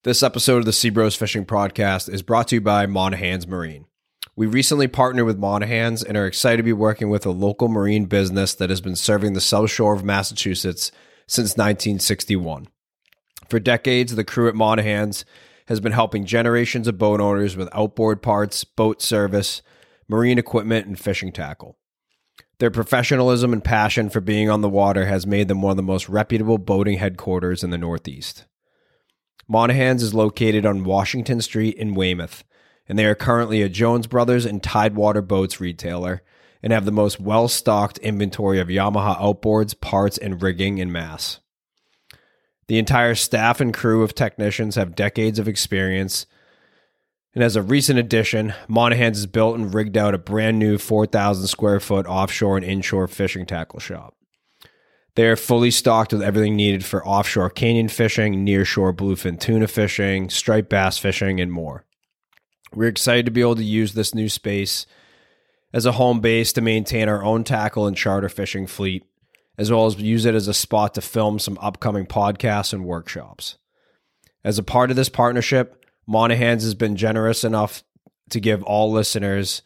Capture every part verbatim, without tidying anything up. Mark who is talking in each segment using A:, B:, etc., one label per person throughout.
A: This episode of the Seabros Fishing Podcast is brought to you by Monahans Marine. We recently partnered with Monahans and are excited to be working with a local marine business that has been serving the South Shore of Massachusetts since nineteen sixty-one. For decades, the crew at Monahans has been helping generations of boat owners with outboard parts, boat service, marine equipment, and fishing tackle. Their professionalism and passion for being on the water has made them one of the most reputable boating headquarters in the Northeast. Monahans is located on Washington Street in Weymouth, and they are currently a Jones Brothers and Tidewater Boats retailer and have the most well-stocked inventory of Yamaha outboards, parts, and rigging in Mass. The entire staff and crew of technicians have decades of experience, and as a recent addition, Monahans has built and rigged out a brand new four thousand square foot offshore and inshore fishing tackle shop. They are fully stocked with everything needed for offshore canyon fishing, nearshore bluefin tuna fishing, striped bass fishing, and more. We're excited to be able to use this new space as a home base to maintain our own tackle and charter fishing fleet, as well as use it as a spot to film some upcoming podcasts and workshops. As a part of this partnership, Monahans has been generous enough to give all listeners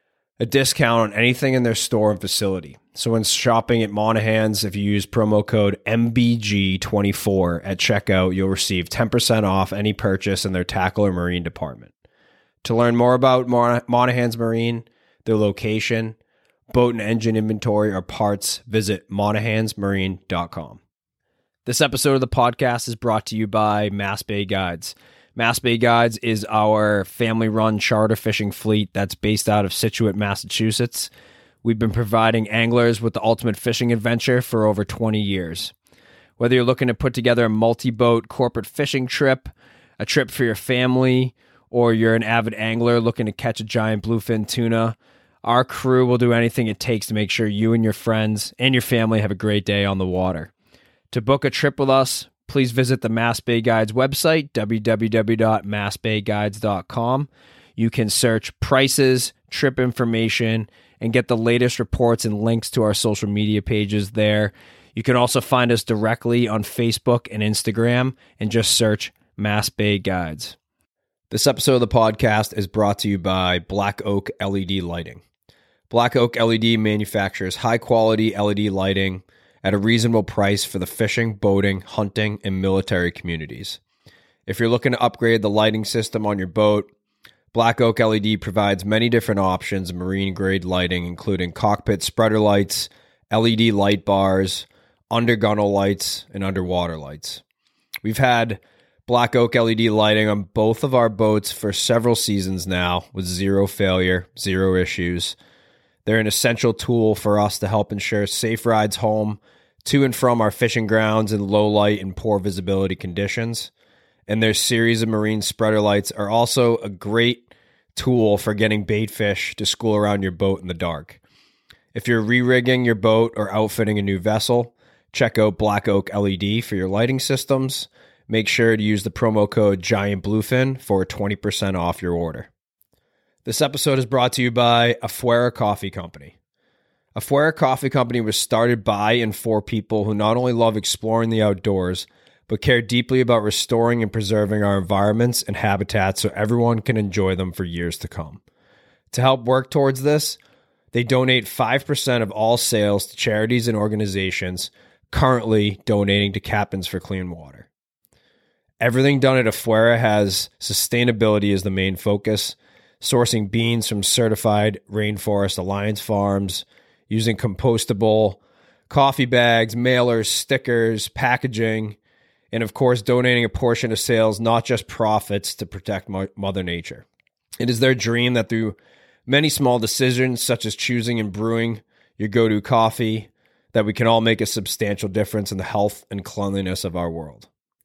A: a discount on anything in their store and facility. So when shopping at Monahans, if you use promo code M B G twenty-four at checkout, you'll receive ten percent off any purchase in their tackle or marine department. To learn more about Mon- Monahans Marine, their location, boat and engine inventory, or parts, visit monahans marine dot com. This episode of the podcast is brought to you by Mass Bay Guides. Mass Bay Guides is our family-run charter fishing fleet that's based out of Scituate, Massachusetts. We've been providing anglers with the ultimate fishing adventure for over twenty years. Whether you're looking to put together a multi-boat corporate fishing trip, a trip for your family, or you're an avid angler looking to catch a giant bluefin tuna, our crew will do anything it takes to make sure you and your friends and your family have a great day on the water. To book a trip with us, please visit the Mass Bay Guides website, w w w dot mass bay guides dot com. You can search prices, trip information, and get the latest reports and links to our social media pages there. You can also find us directly on Facebook and Instagram and just search Mass Bay Guides. This episode of the podcast is brought to you by Black Oak L E D Lighting. Black Oak L E D manufactures high-quality L E D lighting at a reasonable price for the fishing, boating, hunting, and military communities. If you're looking to upgrade the lighting system on your boat, Black Oak L E D provides many different options of marine-grade lighting, including cockpit spreader lights, L E D light bars, under-gunnel lights, and underwater lights. We've had Black Oak L E D lighting on both of our boats for several seasons now with zero failure, zero issues. They're an essential tool for us to help ensure safe rides home to and from our fishing grounds in low light and poor visibility conditions. And their series of marine spreader lights are also a great tool for getting bait fish to school around your boat in the dark. If you're re-rigging your boat or outfitting a new vessel, check out Black Oak L E D for your lighting systems. Make sure to use the promo code Giant Bluefin for twenty percent off your order. This episode is brought to you by Afuera Coffee Company. Afuera Coffee Company was started by and for people who not only love exploring the outdoors, but care deeply about restoring and preserving our environments and habitats so everyone can enjoy them for years to come. To help work towards this, they donate five percent of all sales to charities and organizations currently donating to Captains for Clean Water. Everything done at Afuera has sustainability as the main focus, sourcing beans from certified Rainforest Alliance farms, using compostable coffee bags, mailers, stickers, packaging, and of course donating a portion of sales, not just profits, to protect Mo- Mother Nature. It is their dream that through many small decisions, such as choosing and brewing your go-to coffee, that we can all make a substantial difference in the health and cleanliness of our world.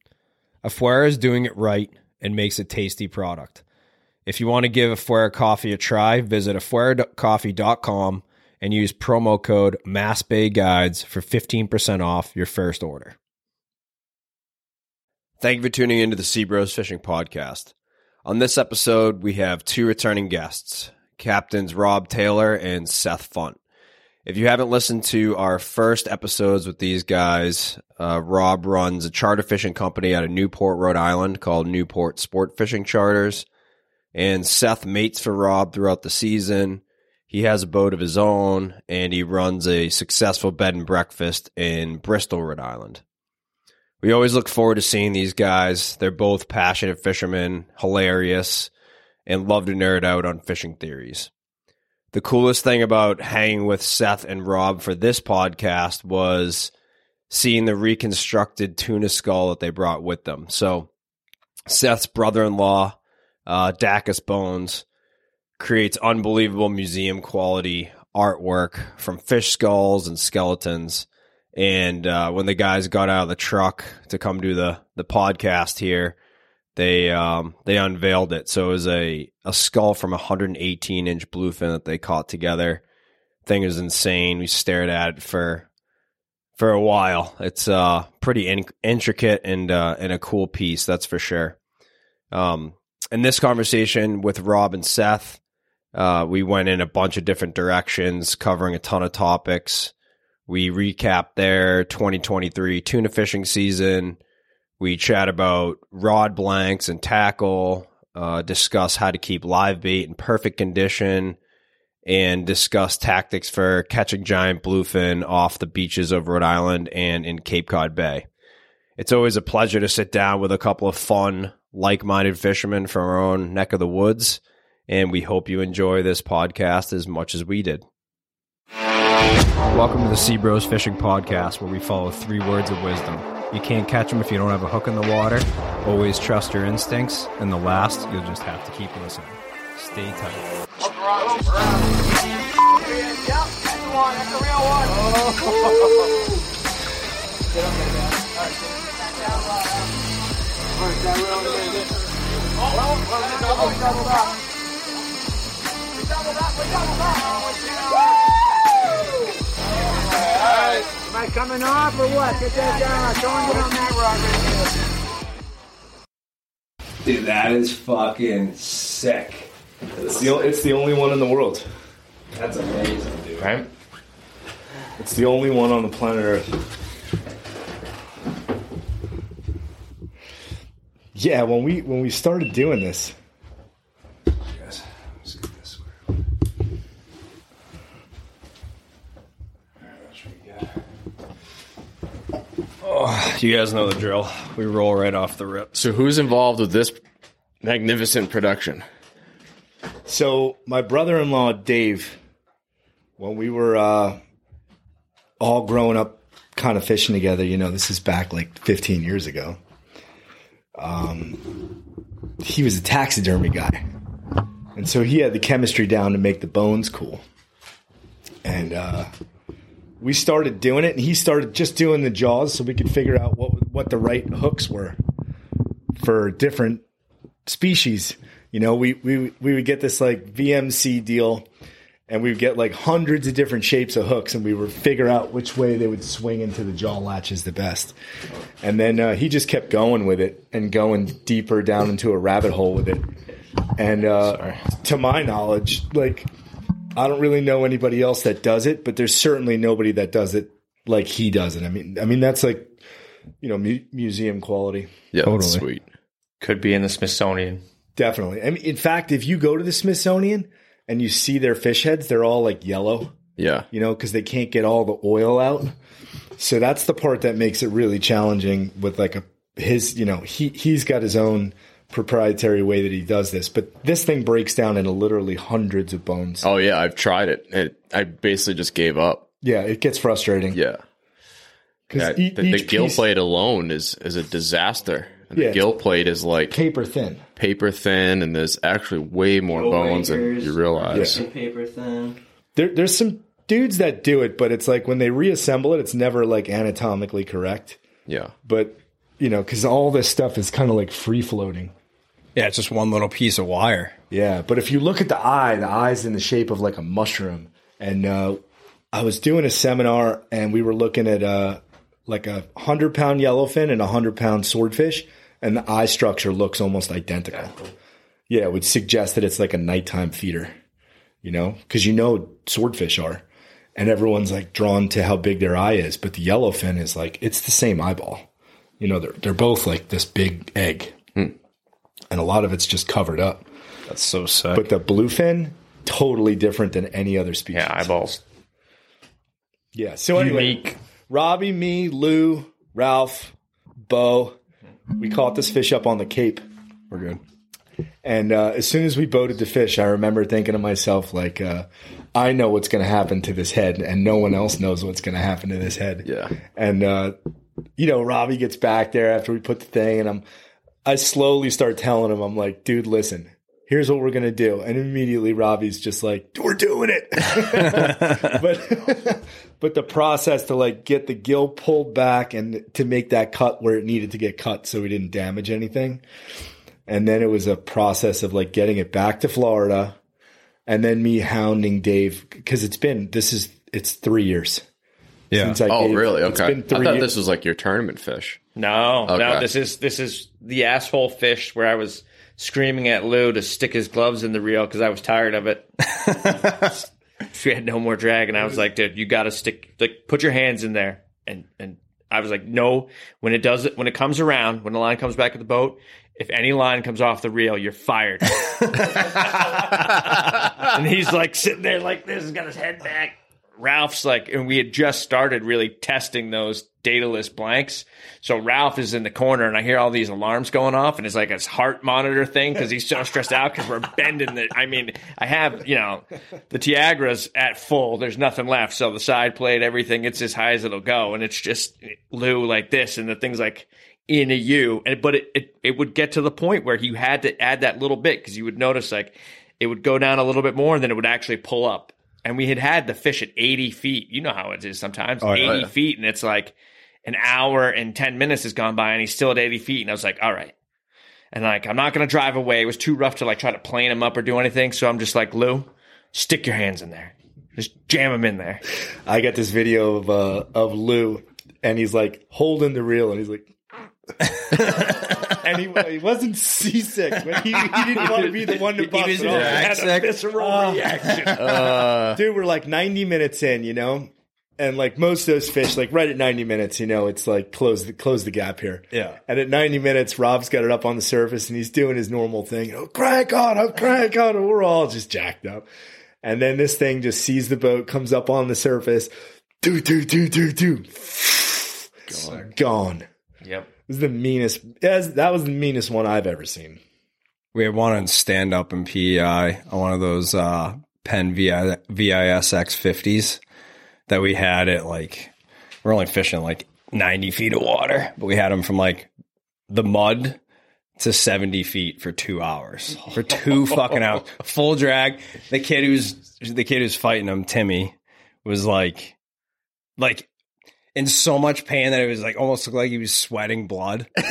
A: Afuera is doing it right and makes a tasty product. If you want to give Afuera Coffee a try, visit afuera coffee dot com and use promo code MassBayGuides for fifteen percent off your first order. Thank you for tuning into the Seabros Fishing Podcast. On this episode, we have two returning guests, Captains Rob Taylor and Seth Funt. If you haven't listened to our first episodes with these guys, uh, Rob runs a charter fishing company out of Newport, Rhode Island called Newport Sport Fishing Charters. And Seth mates for Rob throughout the season. He has a boat of his own, and he runs a successful bed and breakfast in Bristol, Rhode Island. We always look forward to seeing these guys. They're both passionate fishermen, hilarious, and love to nerd out on fishing theories. The coolest thing about hanging with Seth and Rob for this podcast was seeing the reconstructed tuna skull that they brought with them. So Seth's brother-in-law, uh, Dacus Bones, creates unbelievable museum quality artwork from fish skulls and skeletons. And uh, when the guys got out of the truck to come do the, the podcast here, They um they unveiled it. So it was a, a skull from a one hundred eighteen inch bluefin that they caught together. Thing is insane. We stared at it for for a while. It's uh pretty in- intricate and uh and a cool piece, that's for sure. Um, in this conversation with Rob and Seth, uh, we went in a bunch of different directions, covering a ton of topics. We recapped their twenty twenty-three tuna fishing season. We chat about rod blanks and tackle, uh, discuss how to keep live bait in perfect condition, and discuss tactics for catching giant bluefin off the beaches of Rhode Island and in Cape Cod Bay. It's always a pleasure to sit down with a couple of fun, like-minded fishermen from our own neck of the woods, and we hope you enjoy this podcast as much as we did. Welcome to the Sea Bros Fishing Podcast, where we follow three words of wisdom. You can't catch them if you don't have a hook in the water. Always trust your instincts. And the last, you'll just have to keep listening. Stay tight.
B: Look around, look around. Yep, that's the one. That's the real one. Oh. Get up there, man. All right, get down low. All right, down low. Oh, well, we doubled up. We doubled up. We doubled up. Woo! All right. Am I coming off or what? Get that down. Don't get on that rock.
A: Dude, that is fucking sick.
C: It's the, it's the only one in the world.
A: That's amazing, dude.
C: Right? It's the only one on the planet Earth. Yeah, when we when we started doing this.
A: Yes. Let's get this way. Oh, you guys know the drill. We roll right off the rip.
D: So who's involved with this magnificent production?
C: So my brother-in-law, Dave, when we were uh, all growing up kind of fishing together, you know, this is back like fifteen years ago. Um, he was a taxidermy guy. And so he had the chemistry down to make the bones cool. And uh, we started doing it, and he started just doing the jaws so we could figure out what what the right hooks were for different species. You know, we, we, we would get this like V M C deal, and we would get like hundreds of different shapes of hooks, and we would figure out which way they would swing into the jaw latches the best. And then uh, he just kept going with it and going deeper down into a rabbit hole with it. And uh, to my knowledge, like, I don't really know anybody else that does it, but there's certainly nobody that does it like he does it. I mean, I mean that's like, you know, mu- museum quality.
D: Yeah,
A: Totally.
D: that's sweet.
E: Could be in the Smithsonian.
C: Definitely. I mean, in fact, if you go to the Smithsonian and you see their fish heads, they're all like yellow,
D: Yeah.
C: you know, because they can't get all the oil out. So that's the part that makes it really challenging with like a his, you know, he he's got his own proprietary way that he does this, but this thing breaks down into literally hundreds of bones.
D: Oh yeah, I've tried it. it I basically just gave up.
C: Yeah, it gets frustrating.
D: Yeah. Yeah,
C: e-
D: the, the
C: each
D: gill
C: piece-
D: plate alone is is a disaster. And
C: Yeah.
D: the gill plate is like
C: paper thin.
D: paper thin, and there's actually way more
F: Gill
D: bones than
F: breakers.
D: you realize.
C: Yeah.
F: Paper thin.
C: There, there's some dudes that do it, but it's like when they reassemble it, it's never like anatomically correct.
D: Yeah.
C: But you know, because all this stuff is kind of like free floating.
A: Yeah, it's just one little piece of wire.
C: Yeah, but if you look at the eye, the eye's in the shape of like a mushroom. And uh, I was doing a seminar, and we were looking at uh, like a hundred pound yellowfin and a hundred pound swordfish, and the eye structure looks almost identical. Yeah, it would suggest that it's like a nighttime feeder, you know, because you know swordfish are. and everyone's like drawn to how big their eye is. But the yellowfin is like, it's the same eyeball. You know, they're, they're both like this big egg. Hmm. And a lot of it's just covered up.
A: That's so sick.
C: But the bluefin, totally different than any other species.
E: Yeah, eyeballs.
C: Yeah. So anyway,
E: Unique.
C: Robbie, me, Lou, Ralph, Bo, we caught this fish up on the Cape.
A: We're good.
C: And uh, as soon as we boated the fish, I remember thinking to myself, like, uh, I know what's going to happen to this head, and no one else knows what's going to happen to this head.
D: Yeah.
C: And, uh, you know, Robbie gets back there after we put the thing, and I'm, I slowly start telling him, I'm like, dude, listen, here's what we're going to do. And immediately Robbie's just like, we're doing it. but, but the process to like get the gill pulled back and to make that cut where it needed to get cut so we didn't damage anything. And then it was a process of like getting it back to Florida and then me hounding Dave because it's been, this is, it's three years.
A: Yeah.
C: Since I
D: Oh,
C: gave,
D: really?
C: it's
D: Okay.
C: been
D: I
C: three
D: thought
C: years.
D: this was like your tournament fish.
E: No,
D: Okay.
E: no. This is this is the asshole fish where I was screaming at Lou to stick his gloves in the reel because I was tired of it. We had no more drag, and I was like, "Dude, you got to stick. Like, put your hands in there." And and I was like, "No." When it does it, when it comes around, when the line comes back at the boat, if any line comes off the reel, you're fired. And he's like sitting there like this, he's got his head back. Ralph's like, and we had just started really testing those dataless blanks. So Ralph is in the corner and I hear all these alarms going off and it's like his heart monitor thing because he's so stressed out because we're bending the, I mean, I have, you know, the Tiagra's at full. There's nothing left. So the side plate, everything, it's as high as it'll go. And it's just Lou like this and the thing's like in a U. And, but it, it, it would get to the point where you had to add that little bit because you would notice like it would go down a little bit more and then it would actually pull up. And we had had the fish at eighty feet. You know how it is sometimes,
A: Oh, yeah.
E: eighty feet. And it's like an hour and ten minutes has gone by and he's still at eighty feet. And I was like, all right. And like, I'm not going to drive away. It was too rough to like try to plane him up or do anything. So I'm just like, Lou, stick your hands in there. Just jam him in there.
C: I got this video of uh, of Lou, and he's like holding the reel, and he's like, and he, he wasn't seasick, but he, he didn't want to be the one to bust
A: was
C: it off.
A: drag
C: He had a
A: sick.
C: visceral
E: Uh,
C: reaction.
D: Uh,
C: Dude, we're like ninety minutes in, you know, and like most of those fish, like right at ninety minutes, you know, it's like close the close the gap here.
A: Yeah.
C: And at ninety minutes, Rob's got it up on the surface, and he's doing his normal thing. Oh, crank on, oh, crank on, and we're all just jacked up. And then this thing just sees the boat, comes up on the surface, do do do do do, gone. Gone.
E: Yep.
C: This is the meanest. Yes, that was the meanest one I've ever seen.
A: We had one on stand up in P E I on one of those uh, Penn V I S X fifties that we had at like, we're only fishing like ninety feet of water, but we had them from like the mud to seventy feet for two hours, for two fucking hours, full drag. The kid who's, the kid who's fighting him, Timmy, was like, like, in so much pain that it was like almost looked like he was sweating blood. You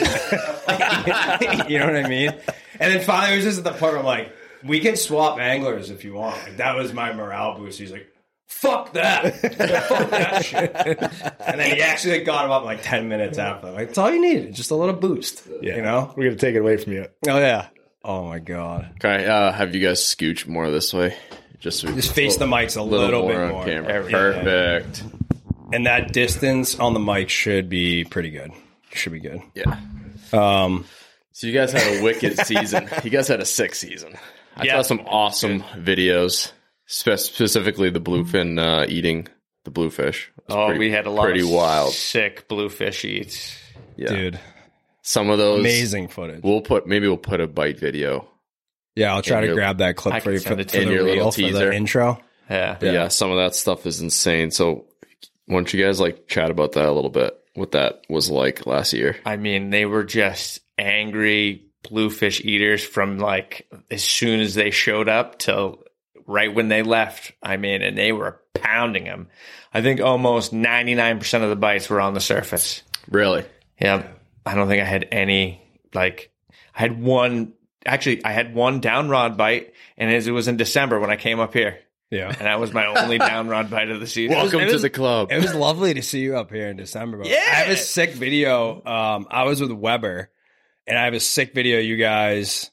A: know what I mean? And then finally it was just at the point where I'm like, we can swap anglers if you want. Like, that was my morale boost. He's like, fuck that. Fuck that shit. And then he actually got him up like ten minutes after. Like, that's all you needed. Just a little boost.
C: Yeah,
A: You know?
C: we're gonna take it away from you.
A: Oh, yeah. Oh, my God.
D: okay, uh, have you guys scooch more this way? Just, so we
A: Just
D: can-
A: face the mics a
D: little,
A: little,
D: more
A: bit
D: on
A: more.
D: camera.
A: Yeah.
D: Perfect.
A: And that distance on the mic should be pretty good. Should be good.
D: Yeah.
A: Um,
D: So you guys had a wicked season. You guys had a sick season. I
E: Yeah.
D: saw some awesome videos, spe- specifically the bluefin uh, eating the bluefish. It was
E: Oh,
D: pretty-
E: we had a lot
D: pretty
E: of
D: wild.
E: sick bluefish eats.
D: Yeah.
A: Dude,
D: Some of those
A: amazing footage.
D: We'll put maybe we'll put a bite video.
A: Yeah, I'll try
D: In
A: to
D: your-
A: grab that clip
E: I
A: for
E: can
A: you for,
E: send it
A: for
E: to
A: the
D: you. In your
A: reel,
D: little
A: for
D: teaser.
A: the intro.
E: Yeah.
D: But yeah. some of that stuff is insane. So why don't you guys like chat about that a little bit? What that was like last year?
E: I mean, they were just angry bluefish eaters from like as soon as they showed up till right when they left. I mean, and they were pounding them. I think almost ninety-nine percent of the bites were on the surface.
D: Really?
E: Yeah. I don't think I had any, like, I had one, actually, I had one down rod bite, and it was in December when I came up here.
A: Yeah.
E: And that was my only down rod bite of the season.
D: Welcome
A: it
D: to
A: was-
D: the club.
A: It was lovely to see you up here in December. Bro.
E: Yeah.
A: I have a sick video. Um, I was with Weber, and I have a sick video. You guys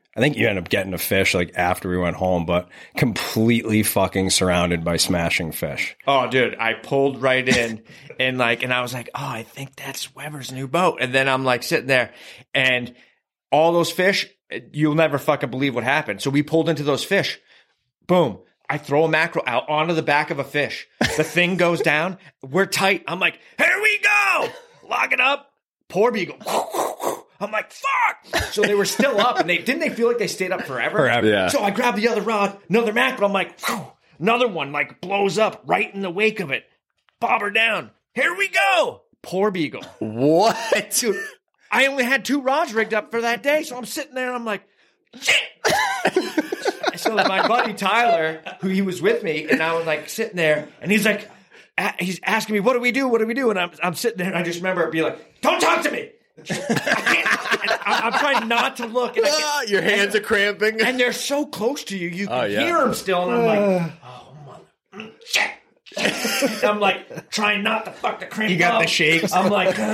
A: I think you end up getting a fish like after we went home, but completely fucking surrounded by smashing fish.
E: Oh, dude, I pulled right in and like, and I was like, oh, I think that's Weber's new boat. And then I'm like sitting there and all those fish, you'll never fucking believe what happened. So we pulled into those fish. Boom. I throw a mackerel out onto the back of a fish. The thing goes down. We're tight. I'm like, here we go. Lock it up. Poor beagle. I'm like, fuck. So they were still up, and they didn't they feel like they stayed up forever?
A: Forever.
D: Yeah.
E: So I grabbed the other rod, another mackerel. I'm like, phew. Another one like blows up right in the wake of it. Bob her down. Here we go. Poor beagle.
D: What?
E: Dude, I only had two rods rigged up for that day, so I'm sitting there and I'm like, shit. So my buddy Tyler, who he was with me, and I was like sitting there, and he's like, a- he's asking me, what do we do? What do we do? And I'm, I'm sitting there, and I just remember it being like, don't talk to me. I can't. And I- I'm trying not to look. And I can't-
D: Ah, your hands are cramping.
E: and they're so close to you, you can
D: Oh, yeah.
E: hear them still. And I'm like, oh, mother, shit. I'm like trying not to fuck the cramp.
A: You got
E: up.
A: the shakes.
E: I'm like, uh,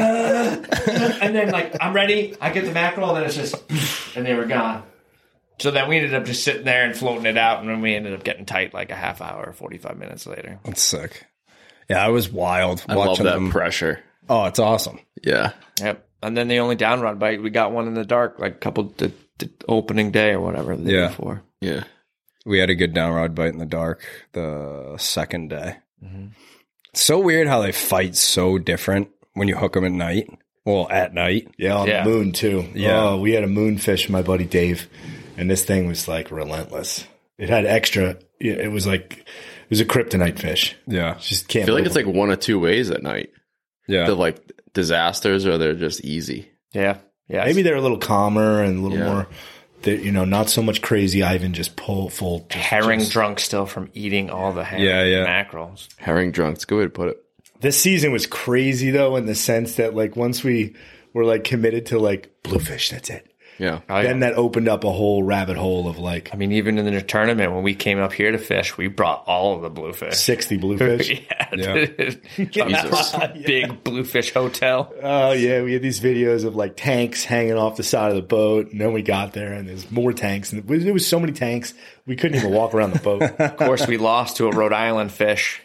E: and then like I'm ready. I get the mackerel, and then it's just, and they were gone. So then we ended up just sitting there and floating it out, and then we ended up getting tight like a half hour, forty-five minutes later.
A: That's sick. Yeah, it was wild
D: I love
A: watching
D: that
A: them.
D: pressure.
A: Oh, it's awesome.
D: Yeah.
E: Yep. And then the only down rod bite, we got one in the dark, like a couple the, the opening day or whatever the day
A: Yeah.
E: before.
D: Yeah.
A: We had a good down rod bite in the dark the second day.
E: Mm-hmm.
A: It's so weird how they fight so different when you hook them at night. Well, at night.
C: Yeah, on
E: Yeah.
C: the moon too.
A: Yeah.
C: Oh, we had a moonfish, my buddy Dave, and this thing was like relentless. It had extra. It was like it was a kryptonite fish.
A: Yeah.
C: Just can't.
D: I feel like
C: move
D: it's like one of two ways at night.
A: Yeah.
D: They're like disasters or they're just easy.
E: Yeah. Yeah.
C: maybe they're a little calmer and a little
D: Yeah.
C: more. They, you know, not so much crazy Ivan, just pull full just,
E: herring
C: just-
E: drunk still from eating all the herring
A: Yeah, yeah.
E: mackerels.
D: Herring drunk. It's a good way to put it.
C: This season was crazy though, in the sense that like once we were like committed to like bluefish, that's it.
D: Yeah.
E: Oh,
C: Then
E: yeah.
C: that opened up a whole rabbit hole of like
E: I mean, even in the tournament when we came up here to fish, we brought all of the bluefish.
C: sixty bluefish.
E: Yeah,
A: Yeah.
D: Jesus.
E: big bluefish hotel.
C: Oh yeah, we had these videos of like tanks hanging off the side of the boat, and then we got there, and there's more tanks, and there was so many tanks we couldn't even walk around the boat.
E: Of course, we lost to a Rhode Island fish.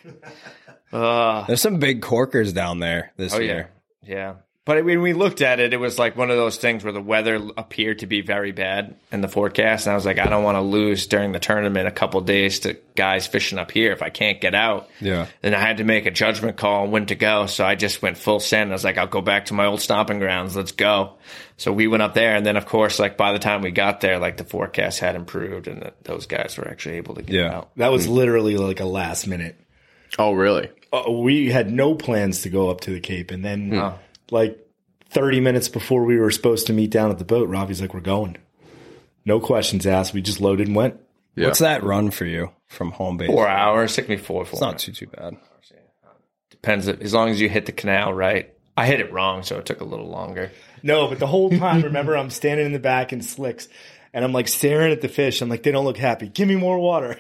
E: Uh,
A: There's some big corkers down there this
E: oh yeah,
A: year.
E: yeah. But when we looked at it, it was like one of those things where the weather appeared to be very bad in the forecast, and I was like, I don't want to lose during the tournament a couple days to guys fishing up here if I can't get out.
A: Yeah.
E: Then I had to make a judgment call on when to go, so I just went full send. I was like, I'll go back to my old stomping grounds. Let's go. So we went up there, and then of course, like by the time we got there, like the forecast had improved, and the, those guys were actually able to get
A: Yeah.
E: out.
C: That was literally like a last minute.
D: Oh, really?
C: Uh, we had no plans to go up to the Cape, and then
E: Oh.
C: like thirty minutes before we were supposed to meet down at the boat, Robbie's like, "We're going." No questions asked. We just loaded and went.
D: Yeah.
A: What's that run for you from home base?
E: Four hours, took me four. four
A: It's not too, too bad.
E: Depends if- as long as you hit the canal right. I hit it wrong, so it took a little longer.
C: No, but the whole time, remember, I'm standing in the back in slicks, and I'm like staring at the fish. I'm like, they don't look happy. Give me more water.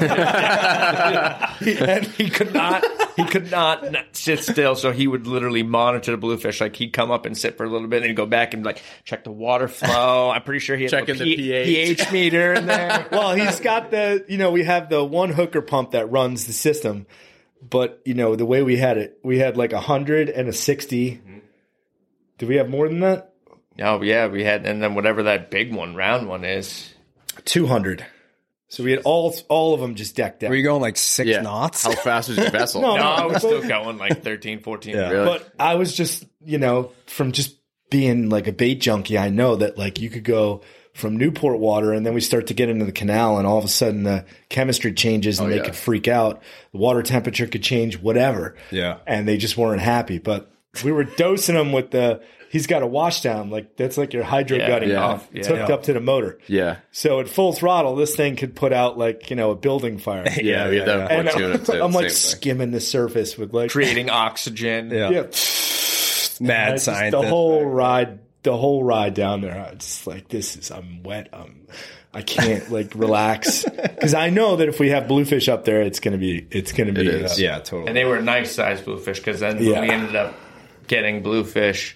E: And he could not, he could not, not sit still. So he would literally monitor the bluefish. Like he'd come up and sit for a little bit, and then he'd go back and like check the water flow. I'm pretty sure he had
D: Checking
E: a
D: the
E: P-
D: pH.
E: pH meter in there.
C: Well, he's got the, you know, we have the one hooker pump that runs the system. But, you know, the way we had it, we had like a hundred and a sixty. Did we have more than that?
E: Oh yeah, we had, and then whatever that big one, round one is.
C: two hundred. So we had all all of them just decked out.
A: Were you going like six
D: Yeah.
A: knots?
D: How fast was your vessel?
C: No,
E: No, I was still going like thirteen, fourteen.
A: Yeah.
D: Really?
C: But I was just, you know, from just being like a bait junkie, I know that like you could go from Newport water and then we start to get into the canal and all of a sudden the chemistry changes and
D: Oh,
C: they
D: yeah.
C: could freak out. The water temperature could change, whatever.
A: Yeah.
C: And they just weren't happy. But we were dosing them with the, he's got a wash down. Like that's like your hydro
E: Yeah,
C: gutting
D: yeah,
C: off. It's
E: yeah.
C: hooked up to the motor.
D: Yeah.
C: So at full throttle, this thing could put out like, you know, a building fire.
D: Yeah, we have that
C: And
D: Fortuna
C: I'm,
D: too.
C: I'm like
D: Same thing.
C: skimming the surface with like
E: Creating oxygen.
A: Yeah.
C: yeah.
A: Mad
C: I just-
A: scientist.
C: The whole ride, the whole ride down there, I was just like, this is, I'm wet. I'm, I can't like relax because I know that if we have bluefish up there, it's gonna be, it's gonna be,
D: is.
C: uh,
A: Yeah, totally.
E: And they were nice sized bluefish because then
C: Yeah.
E: when we ended up getting bluefish,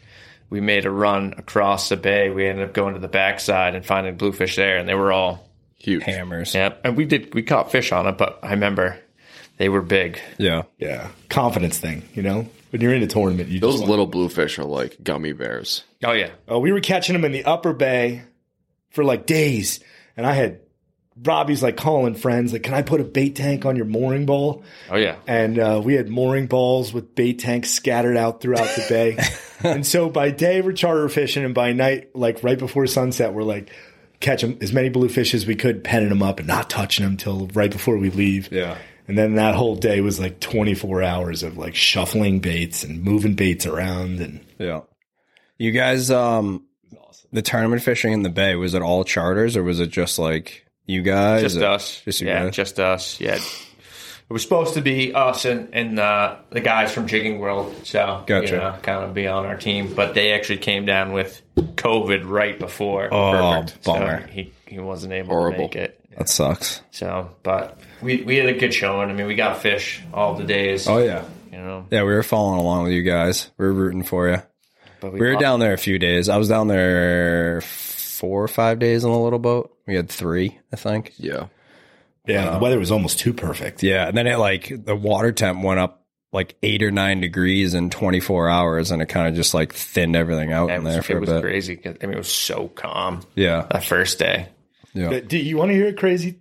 E: we made a run across the bay. We ended up going to the backside and finding bluefish there, and they were all
D: Huge.
A: Hammers.
E: Yep, and we did we caught fish on it, but I remember they were big.
A: Yeah.
C: Yeah. Confidence thing, you know? When you're in a tournament, you
D: Those
C: just want-
D: little bluefish are like gummy bears.
E: Oh yeah,
C: Oh, we were catching them in the upper bay for like days. And I had Robbie's like calling friends, like, can I put a bait tank on your mooring ball?
E: oh yeah.
C: And uh, we had mooring balls with bait tanks scattered out throughout the bay. And so by day, we're charter fishing. And by night, like right before sunset, we're like, catch them, as many bluefish as we could, penning them up and not touching them till right before we leave.
A: Yeah.
C: And then that whole day was like twenty-four hours of like shuffling baits and moving baits around. And
A: Yeah. You guys, um, the tournament fishing in the bay, was it all charters or was it just like you guys?
E: Just
A: Or-
E: us.
A: Just you
E: yeah,
A: guys?
E: just us. Yeah. It was supposed to be us and, and uh, the guys from Jigging World, so
A: Gotcha.
E: you know, kind of be on our team. But they actually came down with COVID right before.
A: Oh,
E: Perfect.
A: bummer.
E: So he he wasn't able
D: Horrible.
E: to make it.
A: That sucks.
E: So, but we we had a good showing. I mean, we got fish all the days.
A: Oh, yeah.
E: You know,
A: Yeah, we were following along with you guys. We were rooting for you.
E: but
A: We were
E: caught-
A: down there a few days. I was down there four or five days on the little boat. We had three, I think.
D: Yeah.
C: yeah, the weather was almost too perfect.
A: Yeah, and then it like the water temp went up like eight or nine degrees in twenty-four hours, and it kind of just like thinned everything out
E: It
A: in
E: was,
A: there for
E: it
A: a
E: was
A: bit.
E: crazy. 'Cause, I mean, it was so calm
A: Yeah,
E: that first day.
A: yeah.
C: But do you want to hear a crazy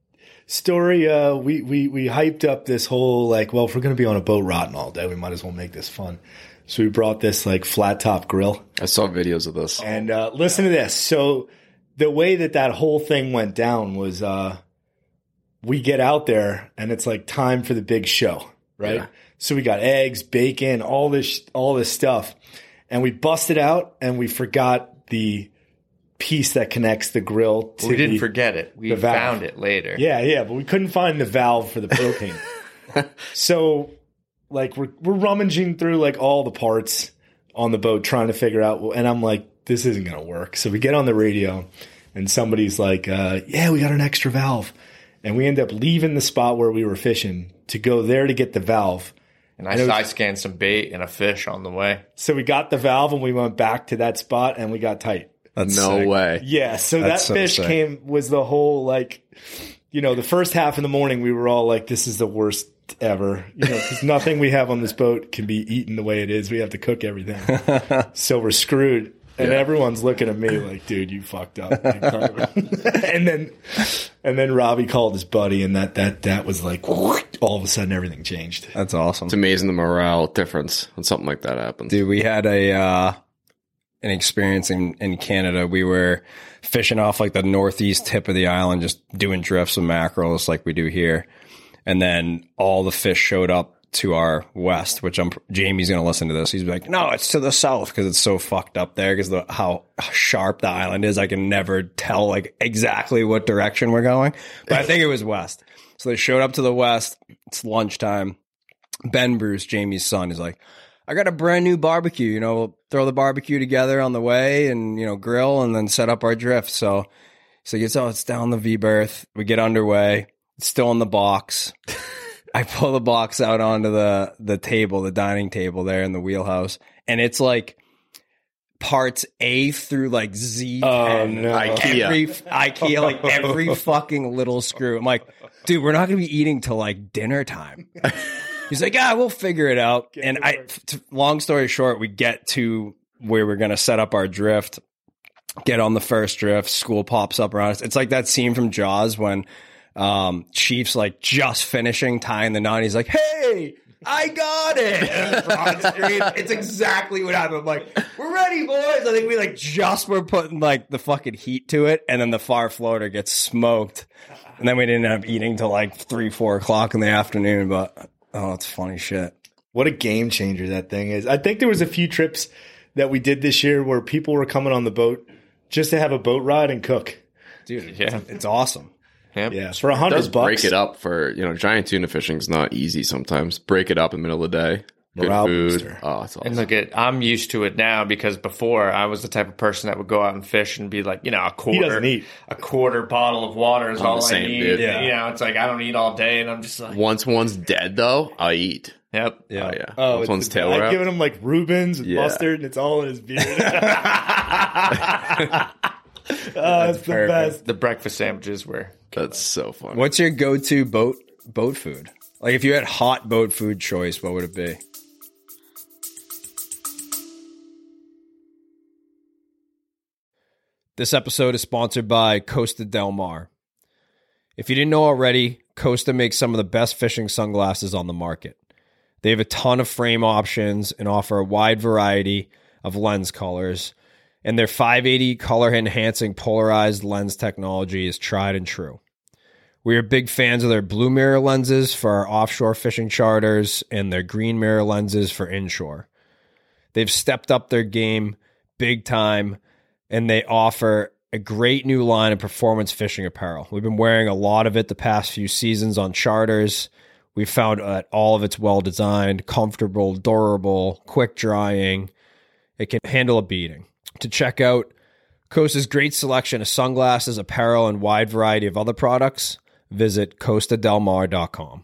C: story? Uh, we, we, we hyped up this whole, like, well, if we're going to be on a boat rotting all day, we might as well make this fun. So we brought this like flat top grill.
D: I saw videos of this.
C: And uh, listen to this. So the way that that whole thing went down was uh, we get out there and it's like time for the big show, right?
D: Yeah.
C: So we got eggs, bacon, all this all this stuff. And we busted out and we forgot the piece that connects the grill to
E: We didn't
C: the,
E: forget it. We
C: the valve.
E: found it later.
C: Yeah, yeah, but we couldn't find the valve for the propane. So like we're we're rummaging through like all the parts on the boat trying to figure out, and I'm like, this isn't going to work. So we get on the radio and somebody's like, uh, yeah, we got an extra valve. And we end up leaving the spot where we were fishing to go there to get the valve.
E: And I,
C: And it was-
E: I scanned some bait and a fish on the way.
C: So we got the valve and we went back to that spot and we got tight.
A: That's
D: No
A: sick.
D: way.
C: Yeah, so
A: That's
C: that
A: so
C: fish
A: sick.
C: came was the whole like, you know, the first half in the morning we were all like, this is the worst ever, you know, because nothing we have on this boat can be eaten the way it is. We have to cook everything, so we're screwed. And
D: Yeah.
C: everyone's looking at me like, dude, you fucked up. and then, and then Robbie called his buddy, and that that that was like, all of a sudden everything changed.
A: That's awesome.
D: It's amazing the morale difference when something like that happens.
A: Dude, we had a uh, an experience in, in Canada. We were fishing off like the northeast tip of the island, just doing drifts with mackerels like we do here. And then all the fish showed up to our west, which I'm Jamie's going to listen to this. He's like, no, it's to the south because it's so fucked up there because the how sharp the island is. I can never tell like exactly what direction we're going, but I think it was west. So they showed up to the west. It's lunchtime. Ben Bruce, Jamie's son, is like, I got a brand new barbecue, you know, we'll throw the barbecue together on the way and, you know, grill and then set up our drift. So, so he gets, oh, it's down the V-berth. We get underway. It's still in the box. I pull the box out onto the, the table, the dining table there in the wheelhouse. And it's like parts A through like Z.
C: Oh, no.
D: IKEA.
A: Every, IKEA, like every fucking little screw. I'm like, dude, we're not going to be eating till like dinner time. He's like, yeah, we'll figure it out.
C: Get
A: and
C: to
A: I,
C: work.
A: t- long story short, we get to where we're going to set up our drift, get on the first drift, school pops up around us. It's like that scene from Jaws when um, Chief's like just finishing tying the knot. He's like, hey, I got it. And Ron screams. It's exactly what happened. I'm like, we're ready, boys. I think we like just were putting like the fucking heat to it. And then the far floater gets smoked. And then we didn't end up eating till like three, four o'clock in the afternoon. But oh, it's funny shit.
C: What a game changer that thing is. I think there was a few trips that we did this year where people were coming on the boat just to have a boat ride and cook.
A: Dude,
E: Yeah.
A: it's, it's awesome.
E: Yep.
C: Yeah, for a
D: It
C: hundred
D: does
C: bucks.
D: break it up for, you know, giant tuna fishing is not easy sometimes. Break it up in the middle of the day. Good
C: Morale
D: food.
C: booster.
D: Oh, it's awesome.
E: And look at, I'm used to it now because before I was the type of person that would go out and fish and be like, you know, a quarter,
C: doesn't eat.
E: a quarter bottle of water is
D: I'm
E: all
D: the
E: I
D: same,
E: need.
D: dude.
C: Yeah.
E: You know, it's like I don't eat all day, and I'm just like,
D: Once one's dead, though, I eat.
E: yep,
D: Oh, yeah.
C: Oh,
D: Once
C: it's
D: one's
C: the-
D: tail
C: I've
D: wrap.
C: given him like Reubens with
D: Yeah.
C: mustard, and it's all in his beard. Oh, it's the
E: perfect.
C: best.
E: The breakfast sandwiches were.
D: That's so funny.
A: What's your go-to boat boat food? Like if you had hot boat food choice, what would it be? This episode is sponsored by Costa Del Mar. If you didn't know already, Costa makes some of the best fishing sunglasses on the market. They have a ton of frame options and offer a wide variety of lens colors, and their five eighty color enhancing polarized lens technology is tried and true. We are big fans of their blue mirror lenses for our offshore fishing charters and their green mirror lenses for inshore. They've stepped up their game big time, and they offer a great new line of performance fishing apparel. We've been wearing a lot of it the past few seasons on charters. We found that all of it's well designed, comfortable, durable, quick drying. It can handle a beating. To check out Costa's great selection of sunglasses, apparel, and wide variety of other products, visit costa del mar dot com.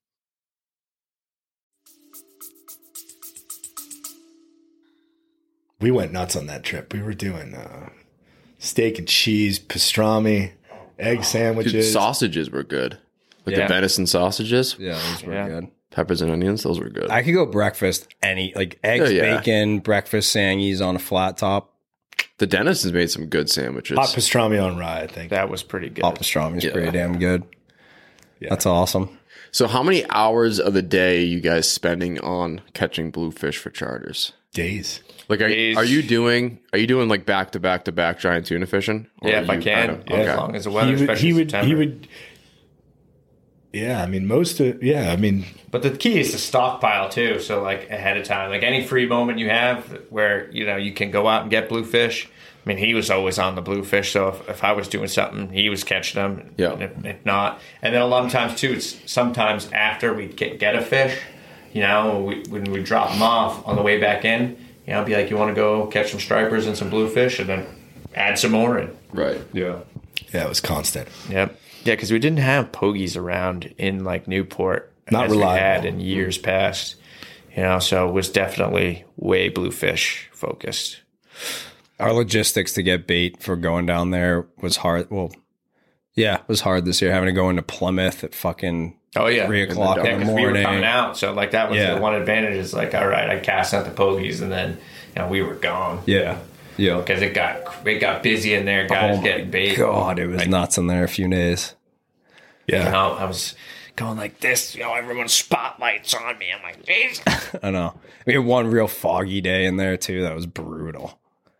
C: We went nuts on that trip. We were doing uh, steak and cheese, pastrami, egg
D: Dude,
C: sandwiches.
D: sausages were good. Like
E: Yeah.
D: the venison sausages,
A: Yeah, those were
E: Yeah.
A: good.
D: peppers and onions, those were good.
A: I could go breakfast any, like eggs,
D: Yeah, yeah.
A: bacon, breakfast sangies on a flat top.
D: The Dennison's made some good sandwiches.
C: Hot pastrami on rye, I think.
E: That was pretty good.
A: Hot pastrami is
D: Yeah.
A: pretty damn good. That's awesome.
D: So how many hours of the day are you guys spending on catching bluefish for charters?
C: Days.
D: Like are,
E: Days.
D: are you doing are you doing like back to back to back giant tuna fishing? Or
E: Yeah,
D: are
E: if I
D: you
E: can,
D: kind of-
E: yeah,
D: okay.
E: as long as the weather,
C: He would,
E: especially
C: he would,
E: September.
C: he would, yeah, I mean, most of, yeah, I mean,
E: But the key is to stockpile too. So like ahead of time, like any free moment you have where you know you can go out and get bluefish. I mean, he was always on the bluefish. So if, if I was doing something, he was catching them.
D: Yeah.
E: And if, if not, and then a lot of times too, it's sometimes after we get, get a fish, you know, we, when we drop them off on the way back in, you know, be like, you want to go catch some stripers and some bluefish, and then add some more in.
D: Right.
A: Yeah.
C: yeah, it was constant.
E: Yep. Yeah, because we didn't have pogies around in like Newport
C: Not
E: as we
C: reliable.
E: had in years past. You know, so it was definitely way bluefish focused.
A: Our logistics to get bait for going down there was hard. Well, yeah, it was hard this year having to go into Plymouth at fucking
E: Oh yeah,
A: three o'clock
E: yeah,
A: in the
E: 'cause we were
A: morning.
E: coming out, so like that was
A: Yeah.
E: the one advantage. Is like, all right, I cast out the pogies, and then you know we were gone
A: Yeah. Yeah.
E: because it got it got busy in there. Guys
A: Oh my
E: getting bait.
A: God, it was nuts in there a few days.
C: Yeah.
E: You know, I was going like this. You know, everyone's spotlights on me. I'm like, Jesus.
A: I know. We had one real foggy day in there too. That was brutal.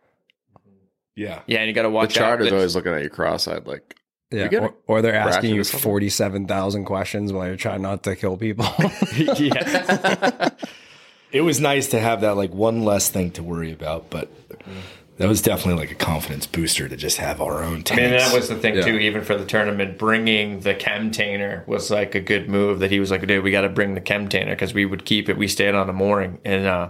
C: Yeah.
E: Yeah, and you got to
D: The
E: watch out.
D: charter's
E: The-
D: always looking at you cross-eyed like,
A: Yeah.
D: get
A: Or, or they're
D: bracket
A: asking
D: or
A: you
D: something?
A: forty-seven thousand questions while you're trying not to kill people.
E: yeah.
C: It was nice to have that like one less thing to worry about, but that was definitely like a confidence booster to just have our own tanks.
E: I mean, that was the thing
A: Yeah.
E: too. Even for the tournament, bringing the chemtainer was like a good move. That he was like, "Dude, we got to bring the chemtainer because we would keep it. We stayed on the mooring, and uh,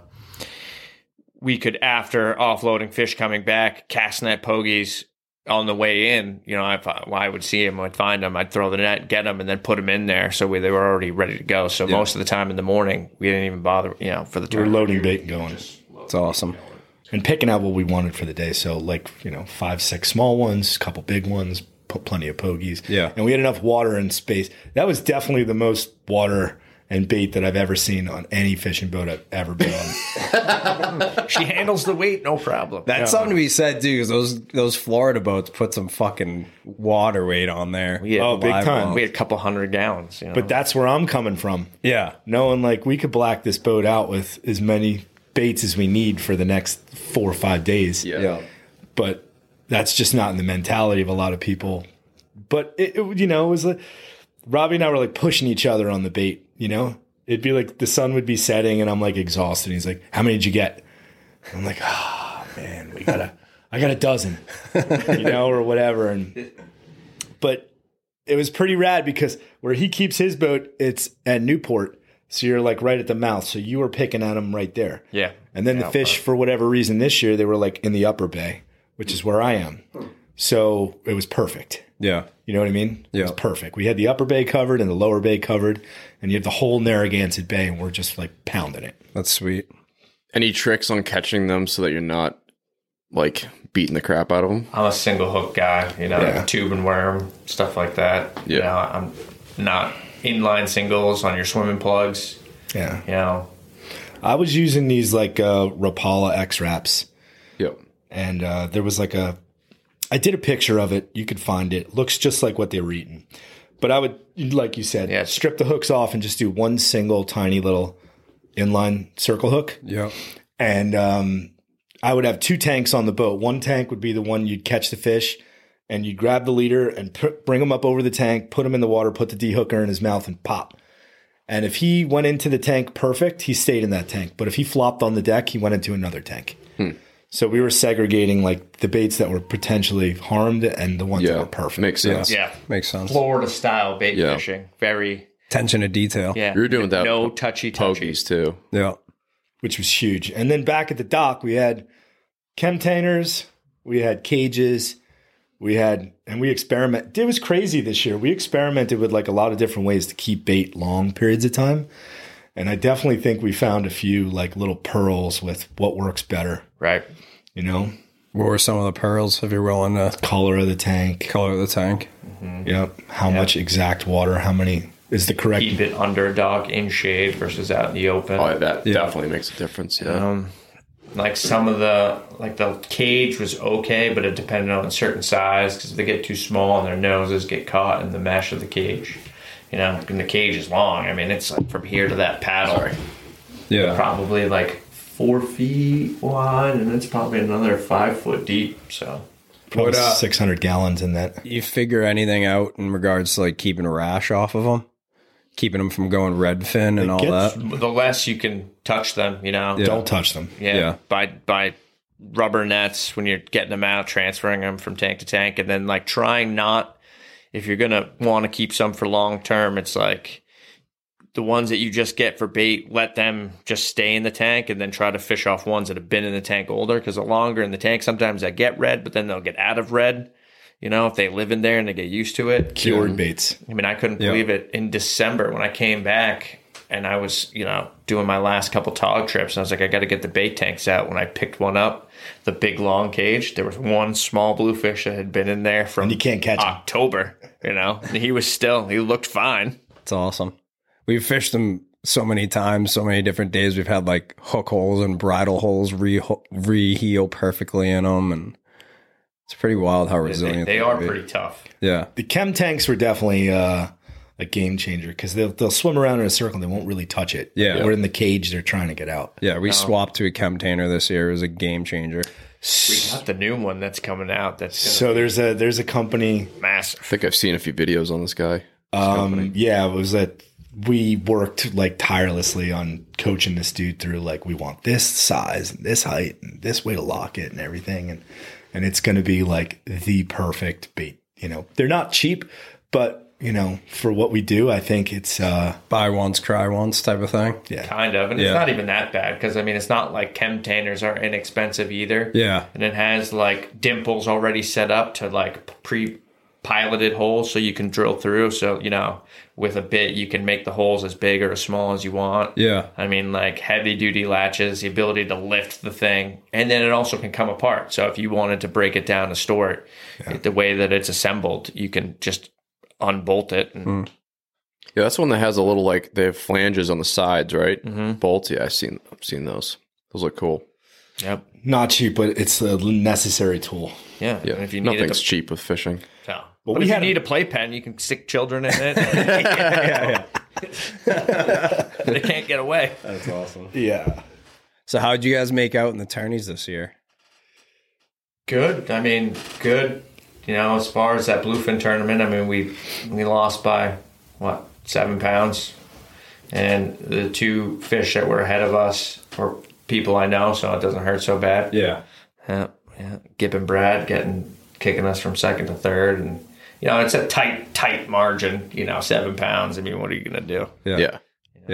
E: we could, after offloading fish coming back, cast net pogies on the way in. You know, if I, well, I would see them, I'd find them, I'd throw the net, get them, and then put them in there. So we, they were already ready to go. So most of the time in the morning, we didn't even bother. You know, for the
C: we were
E: tournament.
C: loading bait and going.
A: It's awesome.
C: And picking out what we wanted for the day. So, like, you know, five, six small ones, couple big ones, put plenty of pogies.
A: Yeah.
C: And we had enough water and space. That was definitely the most water and bait that I've ever seen on any fishing boat I've ever been on.
E: She handles the weight, no problem.
A: That's something to be said too, because those those Florida boats put some fucking water weight on there.
E: We had,
C: Oh, big
A: Live
C: time.
A: well.
E: we had a couple hundred gallons. You know?
C: But that's where I'm coming from.
A: Yeah.
C: Knowing like we could black this boat out with as many baits as we need for the next four or five days.
D: yeah.
A: Yeah.
C: But that's just not in the mentality of a lot of people. But it, it you know, it was like Robbie and I were like pushing each other on the bait, you know? It'd be like the sun would be setting and I'm like exhausted. He's like, how many did you get? I'm like, ah, man, we gotta, I got a dozen, you know, or whatever. And, but it was pretty rad because where he keeps his boat, it's at Newport. So you're like right at the mouth. So you were picking at them right there.
E: Yeah.
C: And then
E: Yeah,
C: the fish, for whatever reason, this year they were like in the upper bay, which is where I am. So it was perfect.
A: Yeah.
C: You know what I mean?
A: Yeah.
C: It was perfect. We had the upper bay covered and the lower bay covered, and you have the whole Narragansett Bay, and we're just like pounding it.
A: That's sweet.
D: Any tricks on catching them so that you're not like beating the crap out of them?
E: I'm a single hook guy, you know,
C: Yeah.
E: tube and worm, stuff like that.
D: Yeah.
E: You know, I'm not inline singles on your swimming plugs,
C: Yeah.
E: you know.
C: I was using these like uh, Rapala X wraps,
D: Yep.
C: and uh, there was like a, I did a picture of it. You could find it. Looks just like what they were eating. But I would, like you said,
E: Yeah.
C: strip the hooks off and just do one single tiny little inline circle hook.
A: Yeah.
C: And um, I would have two tanks on the boat. One tank would be the one you'd catch the fish, and you'd grab the leader and put, bring him up over the tank, put him in the water, put the de-hooker in his mouth, and pop. And if he went into the tank perfect, he stayed in that tank. But if he flopped on the deck, he went into another tank.
D: Hmm.
C: So we were segregating like the baits that were potentially harmed and the ones that
D: Yeah.
C: were perfect.
D: Makes sense.
E: Yeah.
A: Makes sense.
E: Florida style bait
D: Yeah.
E: fishing. Very,
A: Attention to detail.
E: yeah.
D: You were doing that.
E: No touchy touchy.
D: Pogies too.
A: Yeah.
C: Which was huge. And then back at the dock, we had chemtainers, we had cages, we had, and we experiment. It was crazy this year. We experimented with like a lot of different ways to keep bait long periods of time. And I definitely think we found a few like little pearls with what works better,
E: Right.
C: you know,
A: What were some of the pearls, if you're willing to
C: color of the tank.
A: color the tank?
C: Yep. How much exact water, how many is the correct.
E: Keep it under a dock in shade versus out in the open.
D: Oh, that
A: Yeah.
D: definitely makes a difference. Yeah.
E: Um, like some of the, like the cage was okay, but it depended on a certain size because if they get too small and their noses get caught in the mesh of the cage, you know, and the cage is long. I mean, it's like from here to that paddle,
A: Yeah.
E: probably like four feet wide, and it's probably another five foot deep. So
C: Probably
A: What, uh,
C: six hundred gallons in that.
A: You figure anything out in regards to like keeping a rash off of them? Keeping them from going red fin and all
C: gets-
A: that?
E: the less you can touch them, you know,
A: Yeah.
C: Don't touch them.
E: yeah,
A: Yeah.
E: by by rubber nets when you're getting them out, transferring them from tank to tank, and then like trying not, if you're gonna want to keep some for long term, it's like the ones that you just get for bait, let them just stay in the tank and then try to fish off ones that have been in the tank older, because the longer in the tank, sometimes they get red, but then they'll get out of red, you know, if they live in there and they get used to it.
C: Cured baits.
E: I mean, I couldn't
A: Yeah.
E: believe it in December when I came back and I was, you know, doing my last couple tog trips. And I was like, I got to get the bait tanks out. When I picked one up, the big long cage, there was one small bluefish that had been in there from
C: And you can't catch him.
E: October, you know, and he was still, he looked fine.
A: It's awesome. We've fished them so many times, so many different days. We've had like hook holes and bridle holes re re-heal perfectly in them. And it's pretty wild how
E: They,
A: resilient
E: they
A: can
E: are
A: be.
E: pretty tough.
A: Yeah.
C: The chem tanks were definitely uh, a game changer because they'll, they'll swim around in a circle and they won't really touch it.
A: Yeah.
C: Or in the cage, they're trying to get out.
A: Yeah. We swapped to a chemtainer this year. It was a game changer.
E: We got the new one that's coming out. That's gonna
C: So there's a there's a company.
E: be massive.
D: I think I've seen a few videos on this guy.
C: Um, yeah, it was that we worked like tirelessly on coaching this dude through like we want this size and this height and this way to lock it and everything, and and it's going to be like the perfect bait. You know, they're not cheap, but you know, for what we do, I think it's uh,
A: Buy once, cry once type of thing.
C: yeah.
E: Kind of. And
A: Yeah.
E: it's not even that bad because, I mean, it's not like chemtainers are inexpensive either.
A: Yeah.
E: And it has like dimples already set up to like pre piloted holes so you can drill through. So, you know, with a bit, you can make the holes as big or as small as you want.
A: Yeah.
E: I mean, like heavy duty latches, the ability to lift the thing, and then it also can come apart. So if you wanted to break it down to store it, it the way that it's assembled, you can just unbolt it. And
A: Mm.
D: Yeah, that's one that has a little like they have flanges on the sides, right?
E: Mm-hmm.
D: Bolts. Yeah, I've seen I've seen those. Those look cool.
E: Yep.
C: Not cheap, but it's a necessary tool.
E: Yeah.
D: Yeah,
E: And if you need it
D: nothing's
E: to,
D: cheap with fishing.
E: no.
C: Well,
E: but
C: we
E: if you
C: had a-
E: need a playpen, you can stick children in it. yeah, yeah. They can't get away.
A: That's awesome.
C: Yeah.
A: So how'd you guys make out in the tourneys this year?
E: Good. I mean, good. You know, as far as that bluefin tournament, I mean, we we lost by what seven pounds, and the two fish that were ahead of us were people I know, so it doesn't hurt so bad.
A: Yeah.
E: Yeah, yeah. Gib and Brad getting kicking us from second to third, and you know, it's a tight, tight margin. You know, seven pounds. I mean, what are you gonna do?
A: Yeah.
D: Yeah.
A: Yeah.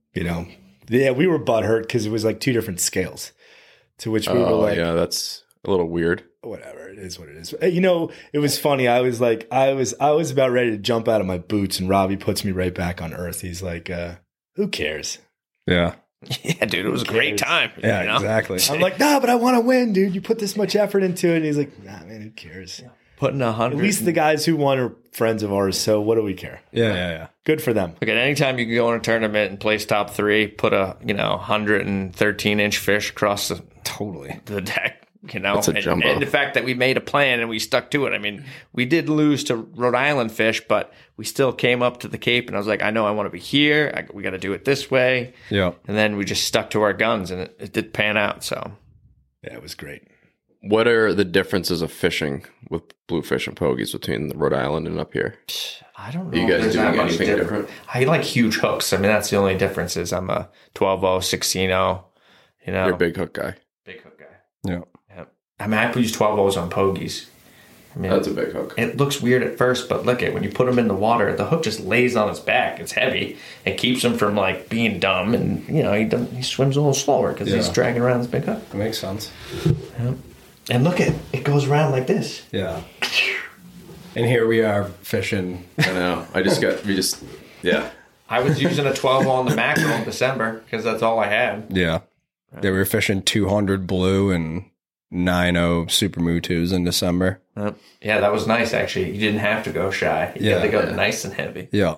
C: you know, yeah, we were butthurt because it was like two different scales. To which we were
D: Oh,
C: like,
D: yeah, that's a little weird.
C: whatever, it is what it is. You know, it was funny. I was like, I was, I was about ready to jump out of my boots, and Robbie puts me right back on earth. He's like, uh, "Who cares?"
A: Yeah.
E: Yeah, dude, it was a great time.
A: Yeah,
E: you know?
A: exactly.
C: I'm like, "Nah, but I want to win, dude. You put this much effort into it." And he's like, "Nah, man, who cares?"
E: Putting a
C: At
E: hundred.
C: least the guys who won are friends of ours, so what do we care?
A: Yeah, yeah, yeah.
C: Good for them.
E: Look at anytime you can go in a tournament and place top three, put a you know one hundred thirteen inch fish across the,
A: Totally.
E: the deck. You know,
D: That's a
E: and,
D: jumbo.
E: and the fact that we made a plan and we stuck to it. I mean, we did lose to Rhode Island fish, but we still came up to the Cape, and I was like, I know I want to be here. I, we got to do it this way.
A: Yeah.
E: And then we just stuck to our guns, and it, it did pan out. So
C: Yeah, it was great.
D: What are the differences of fishing with bluefish and pogies between Rhode Island and up here?
E: I don't know.
D: You
E: if
D: guys
E: there's
D: doing
E: that much
D: anything different?
E: I like huge hooks. I mean, that's the only difference is I'm a twelve oh, sixteen oh, you know.
D: You're a big hook guy.
E: Big hook guy.
A: Yeah.
E: Yep. I mean, I use twelve ohs on pogies. I mean,
D: That's a big hook.
E: it looks weird at first, but look at when you put them in the water, the hook just lays on his back. It's heavy. It keeps him from like being dumb, and you know he doesn't, he swims a little slower because he's
A: Yeah.
E: dragging around this big hook.
A: That makes sense.
E: And look at it goes around like this.
A: Yeah. And here we are fishing.
D: I know. I just got, we just, yeah.
E: I was using a twelve oh on the mackerel in December because that's all I had.
A: Yeah. They were fishing two hundred blue and nine oh super mutus in December.
E: Yep. Yeah, that was nice actually. You didn't have to go shy. You
A: Yeah.
E: had to go nice and heavy.
A: Yeah.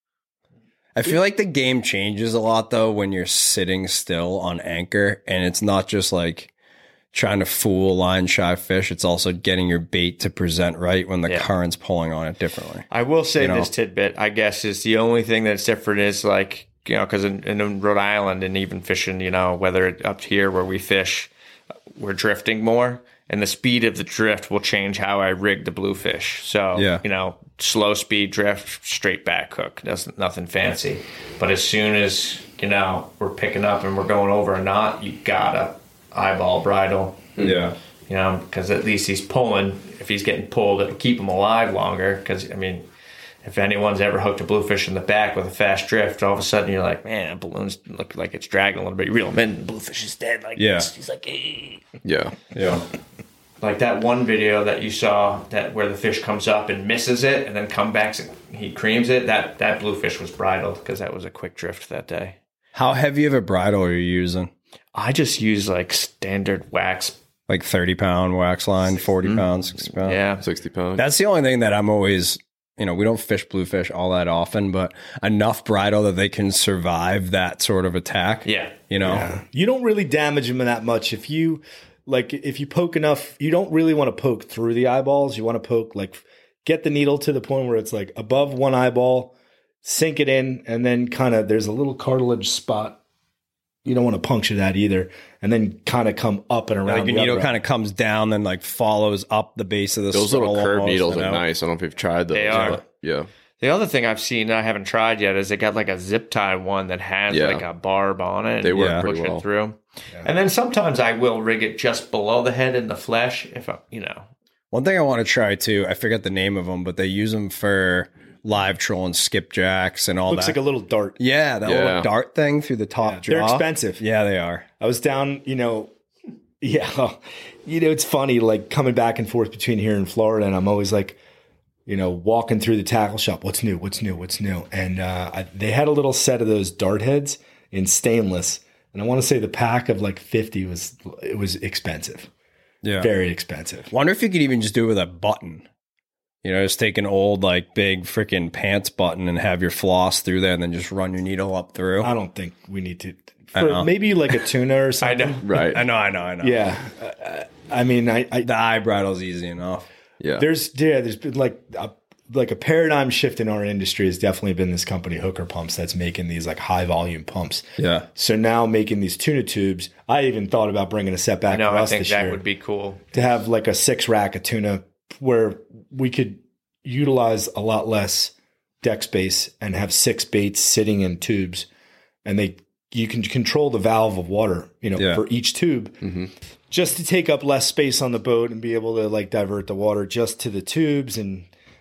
A: I feel like the game changes a lot though when you're sitting still on anchor, and it's not just like trying to fool line shy fish. It's also getting your bait to present right when the
E: Yeah.
A: current's pulling on it differently.
E: I will say
A: You know?
E: this tidbit, I guess, is the only thing that's different is like, you know, because in, in Rhode Island and even fishing, you know, whether it, up here where we fish, we're drifting more, and the speed of the drift will change how I rig the bluefish. So,
A: Yeah.
E: you know, slow speed drift, straight back hook, doesn't nothing fancy. But as soon as, you know, we're picking up and we're going over a knot, you gotta eyeball bridle.
A: Yeah.
E: You know, because at least he's pulling. If he's getting pulled, it'll keep him alive longer. Because, I mean, if anyone's ever hooked a bluefish in the back with a fast drift, all of a sudden you're like, man, that balloon's look like it's dragging a little bit. You reel him in, the bluefish is dead. Like,
A: Yeah.
E: this. He's like, hey.
D: Yeah.
A: Yeah.
E: Like that one video that you saw that where the fish comes up and misses it and then comes back and he creams it. That that bluefish was bridled because that was a quick drift that day.
A: How heavy of a bridle are you using?
E: I just use like standard wax.
A: Like thirty pound wax line, forty pounds, sixty pounds?
E: Yeah.
D: sixty pounds.
A: That's the only thing that I'm always, you know, we don't fish bluefish all that often, but enough bridle that they can survive that sort of attack.
E: Yeah.
A: You know?
C: You don't really damage them that much if you like if you poke enough. You don't really want to poke through the eyeballs. You want to poke like get the needle to the point where it's like above one eyeball, sink it in, and then kind of there's a little cartilage spot. You don't want to puncture that either, and then kind of come up and around.
A: Like your needle kind of comes down, then like follows up the base of the
D: Those little
A: skull
D: curved
A: almost,
D: needles
A: you
D: are
A: know?
D: nice. I don't know if you've tried those.
E: They are.
D: but yeah.
E: The other thing I've seen that I haven't tried yet is they got like a zip tie one that has
D: Yeah.
E: like a barb on it.
D: They work
E: and
A: pretty
E: push
D: well.
E: it through. And then sometimes I will rig it just below the head in the flesh if I, you know.
A: One thing I want to try too, I forget the name of them, but they use them for live trolling skipjacks and all
C: looks
A: that.
C: like a little dart.
A: yeah, that
D: Yeah.
A: little dart thing through the top jaw.
C: They're expensive.
A: Yeah, they are.
C: I was down, you know, yeah, you know, it's funny, like coming back and forth between here and Florida, and I'm always like, you know, walking through the tackle shop. What's new? What's new? What's new? And uh, I, they had a little set of those dart heads in stainless, and I want to say the pack of like fifty was it was expensive,
A: Yeah.
C: very expensive.
A: Wonder if you could even just do it with a button. You know, just take an old like big freaking pants button and have your floss through there, and then just run your needle up through.
C: I don't think we need to.
A: I
C: For
A: know.
C: maybe like a tuna or
E: I
C: something.
E: know.
D: Right.
A: I know, I know, I know.
C: Yeah, uh, I mean, I, I
A: The eye bridle's easy enough.
D: Yeah.
C: There's yeah, there's been like a, like a paradigm shift in our industry has definitely been this company Hooker Pumps that's making these like high volume pumps.
A: Yeah.
C: So now making these tuna tubes, I even thought about bringing a set back
E: No,
C: for
E: I
C: us
E: think
C: this
E: that
C: year
E: would be cool.
C: to have like a six rack of tuna where we could utilize a lot less deck space and have six baits sitting in tubes, and they you can control the valve of water, you know,
A: Yeah.
C: for each tube. Just to take up less space on the boat and be able to like divert the water just to the tubes and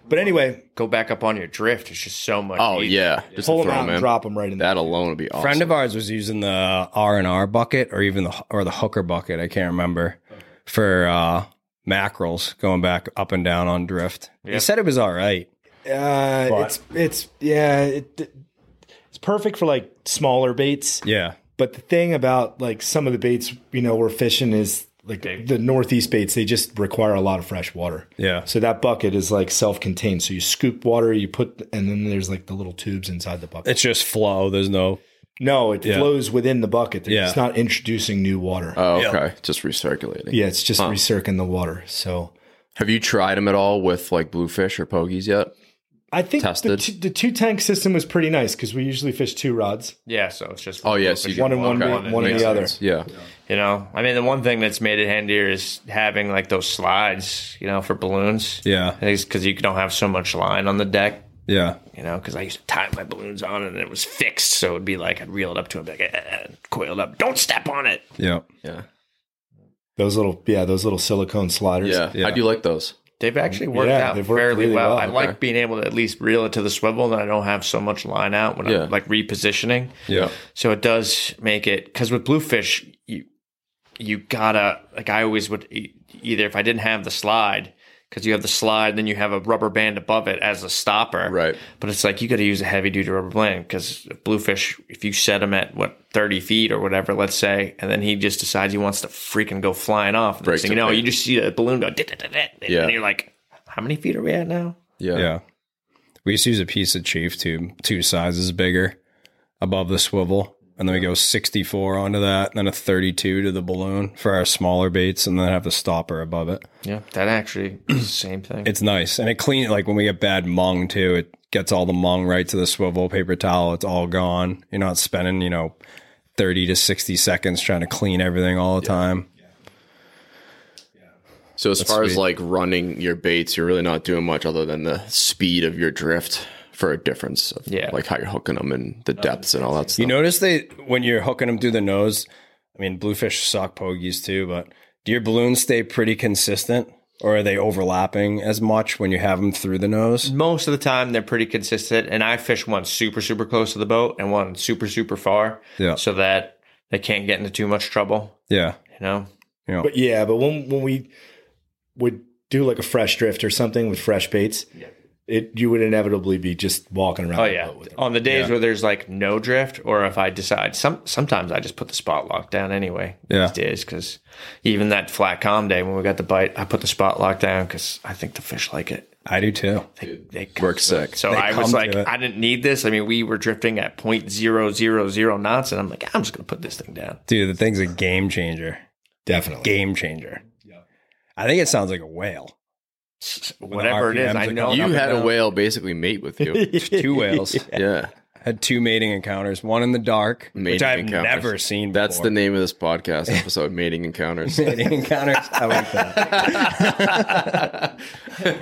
C: But anyway,
E: Go back up on your drift. It's just so much.
D: Oh
E: easier.
D: yeah, just
C: pull
D: to
C: them
D: throw
C: out
D: them
C: and
D: in.
C: drop them right in
D: That
C: there.
D: alone would be awesome.
A: A friend of ours was using the R and R bucket or even the or the hooker bucket. I can't remember for uh, mackerels going back up and down on drift. He
E: Yeah.
A: said it was all right.
C: Uh,
A: But-
C: it's it's yeah, it, it's perfect for like smaller baits.
A: Yeah,
C: But the thing about like some of the baits, you know, we're fishing is like
E: Big.
C: the northeast baits. They just require a lot of fresh water.
A: yeah,
C: So that bucket is like self-contained. So you scoop water, you put, and then there's like the little tubes inside the bucket.
A: it's just flow. There's no
C: no, it
A: Yeah.
C: flows within the bucket.
A: Yeah.
C: It's not introducing new water.
D: Oh,
A: Yeah.
D: okay. Just recirculating.
C: yeah, it's just recirculating the water. So
D: Have you tried them at all with like bluefish or pogies yet?
C: I think the,
D: Tested.
C: t- the two tank system was pretty nice because we usually fish two rods.
E: Yeah, so it's just
D: Oh, yes. You
C: One in one
D: okay.
C: bait, one in
D: Makes
C: the other.
D: sense. Yeah.
E: You know, I mean, the one thing that's made it handier is having like those slides, you know, for balloons.
A: yeah,
E: Because you don't have so much line on the deck,
A: yeah.
E: you know, because I used to tie my balloons on and it was fixed. So it'd be like, I'd reel it up to him, like, eh, coiled up. Don't step on it.
A: Yeah.
D: Yeah.
C: Those little, yeah, those little silicone sliders.
D: Yeah.
A: Yeah.
D: How do you like those?
E: They've actually worked
C: Yeah,
E: out
C: they've worked
E: fairly
C: really
E: well.
C: well.
E: I
D: Okay.
E: like being able to at least reel it to the swivel and I don't have so much line out when
D: Yeah.
E: I'm like repositioning.
A: Yeah.
E: So it does make it, because with bluefish, you you gotta, like I always would, e- either if I didn't have the slide, because you have the slide, then you have a rubber band above it as a stopper.
D: Right.
E: But it's like you got to use a heavy duty rubber band because bluefish, if you set him at what thirty feet or whatever, let's say, and then he just decides he wants to freaking go flying off. And
D: Breaks
E: next thing you
D: the
E: know,
D: bait.
E: you just see the balloon go, "Dit-dit-dit-dit,"
D: Yeah.
E: and you're like, how many feet are we at now?
D: Yeah.
A: Yeah. We used to use a piece of chafe tube, two sizes bigger above the swivel. And then we go sixty-four onto that, and then a thirty-two to the balloon for our smaller baits, and then have the stopper above it.
E: Yeah, that actually is the same thing.
A: It's nice. And it clean, like when we get bad mung too, it gets all the mung right to the swivel, paper towel, it's all gone. You're not spending, you know, thirty to sixty seconds trying to clean everything all the time.
D: So as far as
A: sweet.
D: like running your baits, you're really not doing much other than the speed of your drift for a difference of
E: Yeah.
D: like how you're hooking them and the depths and all that stuff.
A: You notice they, when you're hooking them through the nose, I mean, bluefish suck pogies too, but do your balloons stay pretty consistent? Or are they overlapping as much when you have them through the nose?
E: Most of the time, they're pretty consistent. And I fish one super, super close to the boat and one super, super far.
A: Yeah.
E: So that they can't get into too much trouble,
A: Yeah.
E: you know?
A: You know,
C: But yeah, but when when we would do like a fresh drift or something with fresh baits, it you would inevitably be just walking around.
E: Oh,
C: the
E: yeah.
C: boat with it.
E: On the days
A: Yeah.
E: where there's like no drift, or if I decide, some sometimes I just put the spot lock down anyway.
A: Yeah.
E: These days, because even that flat calm day when we got the bite, I put the spot lock down because I think the fish like it.
A: I do too.
E: They, they
D: Works sick.
E: So
A: They
E: I was
A: come
E: like,
A: to it.
E: I didn't need this. I mean, we were drifting at point zero zero zero knots, and I'm like, I'm just gonna put this thing down.
A: Dude, the thing's a game changer.
C: Definitely.
A: Game changer. I think it sounds like a whale.
E: Whatever it is,
A: R P Ms
E: I
A: are
E: know.
A: going
D: you
A: up and
D: had a
A: down.
D: whale basically mate with you.
A: Two whales.
D: Yeah.
A: Had two mating encounters, one in the dark, which
D: Mating
A: I've
D: encounters.
A: never seen
D: That's
A: before.
D: the name of this podcast episode, Mating Encounters.
A: Mating encounters. I like that.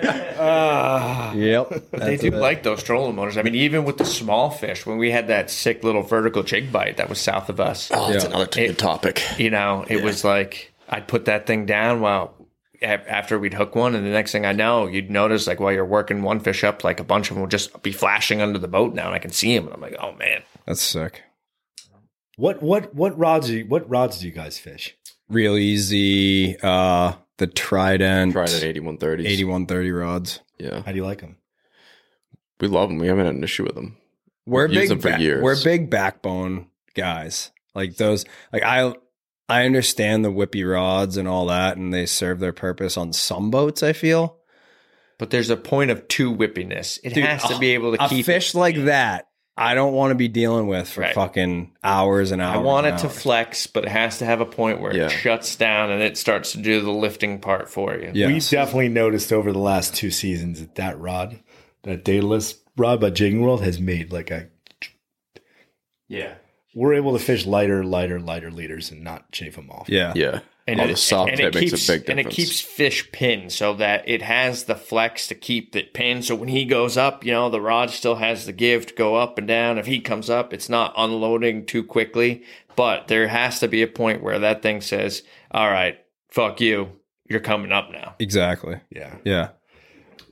A: Yep.
E: They
A: That's
E: do
A: it.
E: like those trolling motors. I mean, even with the small fish, when we had that sick little vertical jig bite that was south of us,
D: Oh, that's
A: Yeah.
D: another t-
E: It-
D: topic.
E: you know, it was like I'd put that thing down while a- after we'd hook one, and the next thing I know, you'd notice like while you're working one fish up, like a bunch of them would just be flashing under the boat now, and I can see them, and I'm like, oh man.
A: That's sick.
C: What what what rods do you, what rods do you guys fish?
A: Real easy. Uh, the Trident.
D: Tried at eighty-one thirties.
A: eighty-one thirty rods.
D: Yeah.
C: How do you like them?
D: We love them. We haven't had an issue with them.
A: We're
D: Use
A: big.
D: them for
A: ba-
D: years.
A: We're big backbone guys. Like those. Like I. I understand the whippy rods and all that, and they serve their purpose on some boats. I feel.
E: But there's a point of two whippiness. It
A: Dude,
E: has to be able to
A: a
E: keep
A: fish like that. I don't want to be dealing with for
E: Right.
A: fucking hours and hours.
E: I want it
A: and
E: to
A: hours.
E: flex, but it has to have a point where
D: Yeah.
E: it shuts down and it starts to do the lifting part for you.
A: Yes.
C: We've definitely noticed over the last two seasons that that rod, that Daedalus rod by Jigging World, has made like a.
E: Yeah.
C: We're able to fish lighter, lighter, lighter leaders and not chafe them off.
A: Yeah.
D: Yeah.
E: And
D: All
E: it,
D: the soft
E: and
D: tip
E: it
D: makes
E: keeps,
D: a big
E: and
D: difference.
E: it keeps fish pinned so that it has the flex to keep it pinned. So when he goes up, you know, the rod still has the give to go up and down. If he comes up, it's not unloading too quickly. But there has to be a point where that thing says, all right, fuck you. You're coming up now.
A: Exactly.
C: Yeah.
A: Yeah.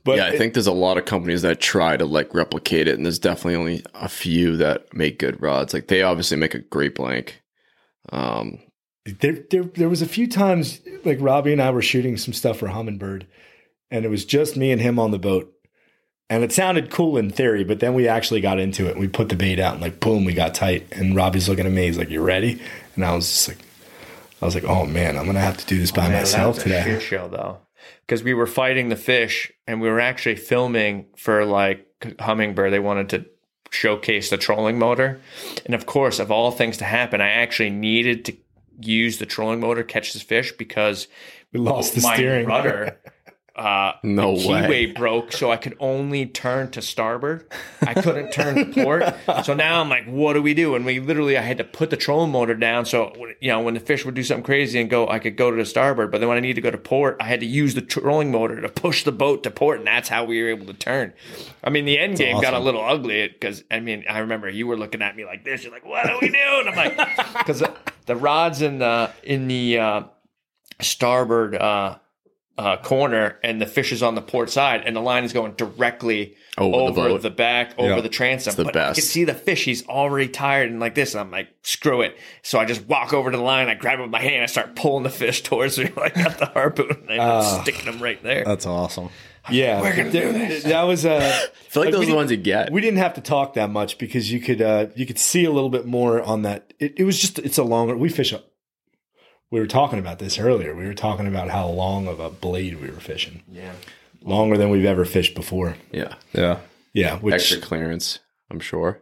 C: But
D: yeah, I
C: it-
D: think there's a lot of companies that try to like replicate it, and there's definitely only a few that make good rods. Like they obviously make a great blank. Um,
C: there, there, there was a few times like Robbie and I were shooting some stuff for Humminbird, and it was just me and him on the boat. And it sounded cool in theory, but then we actually got into it. And we put the bait out and like, boom, we got tight. And Robbie's looking at me. He's like, "You ready?" And I was just like, I was like, "Oh man, I'm going to have to do this by
E: Man,
C: myself
E: that was a
C: today."
E: shit show though, because we were fighting the fish and we were actually filming for like Humminbird. They wanted to showcase the trolling motor, and of course, of all things to happen, I actually needed to use the trolling motor to catch this fish because
C: We lost the
E: my
C: steering.
E: rudder. Uh,
D: No
E: the
D: way.
E: keyway broke, so I could only turn to starboard. I couldn't turn to port. So now I'm like, what do we do? And we literally, I had to put the trolling motor down. So, you know, when the fish would do something crazy and go, I could go to the starboard. But then when I need to go to port, I had to use the trolling motor to push the boat to port. And that's how we were able to turn. I mean, the end game got a little ugly because, I mean, I remember you were looking at me like this. You're like, what are we doing? I'm like, because the, the rod's in the, in the uh, starboard, uh, Uh, corner, and the fish is on the port side, and the line is going directly
D: Over
E: over,
D: the
E: the,
D: boat.
E: back, over
A: Yeah.
E: the transom.
D: the
E: but I can
D: best.
E: see the fish; he's already tired and like this. And I'm like, screw it. So I just walk over to the line, I grab him with my hand, I start pulling the fish towards me. Like got the harpoon, and I'm
C: Ah.
E: sticking them right there.
A: That's awesome.
C: Yeah,
E: We're gonna do
C: th-
E: this.
C: that was. Uh,
D: I feel like, those
C: we
D: are the ones
C: didn't-
D: you get.
C: We didn't have to talk that much because you could uh, you could see a little bit more on that. It, it was just it's a longer. We fish up. We were talking about this earlier. We were talking about how long of a blade we were fishing.
E: Yeah,
C: Longer than we've ever fished before.
D: Yeah,
A: Yeah.
C: Yeah, which
D: extra clearance. I'm sure.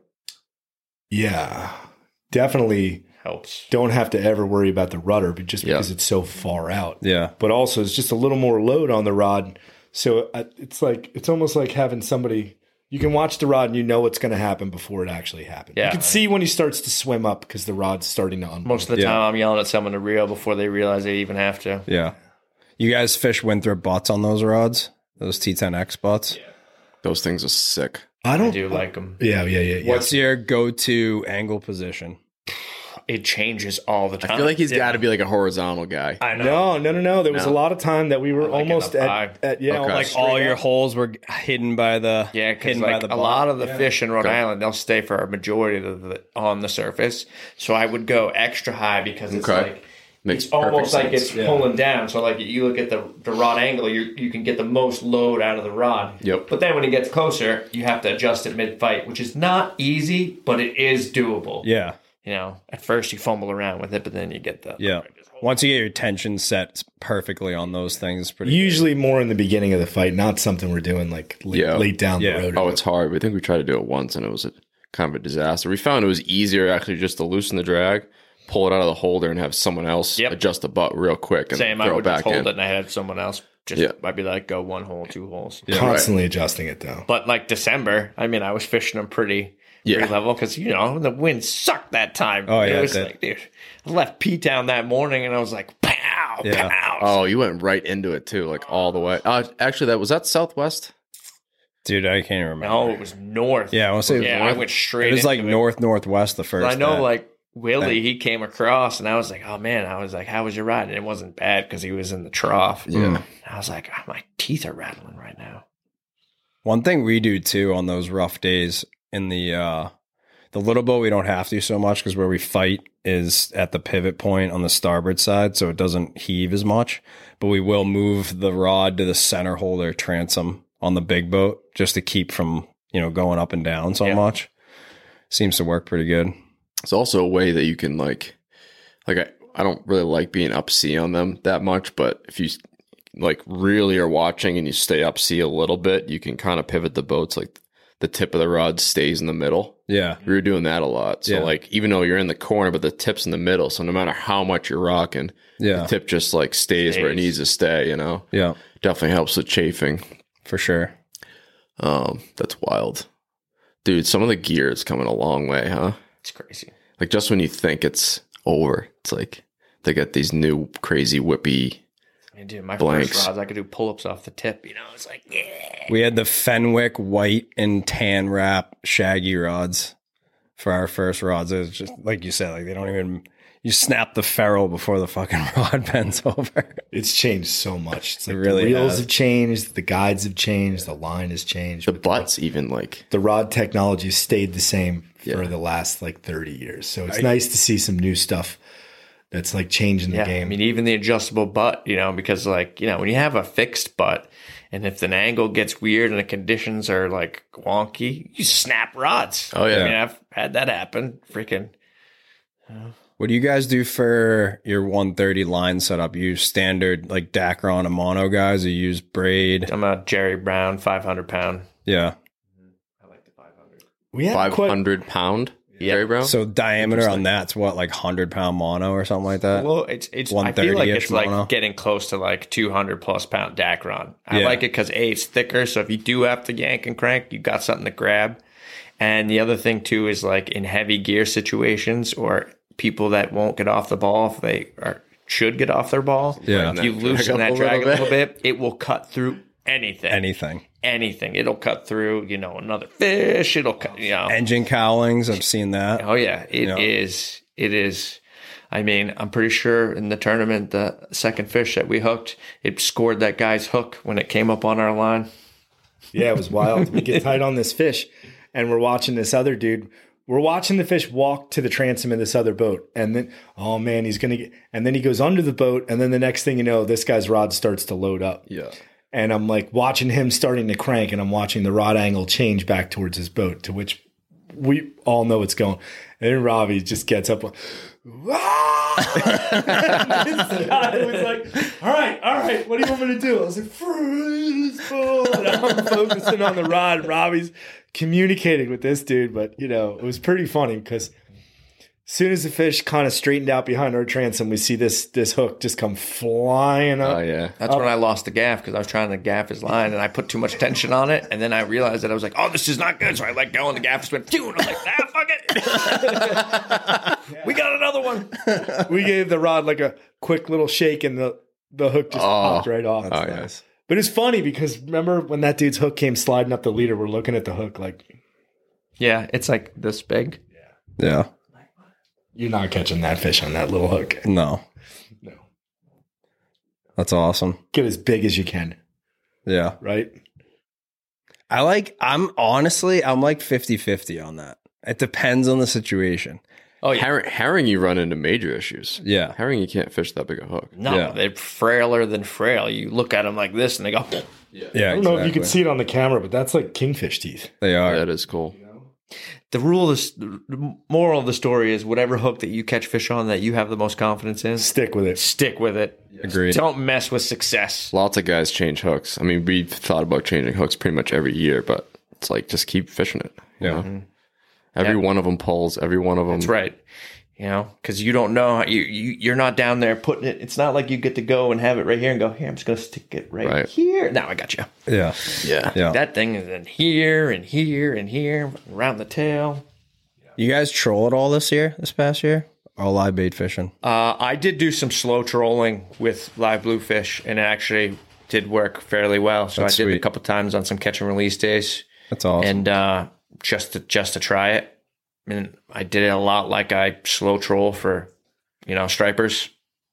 C: yeah, definitely
E: helps.
C: don't have to ever worry about the rudder, but just
D: Yeah.
C: because it's so far out.
A: Yeah.
C: But also, it's just a little more load on the rod. So uh, it's like it's almost like having somebody. You can watch the rod and you know what's going to happen before it actually happens.
E: Yeah.
C: You can see when he starts to swim up because the rod's starting to unload.
E: Most of the
A: Yeah.
E: time, I'm yelling at someone to reel before they realize they even have to.
A: Yeah. You guys fish Winthrop butts on those rods? Those T ten X butts?
D: Those things are sick.
C: I
E: I
C: don't
E: do like them.
C: Yeah, yeah, yeah. yeah.
A: What's your go-to angle position?
E: It changes all the time.
D: I feel like he's got to be like a horizontal guy.
E: I know.
C: No, no, no, no. There was
D: No.
C: a lot of time that we were
E: like in
C: almost
E: the
C: at,
E: five.
C: at yeah,
D: Okay.
C: almost
D: Like
C: straight
A: All your
C: up.
A: holes were hidden by the
E: Yeah, because
A: hidden
E: like
A: by the
E: a
A: butt.
E: lot of the fish in Rhode Island, they'll stay for a majority of the on the surface. So I would go extra high because it's
D: Okay.
E: like
D: Makes
E: it's almost
D: perfect
E: like
D: sense.
E: it's pulling down. So like you look at the the rod angle, you you can get the most load out of the rod.
D: Yep.
E: But then when it gets closer, you have to adjust it mid fight, which is not easy, but it is doable.
A: Yeah.
E: You know, at first you fumble around with it, but then you get the
A: Yeah. Once you get your tension set perfectly on those things, it's pretty
C: Usually more in the beginning of the fight, not something we're doing like late,
D: Yeah.
C: late down
A: Yeah.
C: the road.
D: Oh, it's hard. We think we tried to do it once, and it was a kind of a disaster. We found it was easier actually just to loosen the drag, pull it out of the holder, and have someone else
E: Yep.
D: adjust the butt real quick and
E: same. I
D: throw
E: would
D: it back
E: just hold
D: in.
E: it and I had someone else just
D: Yeah.
E: I'd be like go one hole, two holes.
C: Constantly adjusting it though.
E: But like December, I mean, I was fishing them pretty,
D: Yeah.
E: pretty level because you know the wind sucked that time.
A: Oh, yeah,
E: it
A: it
E: was
A: did.
E: like, dude, I left P Town that morning and I was like, pow,
A: Yeah.
E: pow.
D: Oh, you went right into it too, like all the way. Uh, actually, that was that Southwest.
A: Dude, I can't remember.
E: no, it was north.
A: Yeah, I want to say
E: yeah, I went straight.
A: it was like
E: into
A: north northwest the first.
E: I know,
A: day.
E: like Willie, he came across, and I was like, oh man, I was like, how was your ride? And it wasn't bad because he was in the trough.
D: Yeah.
E: And I was like, oh, my teeth are rattling right now.
A: One thing we do too on those rough days in the uh the little boat, we don't have to so much because where we fight is at the pivot point on the starboard side, so it doesn't heave as much. But we will move the rod to the center holder transom on the big boat just to keep from, you know, going up and down so
E: Yeah.
A: much. Seems to work pretty good.
D: It's also a way that you can like, like I, I don't really like being up sea on them that much, but if you like really are watching and you stay up sea a little bit, you can kind of pivot the boats. Like the tip of the rod stays in the middle.
A: Yeah.
D: We were doing that a lot. So
A: Yeah.
D: like, even though you're in the corner, but the tip's in the middle. So no matter how much you're rocking,
A: Yeah.
D: the tip just like stays, where it
E: Stays.
D: needs to stay, you know,
A: Yeah.
D: definitely helps with chafing.
A: For sure.
D: Um, that's wild. Dude, some of the gear is coming a long way, huh?
E: It's crazy.
D: Like just when you think it's over, it's like they got these new crazy whippy.
E: I mean, dude, my
D: Blanks.
E: first rods, I could do pull-ups off the tip. You know, it's like, yeah.
A: We had the Fenwick white and tan wrap shaggy rods for our first rods. It was just like you said, like they don't even You snap the ferrule before the fucking rod bends over.
C: It's changed so much. It's like
A: It really
C: the reels
A: has.
C: have changed, the guides have changed, the line has changed.
D: The
C: but
D: butts even like
C: the rod technology stayed the same for
D: Yeah.
C: the last like thirty years. So it's nice to see some new stuff that's like changing the
E: Yeah,
C: game.
E: I mean, even the adjustable butt, you know, because like, you know, when you have a fixed butt and if an angle gets weird and the conditions are like wonky, you snap rods.
D: Oh, yeah.
E: I mean, I've had that happen. Freaking.
A: What do you guys do for your one thirty line setup? You use standard like Dacron and mono guys, or you use braid?
E: I'm a Jerry Brown five hundred pound.
A: Yeah.
C: we have
D: five
C: quite,
D: hundred pound Jerry Brown.
A: So diameter on that's what, like one hundred pound mono or something like that?
E: Well, it's it's. I feel like
A: one thirty-ish
E: it's like
A: mono.
E: getting close to like two hundred plus pound Dacron. I
A: Yeah.
E: like it because a it's thicker, so if you do have to yank and crank, you got something to grab. And the other thing too is like in heavy gear situations or people that won't get off the ball if they are should get off their ball.
A: Yeah.
E: if you
D: Drag
E: loosen
D: up
E: that
D: a
E: drag a
D: little
E: little bit, it will cut through anything.
A: Anything.
E: anything. It'll cut through, you know, another fish. It'll cut, you know.
A: Engine cowlings, I've seen that.
E: Oh yeah, it is.
A: Yeah.
E: It is. I mean, I'm pretty sure in the tournament, the second fish that we hooked, it scored that guy's hook when it came up on our line.
C: Yeah, it was wild. We get tight on this fish, and we're watching this other dude. We're watching the fish walk to the transom in this other boat. And then, oh man, he's going to get, and then he goes under the boat. And then the next thing you know, this guy's rod starts to load up.
D: Yeah.
C: And I'm like watching him starting to crank, and I'm watching the rod angle change back towards his boat, to which we all know it's going. And then Robbie just gets up, like, this guy was like, all right, all right, what do you want me to do? I was like, freeze, boom. And I'm focusing on the rod. Robbie's communicating with this dude, but you know, it was pretty funny because as soon as the fish kind of straightened out behind our transom, we see this this hook just come flying up.
D: Oh yeah.
E: That's when I lost the gaff because I was trying to gaff his line and I put too much tension on it. And then I realized that I was like, oh, this is not good. So I let go and the gaff just went, phew, and I'm like, ah, fuck it. We got another one.
C: We gave the rod like a quick little shake, and the, the hook just
D: Oh.
C: popped right off.
D: Oh yeah.
C: But it's funny because remember when that dude's hook came sliding up the leader, we're looking at the hook like,
E: Yeah, it's like this big.
A: Yeah.
C: you're not catching that fish on that little hook.
A: No.
C: No.
A: That's awesome.
C: Get as big as you can,
A: Yeah.
C: right?
A: I like, I'm honestly, I'm like fifty-fifty on that. It depends on the situation.
E: Oh, yeah.
D: Herring, herring, you run into major issues.
A: Yeah.
D: Herring, you can't fish that big a hook.
E: No,
A: Yeah.
E: they're frailer than frail. You look at them like this and they go,
A: Yeah.
C: I don't know if you can see it on the camera, but that's like kingfish teeth.
A: They are.
D: That is cool.
E: the rule is, the moral of the story is whatever hook that you catch fish on that you have the most confidence in,
C: Stick with it.
E: stick with it.
A: Agreed.
E: Don't mess with success.
D: Lots of guys change hooks. I mean, we've thought about changing hooks pretty much every year, but it's like just keep fishing it. you
A: Yeah.
D: know? Every
E: Yeah.
D: one of them pulls. Every one of them.
E: That's right. You know, because you don't know how you, you you're not down there putting it. It's not like you get to go and have it right here and go here. I'm just gonna stick it right,
D: Right.
E: here. Now I got you.
A: Yeah.
D: Yeah.
A: Yeah.
E: That thing is in here and here and here around the tail.
A: You guys troll at all this year, this past year? All live bait fishing?
E: Uh, I did do some slow trolling with live bluefish, and it actually did work fairly well. So
A: That's
E: I did it a
A: sweet.
E: couple times on some catch and release days,
A: That's awesome.
E: and uh, just to just to try it. And I did it a lot like I slow troll for, you know, stripers.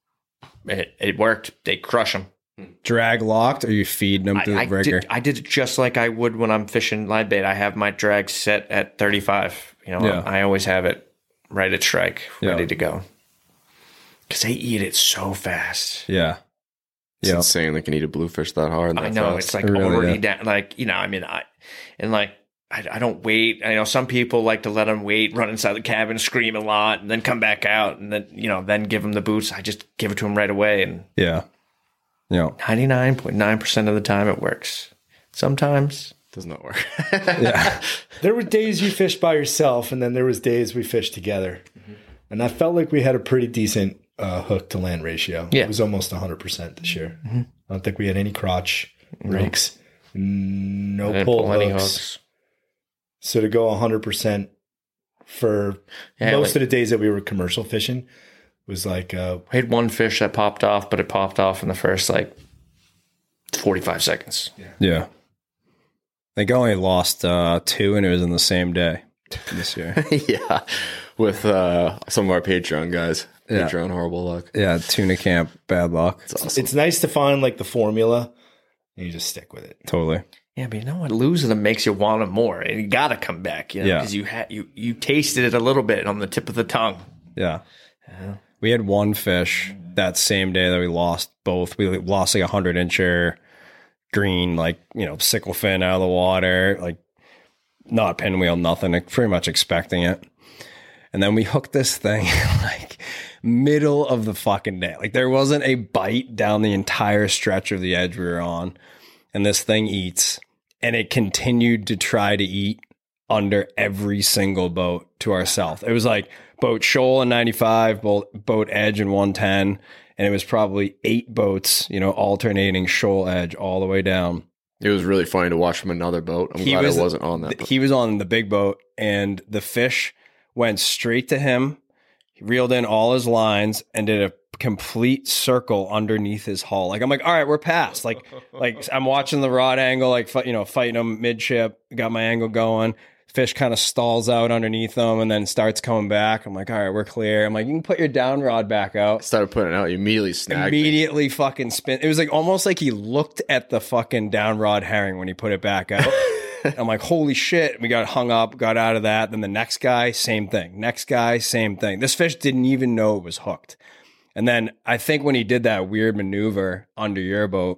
E: It, it worked. They crush them.
A: Drag locked, or you feeding them
E: I,
A: to the
E: I
A: rigger?
E: did, I did it just like I would when I'm fishing live bait. I have my drag set at thirty-five. You know,
A: Yeah.
E: I always have it right at strike,
A: Yeah.
E: ready to go. Because they eat it so fast.
A: Yeah.
D: It's
A: Yeah.
D: insane. They can eat a bluefish that hard.
E: I
D: that
E: know
D: fast.
E: it's like
A: It really
E: already
A: is.
E: down. Like, you know, I mean, I and like I, I don't wait. I know some people like to let them wait, run inside the cabin, scream a lot, and then come back out, and then you know, then give them the boots. I just give it to them right away, and
A: Yeah. Yeah.
E: ninety-nine point nine percent of the time it works. Sometimes.
D: does not work.
A: Yeah.
C: There were days you fished by yourself, and then there was days we fished together.
E: Mm-hmm.
C: And I felt like we had a pretty decent uh, hook to land ratio.
E: Yeah.
C: It was almost one hundred percent this year.
E: Mm-hmm.
C: I don't think we had any crotch breaks, no
E: I didn't
C: pull
E: pull any
C: hooks.
E: hooks.
C: So to go one hundred percent for
E: Yeah,
C: most
E: like-
C: of the days that we were commercial fishing was like, uh,
E: I had one fish that popped off, but it popped off in the first like forty-five seconds.
A: Yeah. I think I only lost uh, two, and it was in the same day this year.
D: yeah. With uh, some of our Patreon guys.
A: Yeah.
D: Patreon horrible luck.
A: Yeah, tuna camp, bad luck.
D: It's awesome.
C: It's nice to find like the formula, and you just stick with it.
A: Totally.
E: Yeah, but you know what? Losing them makes you want them more, and you got to come back. You know,
A: Yeah.
E: because you had you you tasted it a little bit on the tip of the tongue.
A: Yeah. We had one fish that same day that we lost both. We lost like a hundred incher green, like, you know, sickle fin out of the water, like not pinwheel, nothing, like, pretty much expecting it. And then we hooked this thing like middle of the fucking day. Like there wasn't a bite down the entire stretch of the edge we were on. And this thing eats, and it continued to try to eat under every single boat to our south. It was like boat shoal and ninety-five, boat, boat edge and one ten. And it was probably eight boats, you know, alternating shoal edge all the way down.
D: It was really funny to watch from another boat. I'm
A: He
D: glad
A: was-
D: I wasn't on that boat.
A: He was on the big boat, and the fish went straight to him. He reeled in all his lines and did a complete circle underneath his hull. Like, I'm like, all right, we're past. Like, like I'm watching the rod angle, like, fi- you know, fighting him midship, got my angle going. Fish kind of stalls out underneath him and then starts coming back. I'm like, all right, we're clear. I'm like, you can put your down rod back out.
D: Started putting it out. You immediately snagged me.
A: Immediately fucking spin. It was like almost like he looked at the fucking down rod herring when he put it back out. I'm like, holy shit. We got hung up, got out of that. Then the next guy, same thing. Next guy, same thing. This fish didn't even know it was hooked. And then I think when he did that weird maneuver under your boat,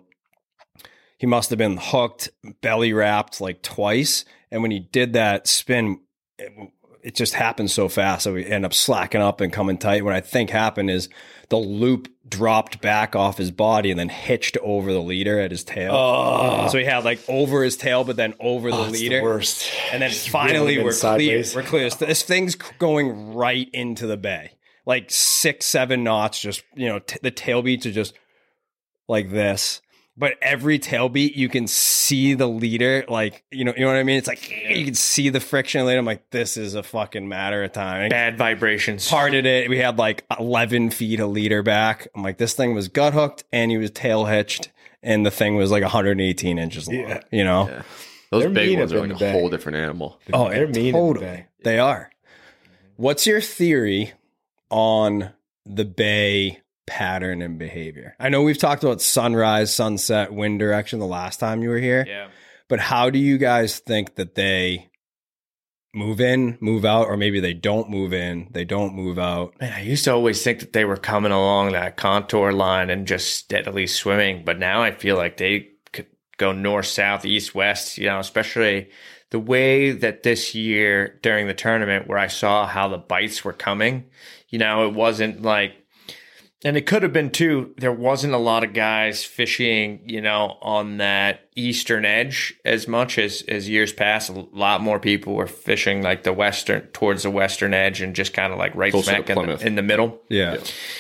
A: he must have been hooked, belly wrapped like twice. And when he did that spin, it, it just happened so fast. So we end up slacking up and coming tight. What I think happened is the loop dropped back off his body and then hitched over the leader at his tail.
C: Oh,
A: So he had like over his tail, but then over the
C: it's
A: leader.
C: the worst.
A: And then
C: Just
A: finally
C: reeling
A: we're
C: in sideways.
A: clear. We're clear. So this thing's going right into the bay. Like six, seven knots, just, you know, t- the tail beats are just like this. But every tail beat, you can see the leader, like, you know, you know what I mean? It's like, you can see the friction later. I'm like, this is a fucking matter of time. And
E: Bad vibrations.
A: parted it. We had like eleven feet of leader back. I'm like, this thing was gut hooked and he was tail hitched. And the thing was like one hundred eighteen inches long,
C: Yeah.
A: you know?
D: Yeah. Those
C: They're
D: big
C: mean
D: ones
C: up
D: are
C: in
D: like
C: the
D: a
C: bay.
D: whole different animal.
A: Oh,
C: They're mean in the
A: totally.
C: bay.
A: They are. What's your theory on the bay pattern and behavior? I know we've talked about sunrise, sunset, wind direction the last time you were here,
E: Yeah.
A: but how do you guys think that they move in, move out, or maybe they don't move in, they don't move out?
E: Man, I used to always think that they were coming along that contour line and just steadily swimming, but now I feel like they could go north, south, east, west, you know, especially the way that this year during the tournament where I saw how the bites were coming, you know, it wasn't like, and it could have been too, there wasn't a lot of guys fishing, you know, on that eastern edge as much as, as years past. A lot more people were fishing like the western, towards the western edge and just kind of like right
D: Closer to
E: smack in
D: Plymouth.
E: the, in the middle.
A: Yeah.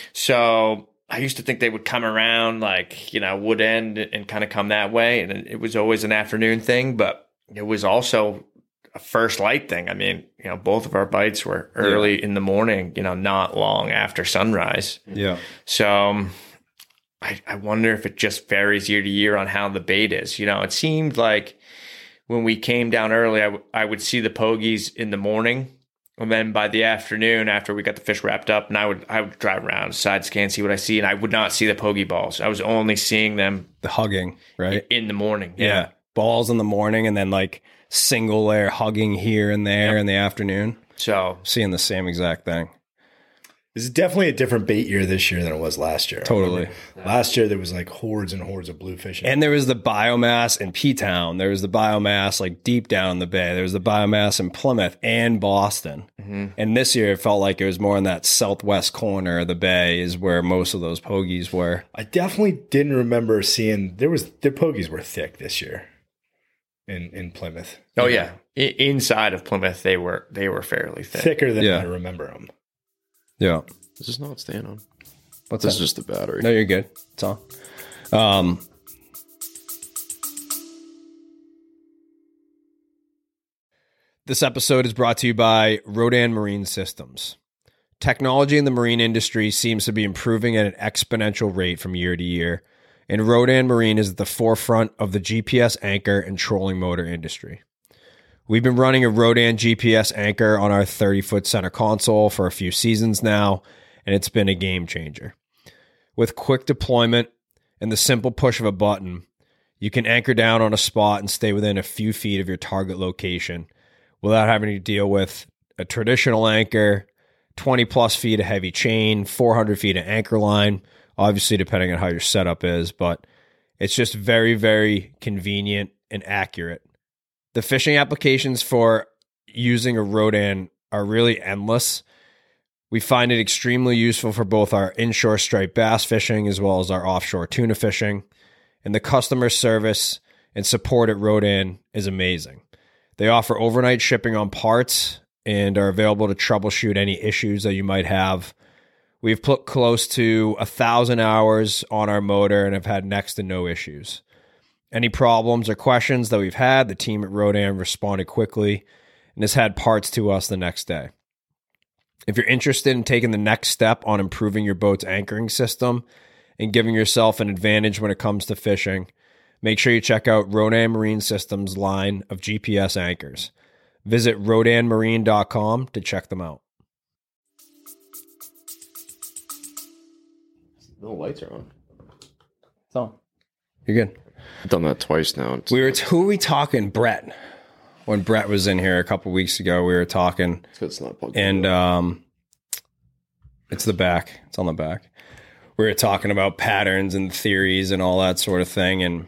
E: So I used to think they would come around like, you know, Wood End and kind of come that way. And it was always an afternoon thing, but it was also a first light thing. I mean, you know, both of our bites were early in the morning, you know, not long after sunrise.
A: Yeah.
E: So um, I, I wonder if it just varies year to year on how the bait is. You know, it seemed like when we came down early, I, w- I would see the pogies in the morning. And then by the afternoon, after we got the fish wrapped up, and I would I would drive around, side scan, see what I see, and I would not see the pogie balls. I was only seeing them
A: The hugging, right?
E: in the morning.
A: Yeah. Balls in the morning and then like single layer hugging here and there in the afternoon.
E: So
A: Seeing the same exact thing.
C: This is definitely a different bait year this year than it was last year.
A: Totally.
C: Last year there was like hordes and hordes of bluefish.
A: And there was the biomass in P-Town. There was the biomass like deep down in the bay. There was the biomass in Plymouth and Boston. And this year it felt like it was more in that southwest corner of the bay is where most of those pogies were.
C: I definitely didn't remember seeing there was the pogies were thick this year in in Plymouth.
E: oh yeah, I, inside of Plymouth they were they were fairly thick.
C: Thicker than
A: Yeah.
C: I remember them.
A: Yeah.
D: This is not staying on.
A: What's
D: This
A: that?
D: is just the battery.
A: No, you're good. It's on. Um, this episode is brought to you by Rodan Marine Systems. Technology in the marine industry seems to be improving at an exponential rate from year to year, and Rodan Marine is at the forefront of the G P S anchor and trolling motor industry. We've been running a Rodan G P S anchor on our thirty-foot center console for a few seasons now, and it's been a game changer. With quick deployment and the simple push of a button, you can anchor down on a spot and stay within a few feet of your target location without having to deal with a traditional anchor, twenty plus feet of heavy chain, four hundred feet of anchor line, obviously depending on how your setup is, but it's just very, very convenient and accurate. The fishing applications for using a Rodan are really endless. We find it extremely useful for both our inshore striped bass fishing as well as our offshore tuna fishing. And the customer service and support at Rodan is amazing. They offer overnight shipping on parts and are available to troubleshoot any issues that you might have. We've put close to a thousand hours on our motor and have had next to no issues. Any problems or questions that we've had, the team at Rodan responded quickly and has had parts to us the next day. If you're interested in taking the next step on improving your boat's anchoring system and giving yourself an advantage when it comes to fishing, make sure you check out Rodan Marine Systems' line of G P S anchors. Visit rodan marine dot com to check them out.
D: No lights are on.
A: So, you're good.
D: I've done that twice now. It's,
A: We were t- who were we talking? Brett. When Brett was in here a couple weeks ago, we were talking,
D: it's good, it's not plugged
A: and
D: in.
A: um, it's the back. It's on the back. We were talking about patterns and theories and all that sort of thing, and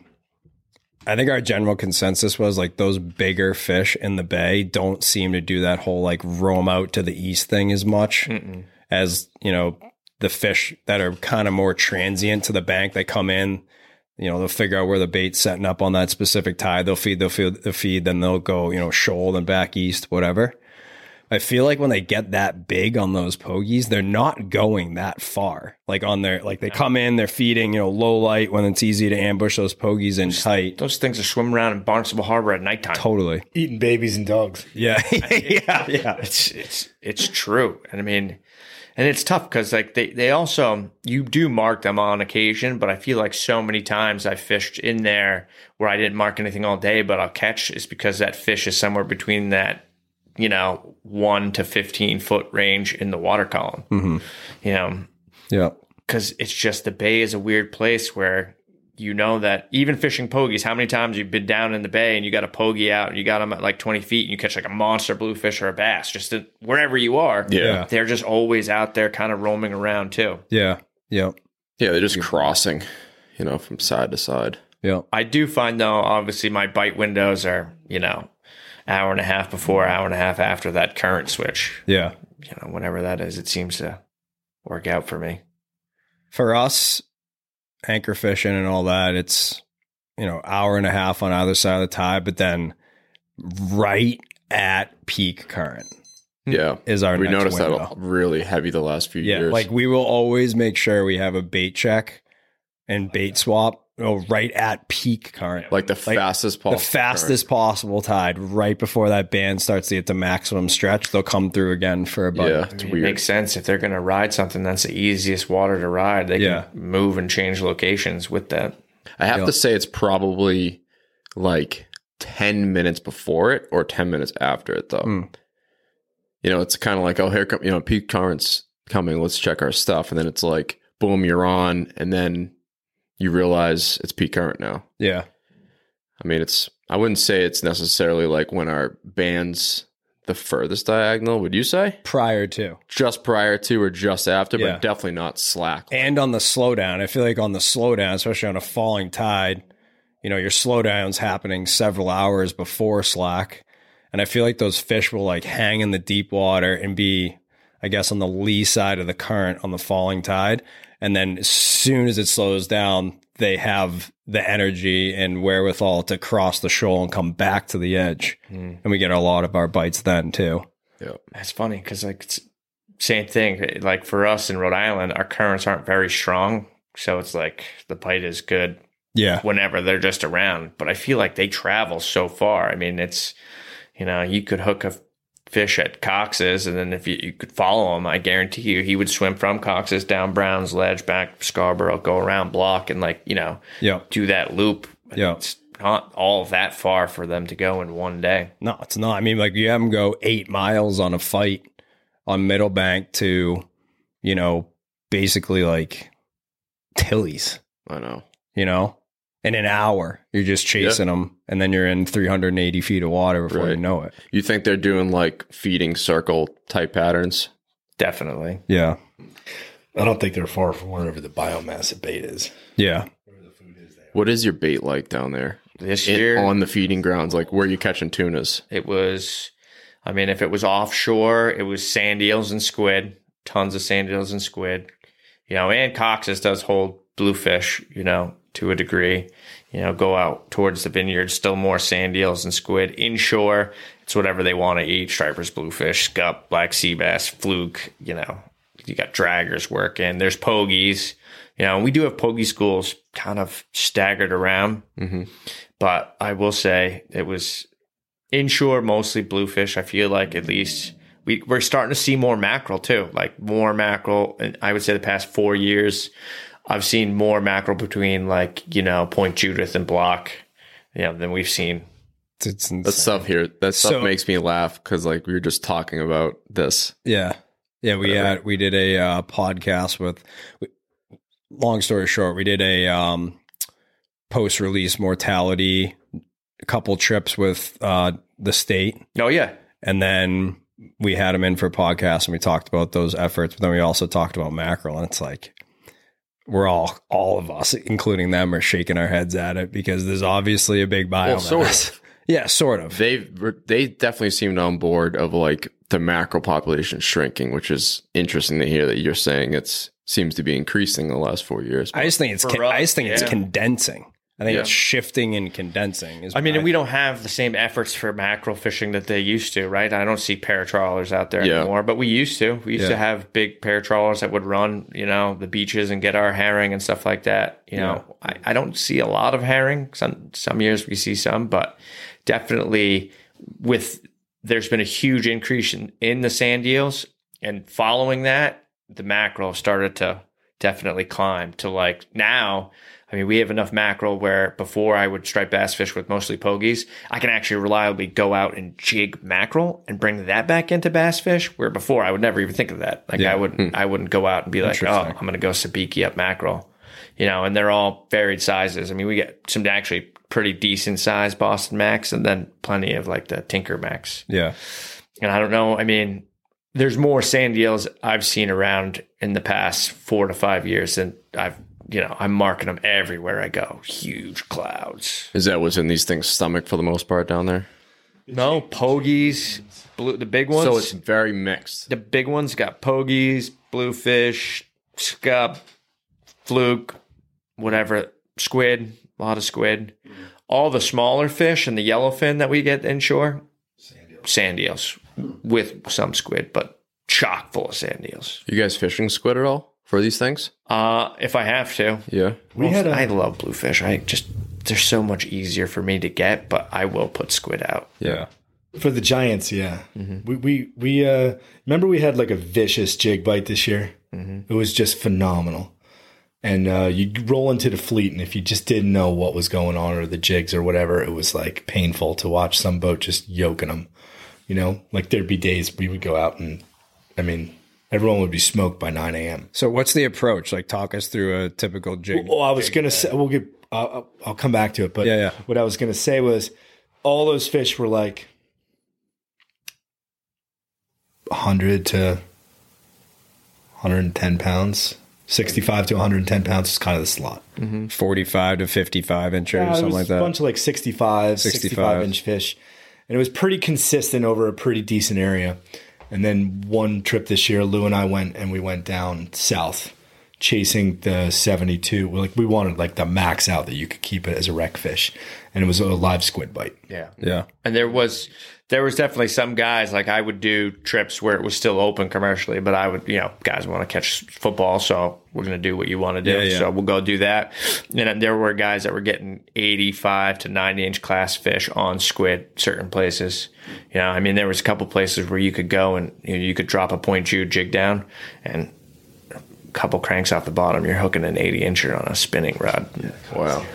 A: I think our general consensus was like those bigger fish in the bay don't seem to do that whole like roam out to the east thing as much Mm-mm. as, you know, the fish that are kind of more transient to the bank. They come in, you know, they'll figure out where the bait's setting up on that specific tide. They'll feed, they'll feed, they'll feed, then they'll go, you know, shoal and back east, whatever. I feel like when they get that big on those pogies, they're not going that far. Like on their, like they come in, they're feeding, you know, low light when it's easy to ambush those pogies in tight.
E: Those things are swimming around in Barnstable Harbor at nighttime.
A: Totally.
C: Eating babies and dogs.
A: Yeah. yeah. Yeah.
E: It's it's it's true, and I mean, and it's tough because like they they also you do mark them on occasion, but I feel like so many times I fished in there where I didn't mark anything all day, but I'll catch is because that fish is somewhere between that, you know, one to fifteen foot range in the water column. Mm-hmm. You know,
A: Yeah.
E: because it's just the bay is a weird place where you know that even fishing pogies, how many times you've been down in the bay and you got a pogie out and you got them at like twenty feet and you catch like a monster bluefish or a bass, just to, wherever you are.
D: Yeah.
E: They're just always out there kind of roaming around too.
A: Yeah. Yeah.
D: Yeah, they're just crossing, you know, from side to side.
A: Yeah.
E: I do find though, obviously my bite windows are, you know, hour and a half before, hour and a half after that current switch.
A: Yeah.
E: You know, whatever that is, it seems to work out for me.
A: For us, anchor fishing and all that, it's, you know, hour and a half on either side of the tide, but then right at peak current
D: Yeah.
A: is our
D: We
A: next
D: noticed
A: window.
D: that really heavy the last few
A: Yeah,
D: years.
A: like we will always make sure we have a bait check and bait swap, you know, right at peak current.
D: like the
A: like
D: fastest possible.
A: the fastest possible tide, right before that band starts to get the maximum stretch, they'll come through again for a bite.
D: Yeah,
E: I
D: it's
E: mean, it
D: weird.
E: makes sense if they're going to ride something that's the easiest water to ride. They
A: Yeah.
E: can move and change locations with that.
D: I have
A: Yeah.
D: to say it's probably like ten minutes before it or ten minutes after it, though.
A: Mm.
D: You know, it's kind of like, oh, here come, you know, peak current's coming. Let's check our stuff. And then it's like, boom, you're on. And then you realize it's peak current now.
A: Yeah.
D: I mean, it's, I wouldn't say it's necessarily like when our band's the furthest diagonal, would you say?
A: Prior to.
D: Just prior to or just after,
A: Yeah.
D: but definitely not slack.
A: And on the slowdown, I feel like on the slowdown, especially on a falling tide, you know, your slowdown's happening several hours before slack. And I feel like those fish will like hang in the deep water and be, I guess, on the lee side of the current on the falling tide. And then as soon as it slows down, they have the energy and wherewithal to cross the shoal and come back to the edge.
E: Mm.
A: And we get a lot of our bites then too.
D: Yeah.
E: That's funny because like it's same thing. Like for us in Rhode Island, our currents aren't very strong, so it's like the bite is good
A: Yeah.
E: whenever they're just around. But I feel like they travel so far. I mean, it's, you know, you could hook a fish at Cox's, and then if you, you could follow him, I guarantee you he would swim from Cox's down Brown's Ledge, back Scarborough, go around Block, and like, you know,
A: Yeah.
E: do that loop.
A: Yeah.
E: It's not all that far for them to go in one day.
A: No, it's not. I mean, like you have them go eight miles on a fight on Middlebank to, you know, basically like tillies,
D: I know.
A: you know, in an hour, you're just chasing them and then you're in three hundred eighty feet of water before
D: Right.
A: you know it.
D: You think they're doing like feeding circle type patterns?
E: Definitely.
A: Yeah.
C: I don't think they're far from wherever the biomass of bait is.
A: Yeah.
D: What is your bait like down there?
E: This
D: In-
E: year,
D: on the feeding grounds, like where you catching tunas?
E: it was, I mean, if it was offshore, it was sand eels and squid, tons of sand eels and squid, you know, and Cox's does hold bluefish, you know, to a degree, you know, go out towards the vineyard, still more sand eels and squid. Inshore, it's whatever they want to eat, stripers, bluefish, scup, black sea bass, fluke, you know, you got draggers working, there's pogies, you know, and we do have pogie schools kind of staggered around.
D: Mm-hmm.
E: But I will say it was inshore, mostly bluefish. I feel like at least we, we're starting to see more mackerel too, like more mackerel. And I would say the past four years, I've seen more mackerel between like, you know, Point Judith and Block, you know, than we've seen.
A: It's, it's
D: That
A: insane.
D: stuff here, that stuff
A: So-
D: makes me laugh because like we were just talking about this.
A: Yeah. Yeah. We
D: Whatever.
A: had, we did a uh, podcast with, we, long story short, we did a um, post release mortality, a couple trips with uh, the state.
E: Oh yeah.
A: And then we had him in for a podcast and we talked about those efforts, but then we also talked about mackerel. And it's like, we're all, all of us, including them, are shaking our heads at it because there's obviously a big biomass.
D: Well, sort of.
A: Yeah, sort of.
D: They they definitely seemed on board of like the mackerel population shrinking, which is interesting to hear that you're saying it's seems to be increasing the last four years.
A: I just think it's,
E: For
A: con-
E: us,
A: I just think it's
E: yeah.
A: condensing. I think
D: Yeah.
A: it's shifting and condensing. Is
E: I mean,
A: my-
E: we don't have the same efforts for mackerel fishing that they used to, right? I don't see paratrawlers out there
D: Yeah.
E: anymore, but we used to. We used
A: Yeah.
E: to have big paratrawlers that would run, you know, the beaches and get our herring and stuff like that. You know, I, I don't see a lot of herring. Some some years we see some, but definitely with there's been a huge increase in, in the sand eels, and following that, the mackerel started to definitely climb to like now. I mean, we have enough mackerel where before I would striped bass fish with mostly pogies, I can actually reliably go out and jig mackerel and bring that back into bass fish. Where before I would never even think of that. Like
A: Yeah.
E: I wouldn't, I wouldn't go out and be like, oh,
A: Interesting.
E: I'm going to go sabiki up mackerel, you know. And they're all varied sizes. I mean, we get some actually pretty decent sized Boston Max, and then plenty of like the Tinker Max.
A: Yeah.
E: And I don't know. I mean, there's more sand eels I've seen around in the past four to five years than I've. You know, I'm marking them everywhere I go. Huge clouds.
D: Is that what's in these things' stomach for the most part down there?
E: No, pogies, blue, the big ones.
D: So it's very mixed.
E: the big ones got pogies, bluefish, scup, fluke, whatever, squid, a lot of squid. All the smaller fish and the yellowfin that we get inshore, sand eels with some squid, but chock full of sand eels.
D: You guys fishing squid at all for these things?
E: Uh, if I have to.
D: Yeah.
C: We had a,
E: I love bluefish. I just they're so much easier for me to get, but I will put squid out.
A: Yeah.
C: for the Giants, yeah. We we we uh remember we had like a vicious jig bite this year. It was just phenomenal. And uh, you roll into the fleet, and if you just didn't know what was going on or the jigs or whatever, it was like painful to watch some boat just yoking them. You know, like there'd be days we would go out and, I mean, everyone would be smoked by nine a.m.
A: So what's the approach? Like, talk us through a typical jig.
C: Well, I was gonna say we'll get. I'll, I'll- I'll come back to it, but
A: Yeah, yeah.
C: what I was gonna say was all those fish were like one hundred to one hundred ten pounds, sixty-five to one hundred ten pounds is kind of the slot.
A: forty-five to fifty-five inches,
C: Yeah, it
A: something
C: was
A: like
C: a
A: that.
C: bunch of like sixty-five,
A: sixty-five.
C: sixty-five inch fish, and it was pretty consistent over a pretty decent area. And then one trip this year, Lou and I went and we went down south, chasing the seventy-two. We're like we wanted like the max out that you could keep it as a wreck fish, and it was a live squid bite.
E: Yeah.
A: Yeah.
E: And there was there was definitely some guys, like I would do trips where it was still open commercially, but I would, you know, guys want to catch football, so we're going to do what you want to do.
A: Yeah, yeah.
E: So we'll go do that. And then there were guys that were getting eighty-five to ninety inch class fish on squid certain places. You know, I mean, there was a couple places where you could go and you know, you could drop a point shoe jig down and a couple cranks off the bottom, you're hooking an eighty incher on a spinning rod.
D: Wow.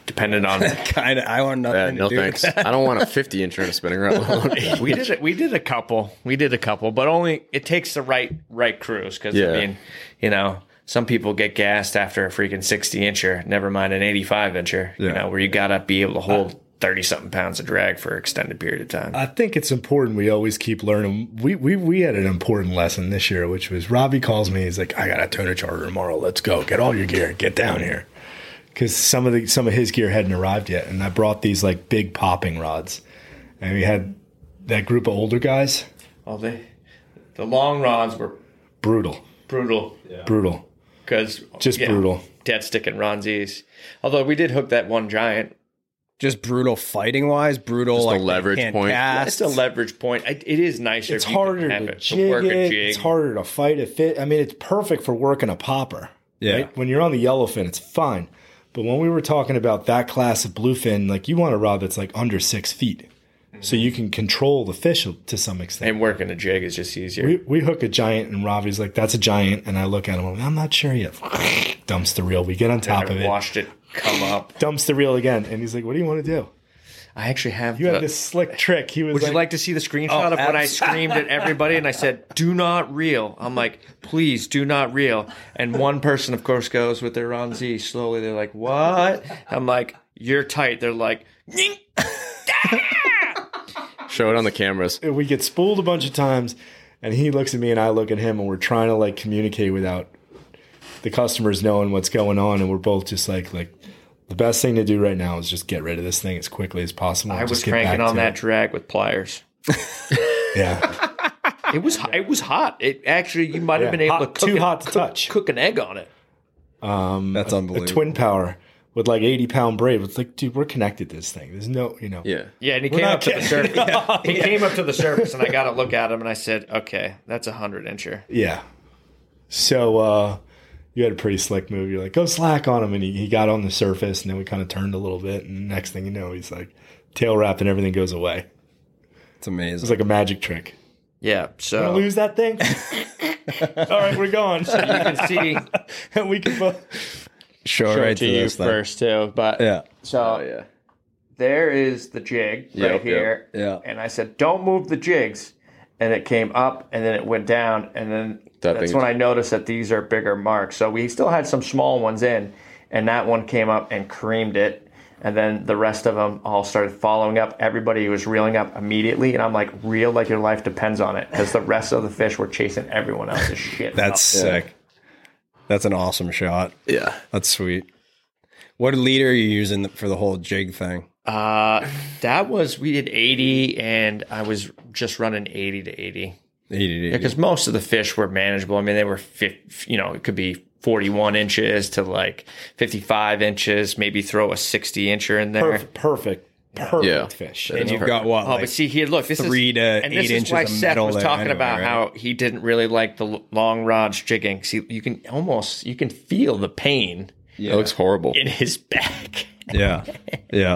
E: depended on.
A: Kind of. I want nothing
D: Yeah,
A: to
D: no
A: do
D: thanks.
A: with that.
D: I don't want a fifty incher in a spinning rod.
E: we did it. We did a couple. We did a couple, but only it takes the right right cruise because
D: Yeah.
E: I mean, you know, some people get gassed after a freaking sixty incher. Never mind an eighty-five incher. You
A: Yeah.
E: know, where you gotta be able to hold thirty something pounds of drag for an extended period of time.
C: I think it's important we always keep learning. We we we had an important lesson this year, which was Robbie calls me. He's like, I got a toner charter tomorrow. Let's go. Get all your gear. Get down here. Because some of the some of his gear hadn't arrived yet, and I brought these like big popping rods, and we had that group of older guys.
E: Oh, they the long rods were
C: Brutal,
E: brutal
C: brutal,
E: because
C: just brutal.
E: Dead sticking Ronzies. Although we did hook that one giant.
A: Just brutal fighting wise, brutal
D: Just a
A: like they
D: leverage
A: can't
D: point.
A: cast.
E: That's a leverage point. I, it is nicer.
C: It's
E: if you can
C: harder
E: have
C: to
E: it,
C: jig
E: work a
C: it.
E: jig.
C: It's harder to fight a fit. I mean, it's perfect for working a popper.
A: Yeah.
C: Right? When you're on the yellowfin, it's fine. But when we were talking about that class of bluefin, like you want a rod that's like under six feet, so you can control the fish to some extent.
E: And working a jig is just easier.
C: We, we hook a giant, and Robbie's like, "That's a giant," and I look at him. I'm, like, I'm not sure yet. Dumps the reel. We get on top
E: I
C: of it.
E: watched it come up.
C: Dumps the reel again, and he's like, "What do you want to do?"
E: I actually have.
C: You
E: the,
C: had this slick trick. He was
E: Would
C: like,
E: you like to see the screenshot
A: Oh,
E: of when I
A: abs-
E: screamed at everybody and I said, "Do not reel"? I'm like, "Please do not reel." And one person, of course, goes with their Ron Z slowly. They're like, "What?" I'm like, "You're tight." They're like, "Ying."
D: Show it on the cameras.
C: we get spooled a bunch of times, and he looks at me and I look at him, and we're trying to like communicate without the customers knowing what's going on, and we're both just like like the best thing to do right now is just get rid of this thing as quickly as possible.
E: I
C: and
E: was
C: just get
E: cranking
C: back
E: on
C: to
E: that
C: it.
E: drag with pliers.
C: Yeah,
E: It was it was hot. It actually you might have
C: Yeah,
E: been able
C: hot-
E: to cook
C: too
E: an-
C: hot to
E: cook,
C: touch.
E: cook an egg on it.
A: That's
C: a
A: unbelievable.
C: twin power with like eighty pound braid. It's like, dude, we're connected to this thing. There's no, you know.
D: Yeah.
E: Yeah, and he
C: We're
E: came
C: not
E: up to the
C: kidding.
E: surface. He came up to the surface, and I got to look at him, and I said, "Okay, that's a hundred incher."
C: Yeah. So uh, you had a pretty slick move. You're like, go slack on him. And he, he got on the surface, and then we kind of turned a little bit. And the next thing you know, he's like tail wrapped and everything goes away.
A: It's amazing.
C: It's like a magic trick.
E: Yeah,
C: Gonna
E: so
C: lose that thing? All right, we're gone.
E: you can see
C: and we can both.
A: show
E: show
A: right
E: it to
A: to
E: you
A: this thing.
E: first too. But
A: Yeah.
E: so
D: Oh, yeah.
E: there is the jig right
D: Yep,
E: here.
A: yep, yeah.
E: And I said, "Don't move the jigs." And it came up, and then it went down, and then
D: That
E: that's
D: thing-
E: when I noticed that these are bigger marks. So we still had some small ones in, and that one came up and creamed it. And then the rest of them all started following up. Everybody was reeling up immediately, and I'm like, "Reel like your life depends on it," because the rest of the fish were chasing everyone else's shit.
A: That's
E: up.
A: sick. That's an awesome shot.
D: Yeah.
A: That's sweet. What leader are you using for the whole jig thing?
E: Uh, that was we did eighty, and I was just running eighty to eighty.
A: eighty,
E: Because most of the fish were manageable. I mean, they were, fifty, you know, it could be forty-one inches to like fifty-five inches. Maybe throw a sixty incher in there.
C: Perfect, perfect, perfect
D: Yeah.
C: fish.
A: and you've got what?
E: Oh,
A: like
E: but see here, look, this
A: three
E: is
A: to
E: and this
A: eight
E: is
A: inches
E: why
A: of
E: Seth
A: metal
E: was
A: there
E: talking
A: anyway,
E: about
A: right?
E: how he didn't really like the l- long rods jigging. See, you can almost you can feel the pain
D: It looks horrible.
E: in his back.
A: Yeah, yeah.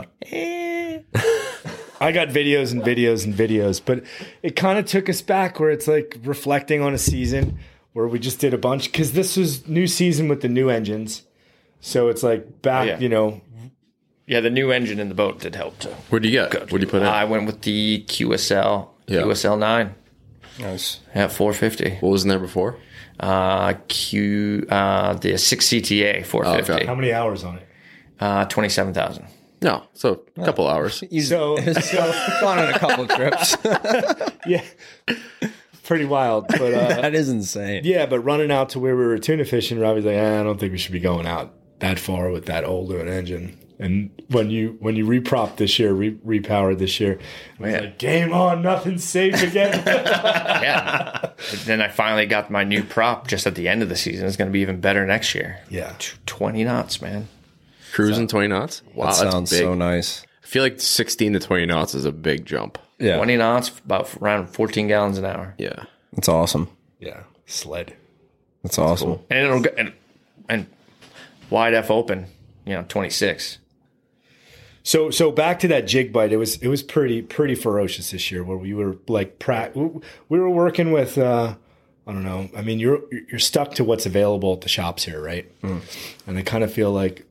C: I got videos and videos and videos, but it kind of took us back where it's like reflecting on a season where we just did a bunch because this was new season with the new engines. So it's like back,
E: Yeah.
C: you know,
E: Yeah, the new engine in the boat did help too.
D: What'd you get? What'd you put in?
E: I went with the Q S L,
D: Yeah.
E: Q S L nine
A: Nice.
E: at four fifty.
D: What was in there before?
E: Uh, Q, uh, the six C T A four fifty,
D: okay.
C: how many hours on it?
E: uh, twenty-seven thousand.
D: No. So a couple hours.
C: So, so
A: Gone on a couple trips.
C: yeah, pretty wild. But uh,
A: That is insane.
C: yeah, but running out to where we were tuna fishing, Robbie's like, eh, I don't think we should be going out that far with that old of an engine. And when you when you reprop this year, re- repowered this year, I was
E: Yeah.
C: like, game on, nothing's safe again.
E: Yeah. But then I finally got my new prop just at the end of the season. It's going to be even better next year.
C: Yeah.
E: twenty knots, man.
D: Cruising twenty knots. Wow,
A: That
D: that's
A: sounds
D: big.
A: so nice.
D: I feel like sixteen to twenty knots is a big jump.
A: Yeah,
E: twenty knots, about around fourteen gallons an hour.
D: Yeah.
A: that's awesome.
C: Yeah, sled.
A: That's awesome.
E: And it'll go, and, and wide F open, you know, twenty-six.
C: So so back to that jig bite. It was it was pretty pretty ferocious this year. Where we were like pra- we were working with uh, I don't know. I mean, you're you're stuck to what's available at the shops here, right? And I kind of feel like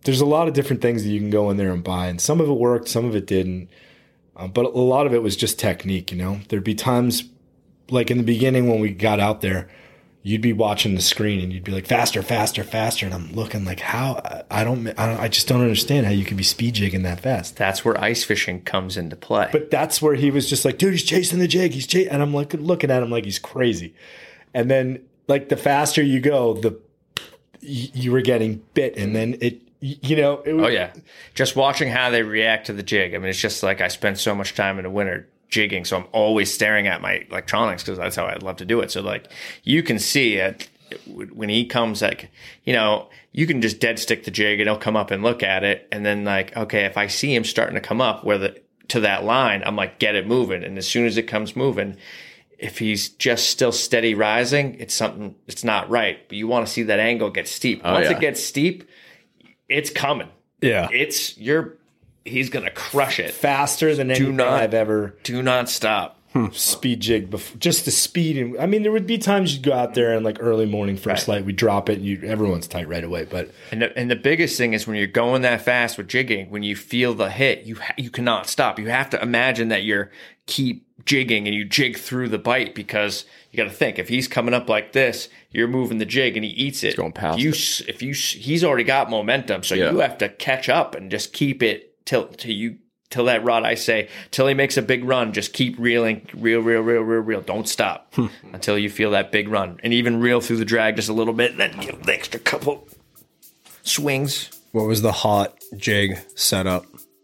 C: there's a lot of different things that you can go in there and buy, and some of it worked, some of it didn't. Um, but a lot of it was just technique, you know. There'd be times, like in the beginning when we got out there, you'd be watching the screen and you'd be like, faster, faster, faster. And I'm looking like, how? I don't, I don't, I just don't understand how you could be speed jigging that fast.
E: That's where ice fishing comes into play.
C: But that's where he was just like, dude, he's chasing the jig. He's chasing. And I'm like, looking at him like he's crazy. And then, like, the faster you go, the you were getting bit. And then it, you know. It was,
E: oh, yeah. Just watching how they react to the jig. I mean, it's just like I spent so much time in the winter jigging, so I'm always staring at my electronics because that's how I love to do it. So, like, you can see it when he comes, like, you know, you can just dead stick the jig and he'll come up and look at it. And then, like, okay, if I see him starting to come up where the to that line, I'm like, get it moving. And as soon as it comes moving, if he's just still steady rising, it's something, it's not right. But you want to see that angle get steep.
D: Oh,
E: Once
D: yeah.
E: it gets steep, it's coming.
A: Yeah.
E: It's, you're, he's going to crush it.
C: faster than anything
E: not-
C: I've ever
E: Do not stop.
C: speed jig before. Just the speed. And I mean, there would be times you'd go out there and like early morning first
E: Right.
C: light, we drop it and you, everyone's tight right away. But
E: And the, and the biggest thing is when you're going that fast with jigging, when you feel the hit, you ha- you cannot stop. You have to imagine that you're keep jigging and you jig through the bite because you got to think if he's coming up like this, you're moving the jig and he eats it.
D: going past
E: if you,
D: it.
E: s- if you s- he's already got momentum, so
D: Yeah.
E: you have to catch up and just keep it till till you till that rod. I say till he makes a big run, just keep reeling, reel, reel, reel, reel, reel. Don't stop until you feel that big run, and even reel through the drag just a little bit. Then give the extra couple swings.
A: What was the hot jig setup?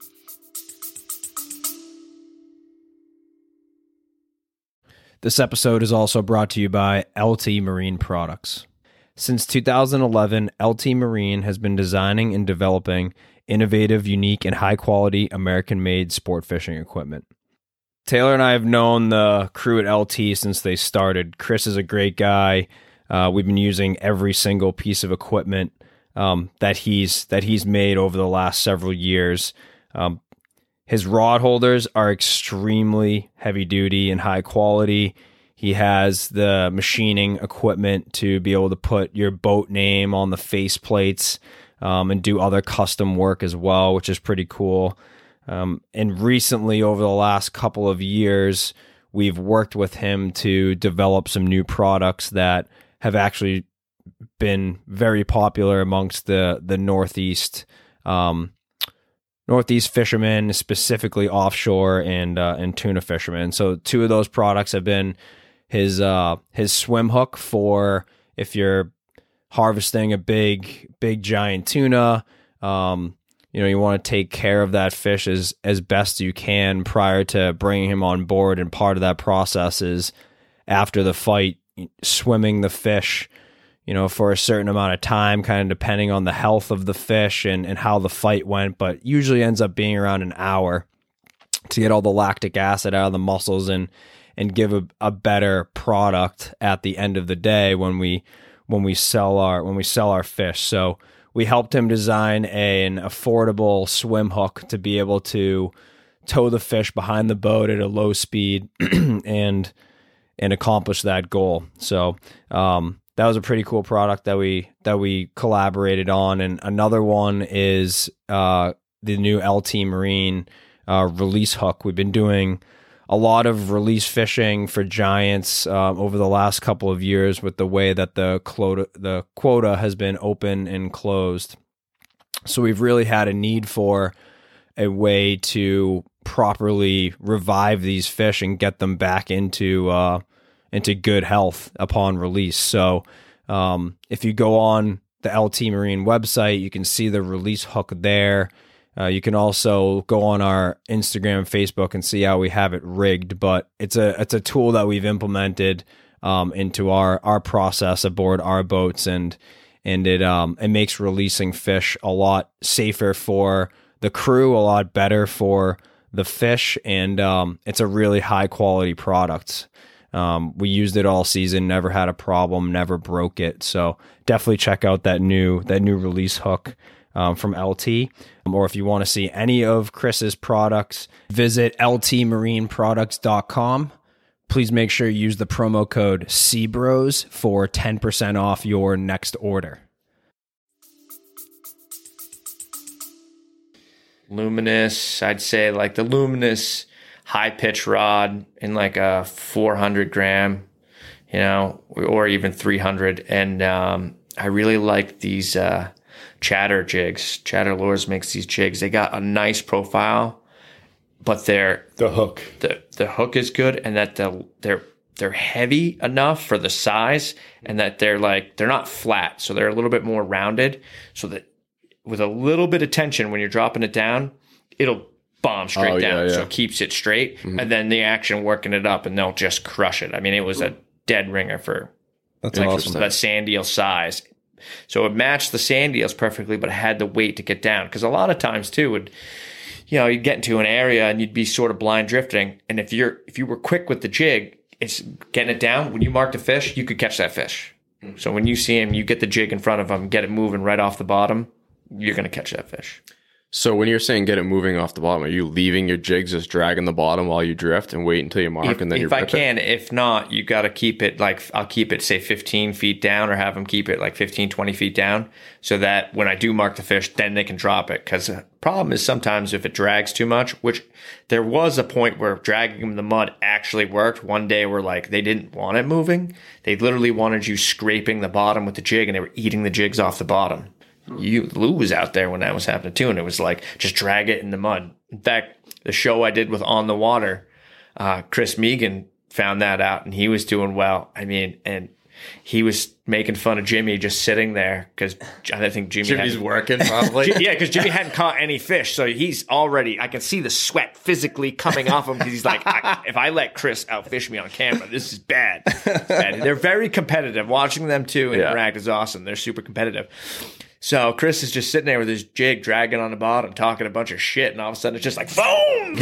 A: This episode is also brought to you by L T Marine Products. Since two thousand eleven, L T Marine has been designing and developing innovative, unique, and high-quality American-made sport fishing equipment. Taylor and I have known the crew at L T since they started. Chris is a great guy. Uh, we've been using every single piece of equipment um, that he's that he's made over the last several years. Um, his rod holders are extremely heavy duty and high quality. He has the machining equipment to be able to put your boat name on the face plates um, and do other custom work as well, which is pretty cool. Um, and recently, over the last couple of years, we've worked with him to develop some new products that have actually been very popular amongst the the Northeast um, Northeast fishermen, specifically offshore and uh, and tuna fishermen. So two of those products have been his uh, his swim hook for if you're harvesting a big big giant tuna. Um, you know, you want to take care of that fish as as best you can prior to bringing him on board, and part of that process is after the fight, swimming the fish, you know, for a certain amount of time, kind of depending on the health of the fish and, and how the fight went, but usually ends up being around an hour to get all the lactic acid out of the muscles and and give a, a better product at the end of the day when we when we sell our when we sell our fish. So we helped him design a, an affordable swim hook to be able to tow the fish behind the boat at a low speed and and accomplish that goal. So um, that was a pretty cool product that we that we collaborated on. And another one is uh, the new L T Marine uh, release hook. We've been doing a lot of release fishing for giants uh, over the last couple of years with the way that the quota, the quota has been open and closed. So we've really had a need for a way to properly revive these fish and get them back into uh, into good health upon release. So um, if you go on the L T Marine website, you can see the release hook there. Uh, you can also go on our Instagram and Facebook and see how we have it rigged, but it's a it's a tool that we've implemented um, into our our process aboard our boats, and and it um it makes releasing fish a lot safer for the crew, a lot better for the fish, and um, it's a really high quality product. Um, we used it all season, never had a problem, never broke it. So definitely check out that new that new release hook um, from L T. Um, or if you want to see any of Chris's products, visit L T marine products dot com. Please make sure you use the promo code C Bros for ten percent off your next order.
E: Luminous, I'd say like the Luminous high pitch rod in like a four hundred gram, you know, or even three hundred. And um, I really like these uh, Chatter jigs. Chatter Lures makes these jigs. They got a nice profile, but they're
C: The hook.
E: the the hook is good, and that the they're they're heavy enough for the size, and that they're like they're not flat, so they're a little bit more rounded, so that with a little bit of tension when you're dropping it down, it'll bomb straight
D: Oh, yeah,
E: down, so
D: yeah.
E: it keeps it straight, and then the action working it up, and they'll just crush it. I mean, it was a dead ringer for
A: That's
E: like
A: awesome.
E: that sand eel size. So it matched the sand eels perfectly, but it had the weight to get down. Because a lot of times too, would you know, you'd get into an area and you'd be sort of blind drifting, and if you're if you were quick with the jig, it's getting it down. When you marked a fish, you could catch that fish. So when you see him, you get the jig in front of him, get it moving right off the bottom, you're going to catch that fish.
D: So when you're saying get it moving off the bottom, are you leaving your jigs just dragging the bottom while you drift and wait until you mark
E: If,
D: and then you
E: if I
D: rip
E: can,
D: it?
E: if not, you got to keep it like, I'll keep it, say, fifteen feet down, or have them keep it like fifteen, twenty feet down, so that when I do mark the fish, then they can drop it. Because the problem is sometimes if it drags too much, which there was a point where dragging them in the mud actually worked. One day where like they didn't want it moving. They literally wanted you scraping the bottom with the jig, and they were eating the jigs off the bottom. You Lou was out there when that was happening too, and it was like just drag it in the mud. In fact, the show I did with On the Water, uh, Chris Megan found that out, and he was doing well. I mean, and he was making fun of Jimmy just sitting there because I think Jimmy
D: Jimmy's
E: hadn't-
D: working probably.
E: yeah, because Jimmy hadn't caught any fish, so he's already. I can see the sweat physically coming off him because he's like, I, if I let Chris outfish me on camera, this is bad. It's bad. They're very competitive. Watching them two interact is awesome. They're super competitive. So Chris is just sitting there with his jig dragging on the bottom, talking a bunch of shit, and all of a sudden it's just like boom.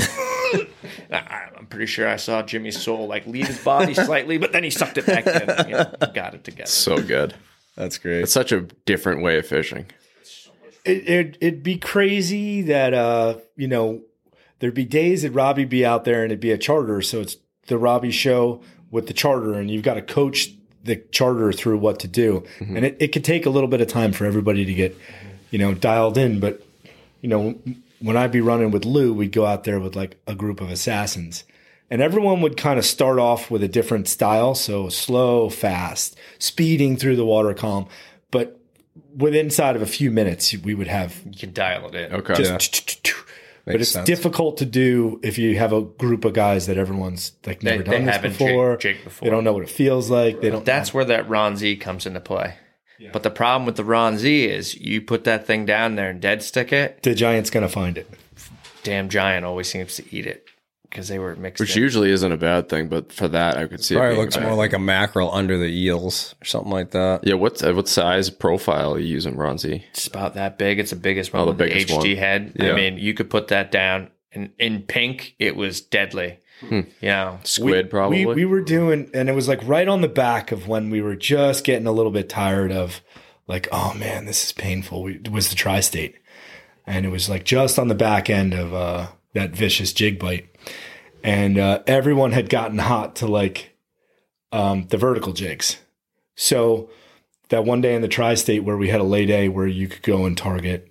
E: I, I'm pretty sure I saw Jimmy's soul like leave his body slightly, but then he sucked it back in. You know, got it together.
D: So good.
A: That's great.
D: It's such a different way of fishing.
C: It, it, it'd be crazy that, uh, you know, there'd be days that Robbie'd be out there and it'd be a charter. So it's the Robbie show with the charter, and you've got to coach the charter through what to do. Mm-hmm. And it, it could take a little bit of time for everybody to get, you know, dialed in. But, you know, when I'd be running with Lou, we'd go out there with like a group of assassins. And everyone would kind of start off with a different style. So slow, fast, speeding through the water column. But within inside of a few minutes, we would have
E: You can dial it in.
D: Okay.
C: just
A: Yeah.
C: but
A: Makes
C: it's
A: sense.
C: difficult to do if you have a group of guys that everyone's like never
E: They-
C: done
E: they
C: this
E: haven't
C: before.
E: jig- jigged before.
C: They don't know what it feels like. They don't.
E: That's where that Ron Z comes into play. But the problem with the Ron Z is you put that thing down there and dead stick it,
C: the giant's gonna find it.
E: damn giant always seems to eat it because they were mixed
D: Which
E: in.
D: usually isn't a bad thing, but for that, I could see it
A: Probably
D: being
A: looks
D: bad.
A: more like a mackerel under the eels or something like that.
D: Yeah, what uh, what size profile are you using, Ronzi?
E: It's about that big. It's the biggest one
D: Oh, the
E: with the
D: biggest
E: H D
D: one.
E: head.
A: Yeah.
E: I mean, you could put that down. And in pink, it was deadly. You know,
D: Squid,
C: We-
D: probably.
C: We, we were doing, and it was like right on the back of when we were just getting a little bit tired of, like, oh man, this is painful. We, it was the tri-state, and it was like just on the back end of uh, that vicious jig bite, and uh, everyone had gotten hot to like um, the vertical jigs. So that one day in the tri-state where we had a lay day where you could go and target,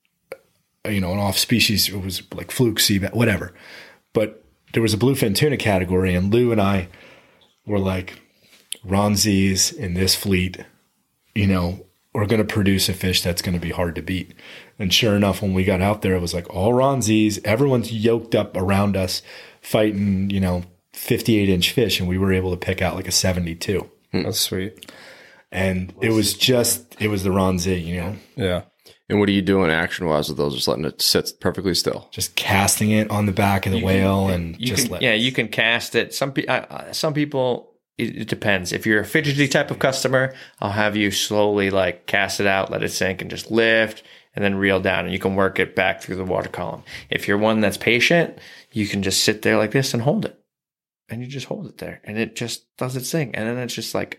C: you know, an off species, it was like fluke, sea bat, whatever, but there was a bluefin tuna category, and Lou and I were like, Ronzi's in this fleet, you know, we're going to produce a fish that's going to be hard to beat. And sure enough, when we got out there, it was like all Ronzi's, everyone's yoked up around us fighting, you know, fifty-eight inch fish. And we were able to pick out like a seventy-two.
A: That's sweet.
C: And it was just, it was the Ronzi, you know,
A: Yeah.
D: And what are you doing action wise with those? Just letting it sit perfectly still.
C: just casting it on the back of the whale and
E: you
C: just
E: can,
C: let
E: yeah, you can cast it. Some pe- uh, some people, it, it depends. If you're a fidgety type of customer, I'll have you slowly like cast it out, let it sink, and just lift, and then reel down, and you can work it back through the water column. If you're one that's patient, you can just sit there like this and hold it, and you just hold it there, and it just does its thing, and then it's just like.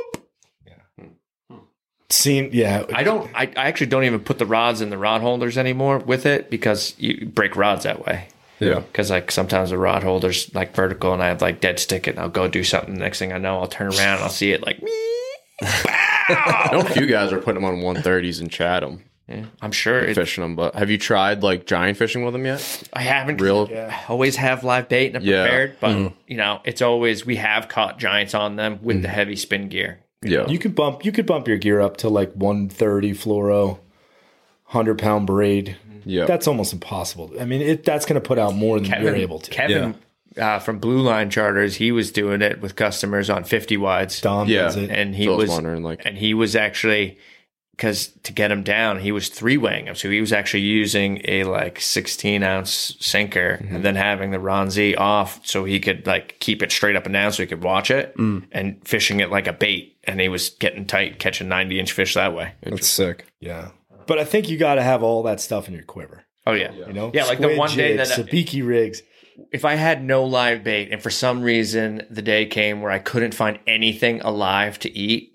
C: seen. Yeah.
E: I don't. I, I actually don't even put the rods in the rod holders anymore with it because you break rods that way.
A: Yeah.
E: Because like sometimes the rod holder's like vertical and I have like dead stick it and I'll go do something. Next thing I know, I'll turn around and I'll see it like.
D: I know a few guys are putting them on one thirties in Chatham.
E: Yeah, I'm sure it,
D: fishing them. But have you tried like giant fishing with them yet?
E: I haven't.
D: Real?
E: I always have live bait and I'm
D: Yeah.
E: prepared, but you know, it's always we have caught giants on them with the heavy spin gear.
D: Yeah.
C: You could bump you could bump your gear up to like one thirty fluoro, one hundred pound braid.
D: Yeah.
C: That's almost impossible. I mean, it, that's going to put out more than you're able to.
E: Kevin uh, from Blue Line Charters, he was doing it with customers on fifty wides,
C: Dom
D: Yeah.
C: does it.
E: and he
D: So I was
E: was
D: wondering, like-
E: and he was actually because to get him down, he was three weighing him, so he was actually using a like sixteen ounce sinker
D: Mm-hmm.
E: and then having the Ronzi off so he could like keep it straight up and down so he could watch it
D: Mm.
E: and fishing it like a bait, and he was getting tight, catching ninety inch fish that way.
A: That's sick.
C: Yeah. But I think you got to have all that stuff in your quiver.
E: Oh yeah,
C: You know?
E: yeah. Like the
C: Squid
E: one day
C: jigs,
E: that
C: sabiki rigs.
E: if I had no live bait and for some reason the day came where I couldn't find anything alive to eat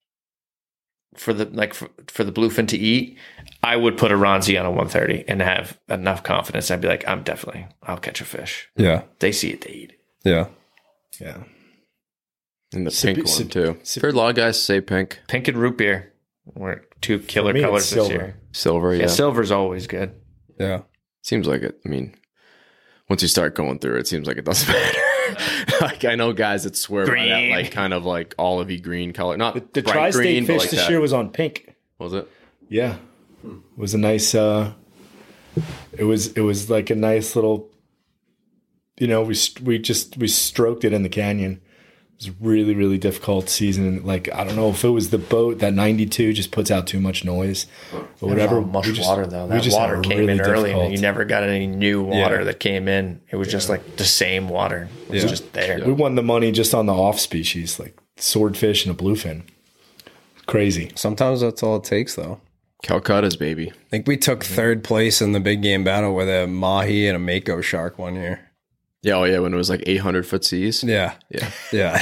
E: for the like for, for the bluefin to eat, I would put a Ronzi on a one thirty and have enough confidence. I'd be like, I'm definitely, I'll catch a fish.
A: Yeah.
E: They see it, they eat it.
A: Yeah.
C: Yeah.
D: And the
C: Sip-
D: pink
C: sip-
D: one too.
C: sip-
D: I've heard a lot of guys say pink.
E: Pink and root beer were two killer
C: me, it's
E: colors this
C: silver.
E: year.
D: Silver, yeah.
E: Yeah, silver's always good.
A: Yeah.
D: Seems like it. I mean, once you start going through it, it seems like it doesn't matter. Like I know guys that swear by that,
E: Green.
D: like kind of like olivey green color, not
C: The, the
D: bright
C: tri-state
D: green, but
C: fish
D: like
C: this
D: that.
C: year was on pink.
D: Was it?
C: Yeah. It was a nice uh it was it was like a nice little you know, we we just we stroked it in the canyon. It was a really really difficult season. Like I don't know if it was the boat that ninety-two just puts out too much noise or whatever.
E: Much
C: We just-
E: water though.
C: we
E: That
C: just
E: water
C: had a
E: came
C: really
E: in early,
C: difficult-
E: and you never got any new water
A: Yeah.
E: that came in. It was just like the same water. It was
A: Yeah.
E: just there.
C: We won the money just on the off species like swordfish and a bluefin. Crazy.
A: Sometimes that's all it takes, though.
D: Calcutta's baby.
A: I think we took third place in the big game battle with a mahi and a mako shark one year.
D: Yeah, oh yeah, when it was like eight hundred foot seas.
A: Yeah.
D: Yeah.
A: Yeah.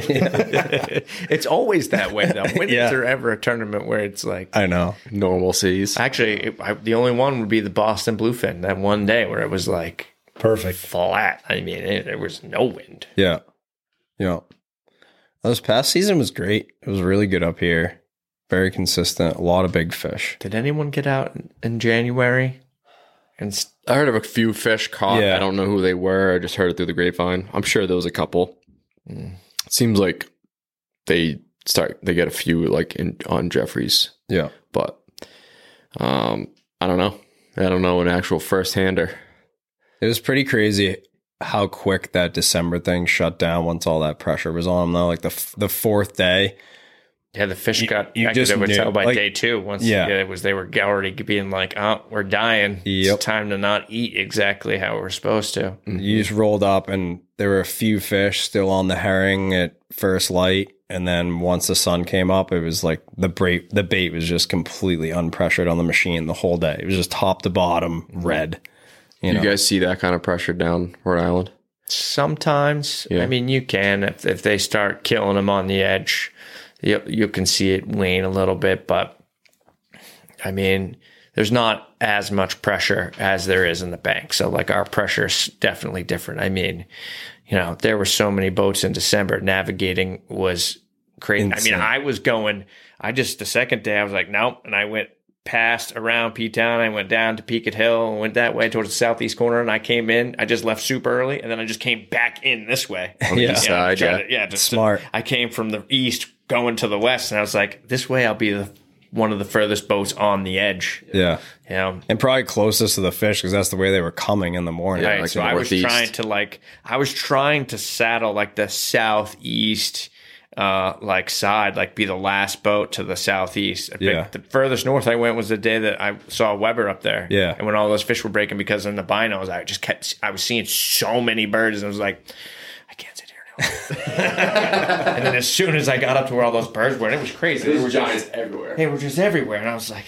E: It's always that way though. When
A: Yeah.
E: is there ever a tournament where it's like
A: I know.
D: Normal seas.
E: actually it, I, the only one would be the Boston Bluefin that one day where it was like
C: Perfect.
E: flat. I mean, it, there was no wind.
A: Yeah. Yeah. This past season was great. It was really good up here. Very consistent. A lot of big fish.
E: Did anyone get out in, in January? And s-
D: I heard of a few fish caught.
A: Yeah.
D: I don't know who they were. I just heard it through the grapevine. I'm sure there was a couple. It seems like they start. They get a few like in on Jeffries,
A: Yeah.
D: but um, I don't know. I don't know an actual first hander.
A: It was pretty crazy how quick that December thing shut down once all that pressure was on them, though. Like the f- the fourth day.
E: yeah, the fish got.
A: you
E: I could
A: just
E: never
A: knew,
E: tell by
A: like-
E: day two. Once
A: Yeah.
E: yeah. it was they were already being like, "Oh, we're dying.
A: Yep.
E: It's time to not eat exactly how we're supposed to."
A: You just rolled up, and there were a few fish still on the herring at first light. And then once the sun came up, it was like the bait, the bait was just completely unpressured on the machine the whole day. It was just top to bottom red. You
D: You
A: know?
D: guys see that kind of pressure down Rhode Island?
E: Sometimes,
D: Yeah.
E: I mean, you can if if they start killing them on the edge, you you can see it wane a little bit. But I mean, there's not as much pressure as there is in the bank. So like our pressure is definitely different. I mean, you know, there were so many boats in December. Navigating was crazy.
A: Insane.
E: I mean, I was going. I just the second day I was like, nope, and I went past around P Town. I went down to Peaked Hill and went that way towards the southeast corner. And I came in. I just left super early, and then I just came back in this way.
D: On the
A: Yeah.
D: east
E: Yeah,
D: side,
E: try
D: yeah.
E: to- yeah, just
A: Smart.
E: I came from the east going to the west, and I was like, this way I'll be the one of the furthest boats on the edge.
A: Yeah.
E: You know,
A: And probably closest to the fish because that's the way they were coming in the morning.
D: Yeah,
E: right?
D: like
E: So
D: the
E: I was
D: northeast.
E: trying to like, I was trying to saddle like the southeast, uh, like side, like be the last boat to the southeast. I think
A: Yeah.
E: The furthest north I went was the day that I saw Weber up there.
A: Yeah.
E: And when all those fish were breaking, because in the binos, I just kept, I was seeing so many birds, and I was like, I can't sit here now. And then as soon as I got up to where all those birds were, and it was crazy. They were
D: giants
E: just,
D: everywhere.
E: they were just everywhere, and I was like,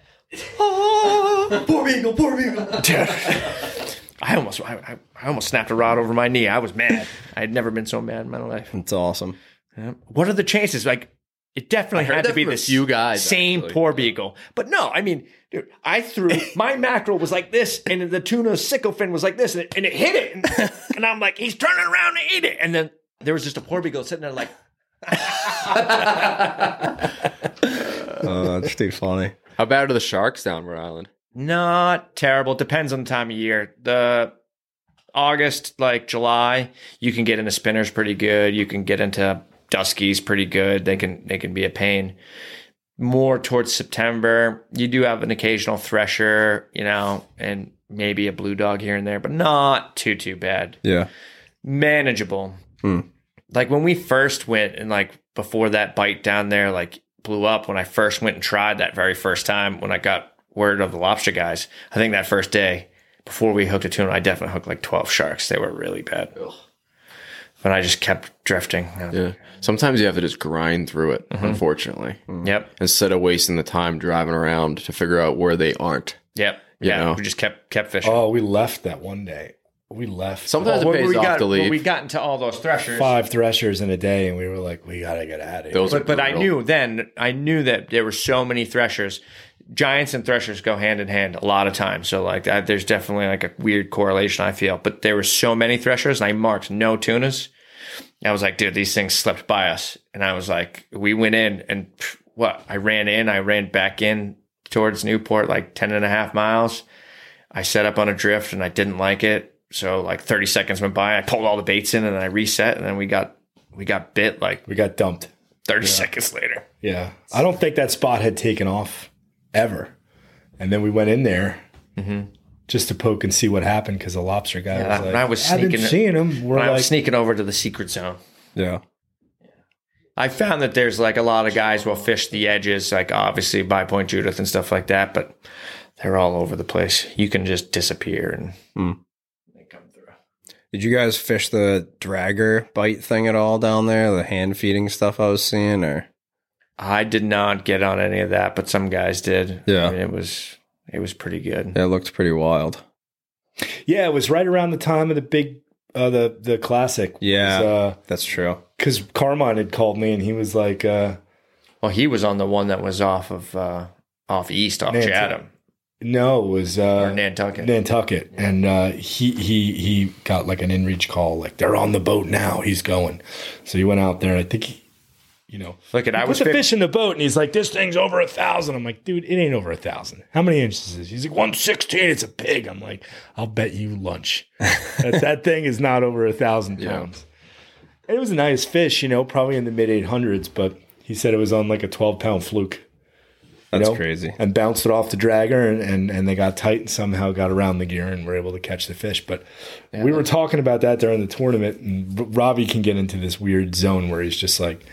E: oh, poor beagle, poor beagle. Dude, I almost, I, I, I almost snapped a rod over my knee. I was mad. I had never been so mad in my life.
A: It's awesome.
E: Yeah. What are the chances? Like, it definitely
D: heard
E: had to
D: that
E: be
D: from a
E: the
D: few guys,
E: same
D: actually.
E: poor beagle. But no, I mean, dude, I threw my mackerel was like this, and the tuna sickle fin was like this, and it, and it hit it, and, and I'm like, he's turning around to eat it, and then there was just a poor beagle sitting there like,
A: Oh, that's too funny.
D: How bad are the sharks down Rhode Island?
E: Not terrible. Depends on the time of year. The August, like July, you can get into spinners pretty good. You can get into duskies pretty good. They can they can be a pain. More towards September, you do have an occasional thresher, you know, and maybe a blue dog here and there, but not too too bad.
A: Yeah.
E: Manageable.
A: Hmm.
E: Like when we first went and like before that bite down there like blew up, when I first went and tried that very first time when I got word of the lobster guys, I think that first day before we hooked a tuna, I definitely hooked like twelve sharks. They were really bad. Ugh. But I just kept drifting.
D: Yeah. Sometimes you have to just grind through it, mm-hmm. unfortunately.
E: Mm-hmm. Yep.
D: Instead of wasting the time driving around to figure out where they aren't.
E: Yep.
D: You
E: yeah.
D: know?
E: We just kept kept fishing.
C: Oh, we left that one day. We left.
D: Sometimes
E: well,
D: it pays
E: we
D: off
E: got,
D: to leave.
E: When we got into all those threshers.
C: Five threshers in a day, and we were like, we got to get out of here.
D: Those
E: But, but I
D: brutal.
E: knew then, I knew that there were so many threshers. Giants and threshers go hand in hand a lot of times. So like that, there's definitely like a weird correlation, I feel. But there were so many threshers, and I marked no tunas. I was like, dude, these things slipped by us. And I was like, we went in and pff, what? I ran in, I ran back in towards Newport, like ten and a half miles. I set up on a drift and I didn't like it. So like thirty seconds went by. I pulled all the baits in and then I reset. And then we got, we got bit like
C: We got dumped.
E: thirty seconds later.
C: Yeah. I don't think that spot had taken off ever. And then we went in there
E: Mm-hmm.
C: just to poke and see what happened because the lobster guy
E: Yeah,
C: was
E: when
C: like,
E: I was
C: I've been
E: sneaking-
C: seeing him. We're
E: When I
C: like,
E: was sneaking over to the secret zone.
A: Yeah.
E: I found that there's like a lot of guys will fish the edges, like obviously by Point Judith and stuff like that, but they're all over the place. You can just disappear and
A: Hmm.
E: they come through.
A: Did you guys fish the dragger bite thing at all down there? The hand feeding stuff I was seeing, or
E: I did not get on any of that, but some guys did.
A: Yeah.
E: I mean, it was it was pretty good.
A: yeah, it looked pretty wild.
C: yeah, it was right around the time of the big, uh, the, the classic.
A: Yeah, that's true.
C: Because Carmine had called me and he was like, uh,
E: Well, he was on the one that was off of uh, off east, off
C: Nantucket.
E: Chatham
C: no, it was uh,
E: or Nantucket.
C: Nantucket, and uh, he he he got like an in-reach call, like they're on the boat now. He's going, so he went out there. I think he, you know,
E: Look at
C: he
E: I
C: put
E: was
C: the
E: fif-
C: fish in the boat, and he's like, "This thing's over a thousand." I'm like, "Dude, it ain't over a thousand. How many inches is it?" He's like, one sixteen. It's a pig." I'm like, "I'll bet you lunch that that thing is not over a thousand pounds." And it was a nice fish, you know, probably in the mid eight hundreds, but he said it was on like a twelve pound fluke. You
A: That's
C: know,
A: crazy.
C: and bounced it off the dragger, and, and, and they got tight and somehow got around the gear and were able to catch the fish. But we were talking about that during the tournament, and R- Robbie can get into this weird zone where he's just like,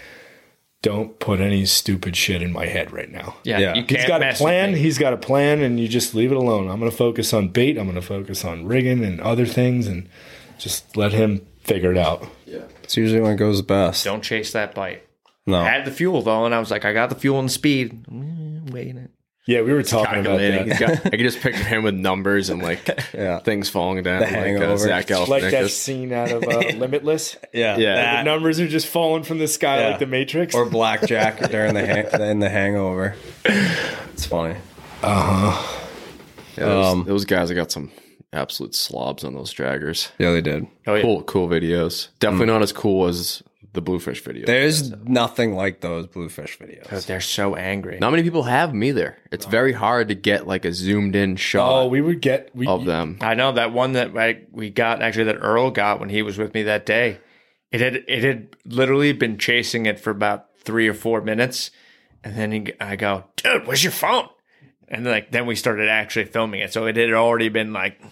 C: don't put any stupid shit in my head right now.
E: Yeah,
A: Yeah.
E: you can't
C: He's got a
E: mess with
C: plan.
E: me.
C: He's got a plan, and you just leave it alone. I'm going to focus on bait. I'm going to focus on rigging and other things, and just let him figure it out.
A: It's usually when it goes best.
E: Don't chase that bite.
A: No.
E: I had the fuel though, and I was like, I got the fuel and the speed. Mm, waiting it.
C: Yeah, we were talking about
D: Calculating.
C: that.
D: He's got- I can just picture him with numbers and like
A: Yeah.
D: things falling down.
A: The
D: like uh,
A: hangover.
D: Zach
C: Like that
D: Galifianakis.
C: scene out of uh, Limitless.
A: Yeah.
D: Yeah.
C: The numbers are just falling from the sky
A: Yeah.
C: like the Matrix.
A: Or blackjack during the hang- in the hangover. It's funny.
D: Yeah, those,
A: Um,
D: those guys have got some absolute slobs on those draggers.
A: Yeah, they did.
E: Oh yeah.
D: Cool, cool videos. Definitely not as cool as the Bluefish video.
A: There's nothing like those Bluefish videos.
E: But they're so angry.
D: Not many people have them either. It's very hard to get like a zoomed in shot
C: Oh, we would get we,
D: of them.
E: I know that one that I, we got actually that Earl got when he was with me that day. It had it had literally been chasing it for about three or four minutes, and then he, I go, dude, where's your phone? And like then we started actually filming it, so it had already been like.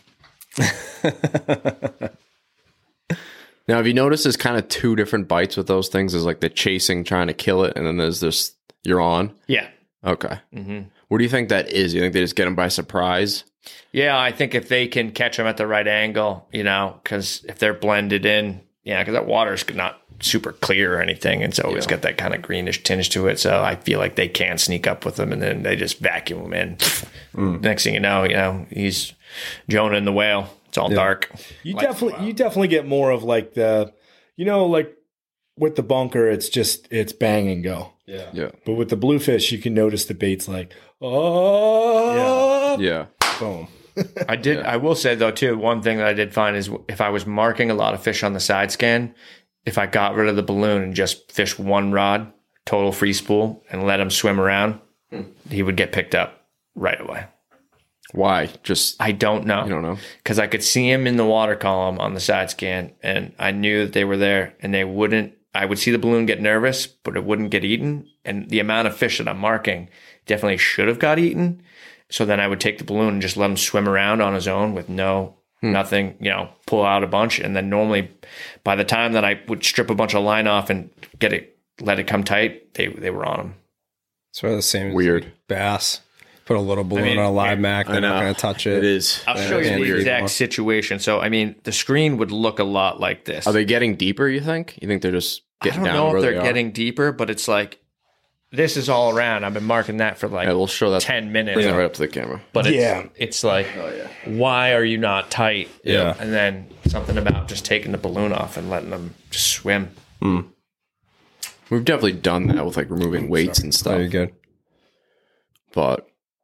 D: Now, have you noticed there's kind of two different bites with those things? There's like the chasing, trying to kill it, and then there's this you're on.
E: Yeah.
D: Okay.
E: Mm-hmm.
D: What do you think that is? You think they just get them by surprise?
E: Yeah, I think if they can catch them at the right angle, you know, because if they're blended in, yeah, because that water's not super clear or anything, and so it's got that kind of greenish tinge to it. So I feel like they can sneak up with them, and then they just vacuum them in. Mm. Next thing you know, you know, he's Jonah and the whale. It's all dark.
C: You
E: Like,
C: definitely you definitely get more of like the, you know, like with the bunker, it's just it's bang and go.
A: Yeah.
D: Yeah.
C: But with the bluefish, you can notice the bait's like, oh,
D: Yeah.
A: Boom.
E: I did. I will say though too. One thing that I did find is if I was marking a lot of fish on the side scan, if I got rid of the balloon and just fish one rod, total free spool, and let him swim around, he would get picked up. right away.
D: Why? Just
E: I don't know.
D: you don't know.
E: Because I could see them in the water column on the side scan, and I knew that they were there, and they wouldn't. I would see the balloon get nervous, but it wouldn't get eaten. And the amount of fish that I'm marking definitely should have got eaten. So then I would take the balloon and just let him swim around on his own with no hmm. nothing, you know, pull out a bunch. And then normally by the time that I would strip a bunch of line off and get it, let it come tight, they they were on him.
A: Sort of the same
D: Weird.
A: as bass. Put a little balloon
E: I mean,
A: on a live
E: yeah,
A: mac, they're not going to touch it.
D: It is.
E: I'll
A: Yeah,
E: show
A: it's
E: you the
A: weird.
E: exact situation. So, I mean, the screen would look a lot like this.
D: Are they getting deeper, you think? You think they're just
E: I
D: getting
E: don't
D: down
E: know
D: where
E: if they're
D: they are?
E: getting deeper, but it's like, this is all around. I've been marking that for like
D: Yeah, we'll show that.
E: ten minutes.
D: Bring that right up to the camera.
E: But it's,
C: Yeah.
E: it's like, why are you not tight?
A: Yeah.
E: And then something about just taking the balloon off and letting them just swim.
D: We've definitely done that with like removing weights and stuff.
A: Very good.
D: But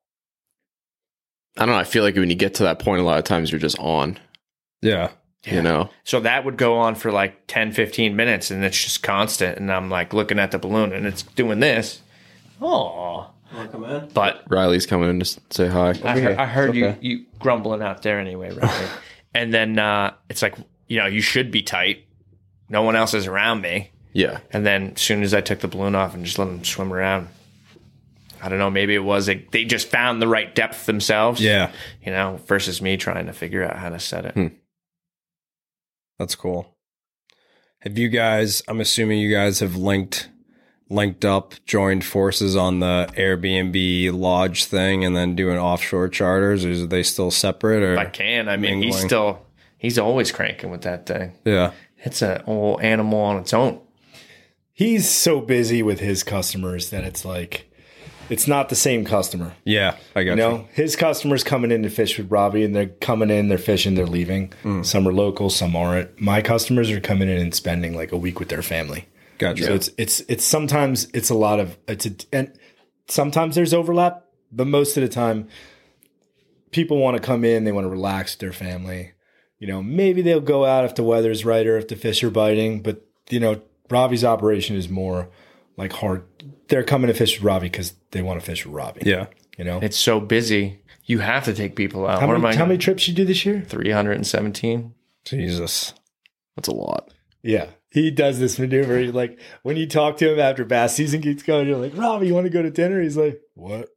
D: I don't know. I feel like when you get to that point, a lot of times you're just on,
A: Yeah.
D: you know?
E: So that would go on for like ten, fifteen minutes, and it's just constant. And I'm like looking at the balloon, and it's doing this. Oh. But
D: Riley's coming in to s- say hi.
E: I heard, I heard
A: Okay.
E: you, you grumbling out there anyway, right? And then uh, it's like, you know, you should be tight. No one else is around me.
D: Yeah.
E: And then as soon as I took the balloon off and just let them swim around, I don't know, maybe it was like they just found the right depth themselves.
A: Yeah.
E: You know, versus me trying to figure out how to set it.
D: Hmm.
A: That's cool. Have you guys, I'm assuming you guys have linked linked up, joined forces on the Airbnb lodge thing and then doing offshore charters, or are they still separate? Or
E: If I can. I mean, he's
A: mingling?
E: still, he's always cranking with that thing.
A: Yeah.
E: It's a whole animal on its own.
C: He's so busy with his customers that it's like, it's not the same customer.
A: Yeah. I got
C: You know, his customers coming in to fish with Robbie, and they're coming in, they're fishing, they're leaving. Some are local, some aren't. My customers are coming in and spending like a week with their family.
A: Gotcha.
C: So it's it's it's sometimes it's a lot of it's a, and sometimes there's overlap, but most of the time, people want to come in, they want to relax with their family. You know, maybe they'll go out if the weather's right or if the fish are biting. But you know, Robbie's operation is more like hard. They're coming to fish with Robbie because they want to fish with Robbie.
A: Yeah.
C: You know,
E: It's so busy. You have to take people out.
C: how
E: what
C: many,
E: am I?
C: how many trips you do this year?
E: three hundred seventeen.
A: Jesus.
D: That's a lot.
C: Yeah. He does this maneuver. He's like, when you talk to him after bass season keeps going, you're like, Robbie, you want to go to dinner? He's like, what?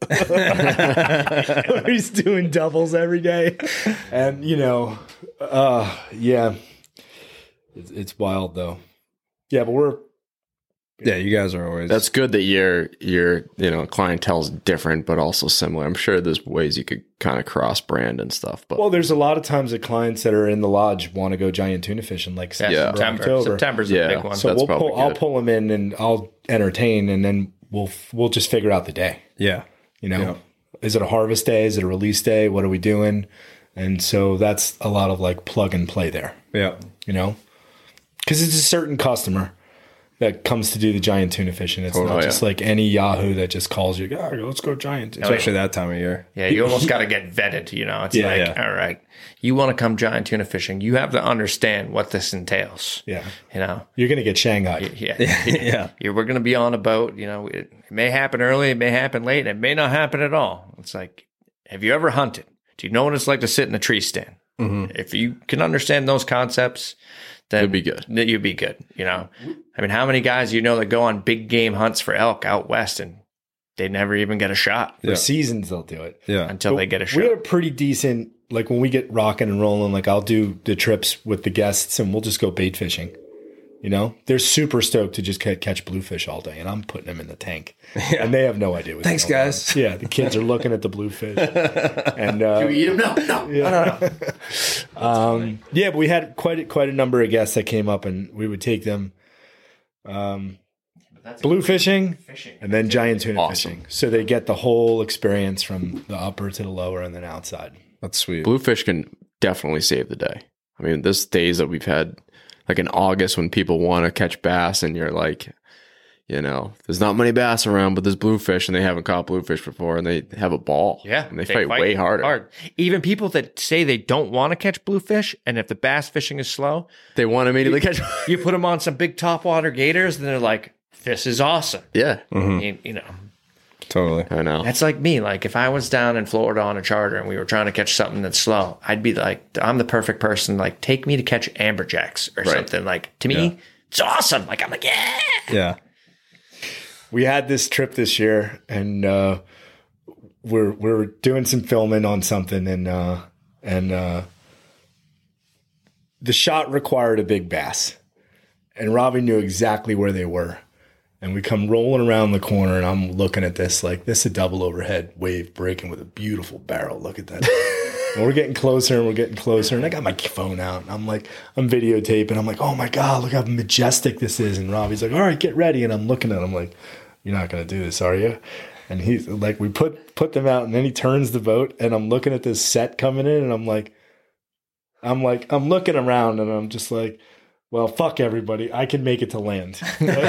C: He's doing doubles every day. And, you know, uh, yeah, it's, it's wild though. Yeah, but we're,
A: Yeah, you guys are always.
D: That's good that your your you know clientele's different but also similar. I'm sure there's ways you could kind of cross brand and stuff. But
C: well, there's a lot of times that clients that are in the lodge want to go giant tuna fishing, like
E: Yeah,
D: Yeah.
E: September.
C: October.
E: September's
D: Yeah.
E: a big one.
C: So
D: That's
C: we'll
D: probably
C: pull, I'll
D: good.
C: pull them in and I'll entertain, and then we'll we'll just figure out the day.
A: yeah.
C: You know,
A: Yeah.
C: is it a harvest day? Is it a release day? What are we doing? And so that's a lot of like plug and play there,
A: Yeah.
C: you know, because it's a certain customer that comes to do the giant tuna fishing. It's
D: Totally,
C: not
D: yeah.
C: just like any Yahoo that just calls you, oh, let's go giant. It's
A: Especially that time of year.
E: Yeah, you almost got to get vetted, you know. It's
A: Yeah,
E: like,
A: yeah.
E: all right, you want to come giant tuna fishing, you have to understand what this entails.
C: yeah,
E: You know,
C: you're going to get Shanghai.
E: yeah,
A: Yeah.
E: yeah. We're going to be on a boat. You know, it, it may happen early, it may happen late, it may not happen at all. It's like, have you ever hunted? Do you know what it's like to sit in a tree stand? If you can understand those concepts, then
D: It'd be good.
E: then you'd be good. You know, I mean, how many guys you know that go on big game hunts for elk out west and they never even get a shot
C: For seasons, they'll do it.
A: Yeah.
E: until they get a shot.
C: We have a pretty decent, like when we get rocking and rolling, like I'll do the trips with the guests and we'll just go bait fishing. You know, they're super stoked to just ca- catch bluefish all day, and I'm putting them in the tank, and they have no idea. What's
A: Thanks,
C: going on.
A: guys.
C: Yeah, the kids are looking at the bluefish, and uh,
E: eat them? No, no.
C: yeah. um, yeah, but we had quite a, quite a number of guests that came up, and we would take them um, blue fishing,
E: Fishing.
C: and then giant tuna
D: Awesome.
C: fishing, so they get the whole experience from the upper to the lower and then outside.
A: That's sweet.
D: Bluefish can definitely save the day. I mean, this days that we've had, like in August, when people want to catch bass, and you're like, you know, there's not many bass around, but there's bluefish, and they haven't caught bluefish before, and they have a ball.
E: Yeah,
D: and they, fight, way harder.
E: Hard. Even people that say they don't want to catch bluefish, and if the bass fishing is slow,
D: They want to immediately catch.
E: you put them on some big topwater gators, and they're like, "This is awesome."
D: Yeah,
E: I mean, you know,
A: Totally.
D: I know.
E: That's like me. Like if I was down in Florida on a charter and we were trying to catch something that's slow, I'd be like, I'm the perfect person. Like take me to catch amberjacks or
D: Right.
E: something. Like to me,
A: Yeah.
E: it's awesome. Like I'm like, yeah.
A: Yeah.
C: We had this trip this year, and uh, we're we're doing some filming on something, and uh, and uh, the shot required a big bass, and Robbie knew exactly where they were. And we come rolling around the corner, and I'm looking at this like this is a double overhead wave breaking with a beautiful barrel. Look at that. And we're getting closer and we're getting closer. And I got my phone out and I'm like, I'm videotaping. I'm like, oh my God, look how majestic this is. And Robbie's like, all right, get ready. And I'm looking at him like, you're not going to do this, are you? And he's like, we put, put them out and then he turns the boat and I'm looking at this set coming in and I'm like, I'm like, I'm looking around and I'm just like, well, fuck everybody. I can make it to land.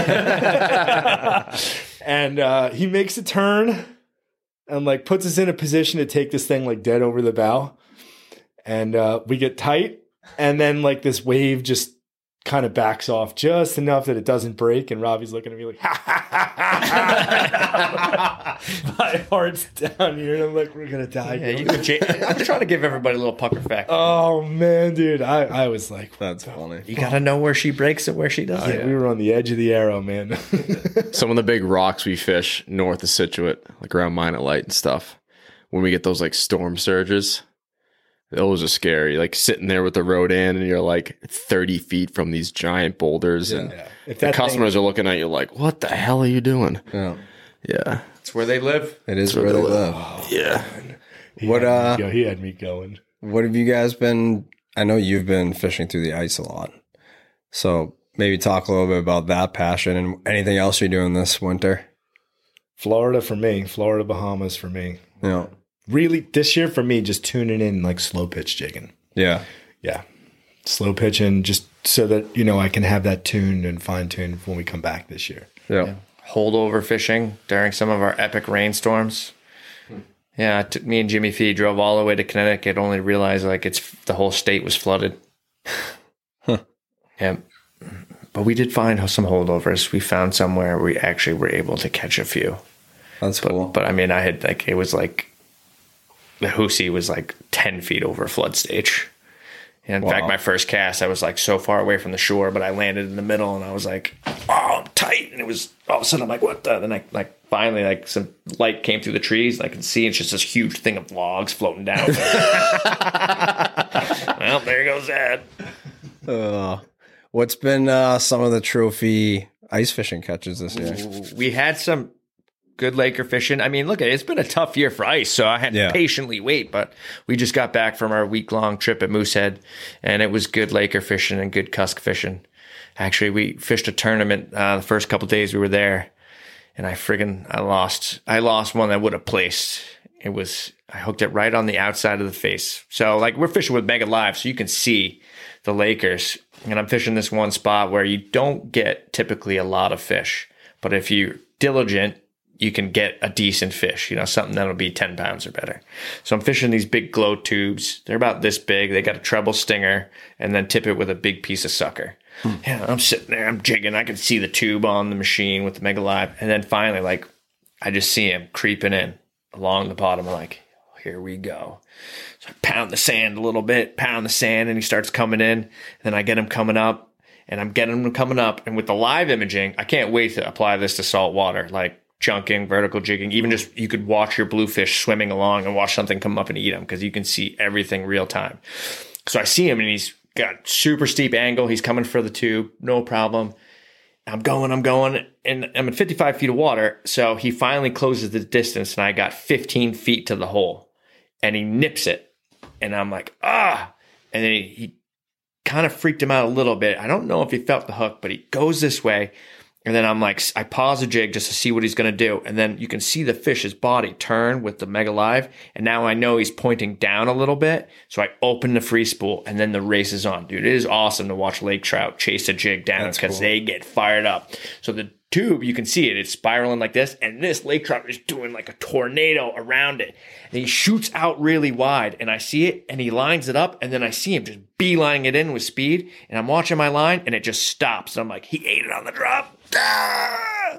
C: And uh, he makes a turn and like puts us in a position to take this thing like dead over the bow. And uh, we get tight. And then like this wave just kind of backs off just enough that it doesn't break. And Robbie's looking at me like, ha, ha, ha, ha, ha. My heart's down here. And I'm like, we're going to die.
E: Yeah, you could j- I'm trying to give everybody a little pucker factor.
C: Oh, man, dude. I, I was like,
A: That's funny.
E: You got to know where she breaks and where she doesn't.
C: yeah, we were on the edge of the arrow, man.
D: Some of the big rocks we fish north of Scituate, like around Minot Light and stuff, when we get those like storm surges, those are scary. Like sitting there with the rod in and you're like thirty feet from these giant boulders and
C: Yeah. If
D: the
C: that
D: customers are looking at you like, what the hell are you doing?
A: Yeah.
D: Yeah.
E: It's where they live.
A: It is where they live.
D: Yeah.
C: He
A: What,
C: had me
A: uh,
C: go- he had me going.
A: What have you guys been? I know you've been fishing through the ice a lot. So maybe talk a little bit about that passion and anything else you're doing this winter.
C: Florida for me. Florida, Bahamas for me.
A: You know,
C: Really, this year for me, just tuning in like slow pitch jigging.
A: yeah.
C: Yeah. Slow pitching just so that, you know, I can have that tuned and fine tuned when we come back this year.
A: Yeah.
E: Holdover fishing during some of our epic rainstorms. Yeah, it took me and Jimmy Fee drove all the way to Connecticut, only realized like it's the whole state was flooded.
A: Huh.
E: Yeah. But we did find some holdovers. We found somewhere we actually were able to catch a few.
A: That's
E: But,
A: cool.
E: but I mean, I had like, it was like, the Hoosie was like ten feet over flood stage. And in
A: Wow.
E: fact, my first cast, I was like so far away from the shore, but I landed in the middle and I was like, oh, I'm tight. And it was all of a sudden, I'm like, what the? Then I like finally, like some light came through the trees and I can see it's just this huge thing of logs floating down. Well, there goes that.
A: Uh, what's been uh, some of the trophy ice fishing catches this year?
E: We had some good Laker fishing. I mean, look, it's been a tough year for ice, so I had
A: Yeah.
E: to patiently wait. But we just got back from our week long trip at Moosehead, and it was good Laker fishing and good cusk fishing. Actually, we fished a tournament uh, the first couple of days we were there, and I friggin' I lost. I lost one that would have placed. It was I hooked it right on the outside of the face. So like we're fishing with Mega Live, so you can see the Lakers. And I'm fishing this one spot where you don't get typically a lot of fish, but if you're diligent, you can get a decent fish, you know, something that'll be ten pounds or better. So I'm fishing these big glow tubes. They're about this big. They got a treble stinger and then tip it with a big piece of sucker. Hmm. Yeah, I'm sitting there, I'm jigging. I can see the tube on the machine with the Mega Live. And then finally, like, I just see him creeping in along the bottom. I'm like, here we go. So I pound the sand a little bit, pound the sand, and he starts coming in. And then I get him coming up, and I'm getting him coming up. And with the live imaging, I can't wait to apply this to salt water, like chunking, vertical jigging. Even just you could watch your bluefish swimming along and watch something come up and eat them because you can see everything real time. So I see him, and he's got super steep angle. He's coming for the tube, no problem. I'm going, I'm going, and I'm at fifty-five feet of water. So he finally closes the distance, and I got fifteen feet to the hole, and he nips it. And I'm like, ah, and then he, he kind of freaked him out a little bit. I don't know if he felt the hook, but he goes this way. And then I'm like, I pause the jig just to see what he's going to do. And then you can see the fish's body turn with the Mega Live. And now I know he's pointing down a little bit. So I open the free spool and then the race is on. Dude, it is awesome to watch lake trout chase a jig down because
A: cool.
E: they get fired up. So the tube, you can see it. It's spiraling like this. And this lake trout is doing like a tornado around it. And he shoots out really wide. And I see it and he lines it up. And then I see him just beelining it in with speed. And I'm watching my line and it just stops. And I'm like, he ate it on the drop. Ah!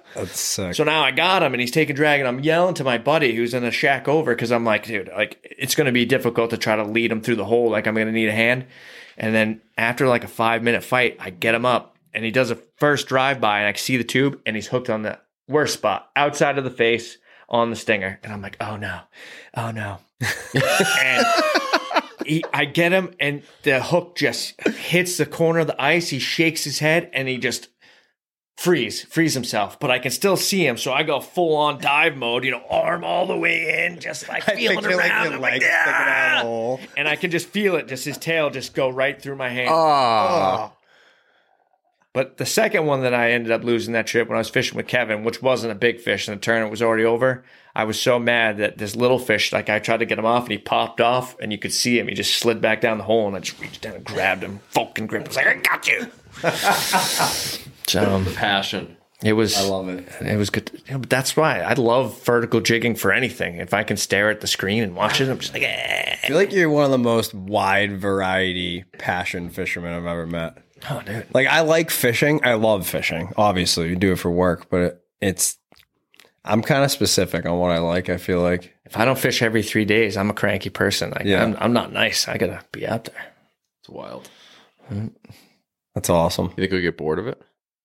A: That's sick.
E: So now I got him and he's taking drag and I'm yelling to my buddy who's in a shack over because I'm like, dude, like it's going to be difficult to try to lead him through the hole. Like I'm going to need a hand. And then after like a five minute fight, I get him up and he does a first drive by and I see the tube and he's hooked on the worst spot outside of the face on the stinger. And I'm like, oh no, oh no. and he, I get him and the hook just hits the corner of the ice. He shakes his head and he just freeze, freeze himself, but I can still see him. So I go full on dive mode, you know, arm all the way in, just like feeling around. Like your legs like, sticking out of the hole. And I can just feel it, just his tail just go right through my hand.
D: Oh.
E: But the second one that I ended up losing that trip when I was fishing with Kevin, which wasn't a big fish and the tournament was already over, I was so mad that this little fish, like I tried to get him off and he popped off and you could see him. He just slid back down the hole and I just reached down and grabbed him, fucking grip. I was like, I got you.
D: Um, passion.
E: It was.
C: I love it.
E: It was good. You know, but that's why I love vertical jigging for anything. If I can stare at the screen and watch it, I'm just like, eh.
A: I feel like you're one of the most wide variety passion fishermen I've ever met.
E: Oh, dude.
A: Like I like fishing. I love fishing. Obviously, you do it for work, but it, it's. I'm kind of specific on what I like. I feel like
E: If I don't fish every three days, I'm a cranky person. Like,
A: Yeah.
E: I'm, I'm not nice. I gotta be out there.
D: It's wild.
A: that's awesome.
D: You think we get bored of it?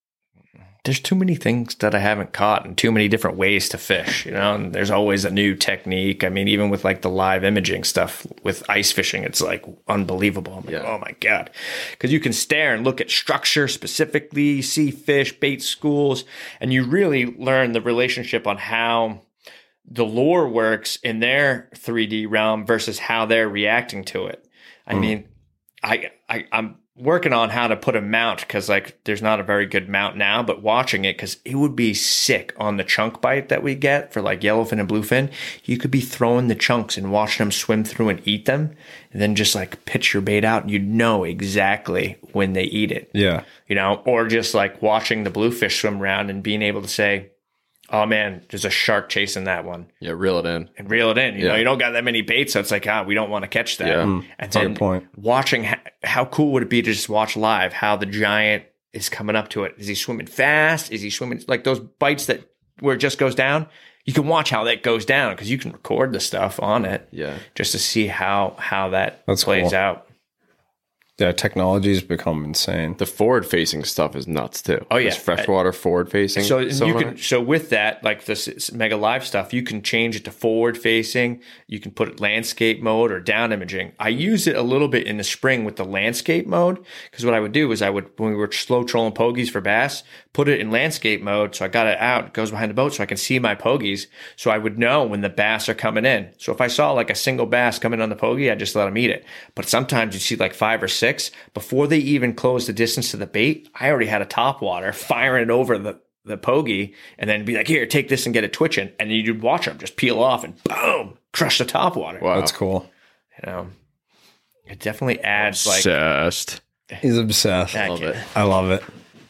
E: There's too many things that I haven't caught and too many different ways to fish, you know, and there's always a new technique. I mean, even with like the live imaging stuff with ice fishing, it's like unbelievable. I'm like,
D: Yeah.
E: oh my God. Because you can stare and look at structure specifically, see fish, bait schools, and you really learn the relationship on how the lure works in their three D realm versus how they're reacting to it. I mean, I, I, I'm working on how to put a mount because like there's not a very good mount now, but watching it because it would be sick on the chunk bite that we get for like yellowfin and bluefin. You could be throwing the chunks and watching them swim through and eat them, and then just like pitch your bait out and you know exactly when they eat it.
A: Yeah.
E: You know, or just like watching the bluefish swim around and being able to say, oh man, there's a shark chasing that one.
D: Yeah, reel it in.
E: And reel it in. You
D: Yeah.
E: know, you don't got that many baits, so it's like, ah, we don't want to catch that.
D: Yeah.
E: And
A: That's a
E: then
A: good point.
E: watching, how, how cool would it be to just watch live how the giant is coming up to it? Is he swimming fast? Is he swimming like those bites that where it just goes down? You can watch how that goes down because you can record the stuff on it.
D: Yeah.
E: Just to see how how that
A: That's
E: plays
A: cool.
E: out.
A: Yeah, technology's become insane.
D: The forward facing stuff is nuts too.
E: Oh, yeah.
D: This freshwater forward facing.
E: So you can so with that, like this is Mega Live stuff, you can change it to forward facing. You can put it landscape mode or down imaging. I use it a little bit in the spring with the landscape mode because what I would do is I would when we were slow trolling pogies for bass, put it in landscape mode. So I got it out, it goes behind the boat, so I can see my pogies. So I would know when the bass are coming in. So if I saw like a single bass coming on the pogie, I just let them eat it. But sometimes you see like five or six. Before they even close the distance to the bait, I already had a top water firing it over the, the pogie and then be like, here, take this and get it twitching. And then you'd watch them just peel off and boom, crush the top water.
D: Wow.
A: That's cool.
E: You know, it definitely adds like,
D: Obsessed.
A: He's obsessed.
E: I
D: Love
E: can't-
D: it.
A: I love it.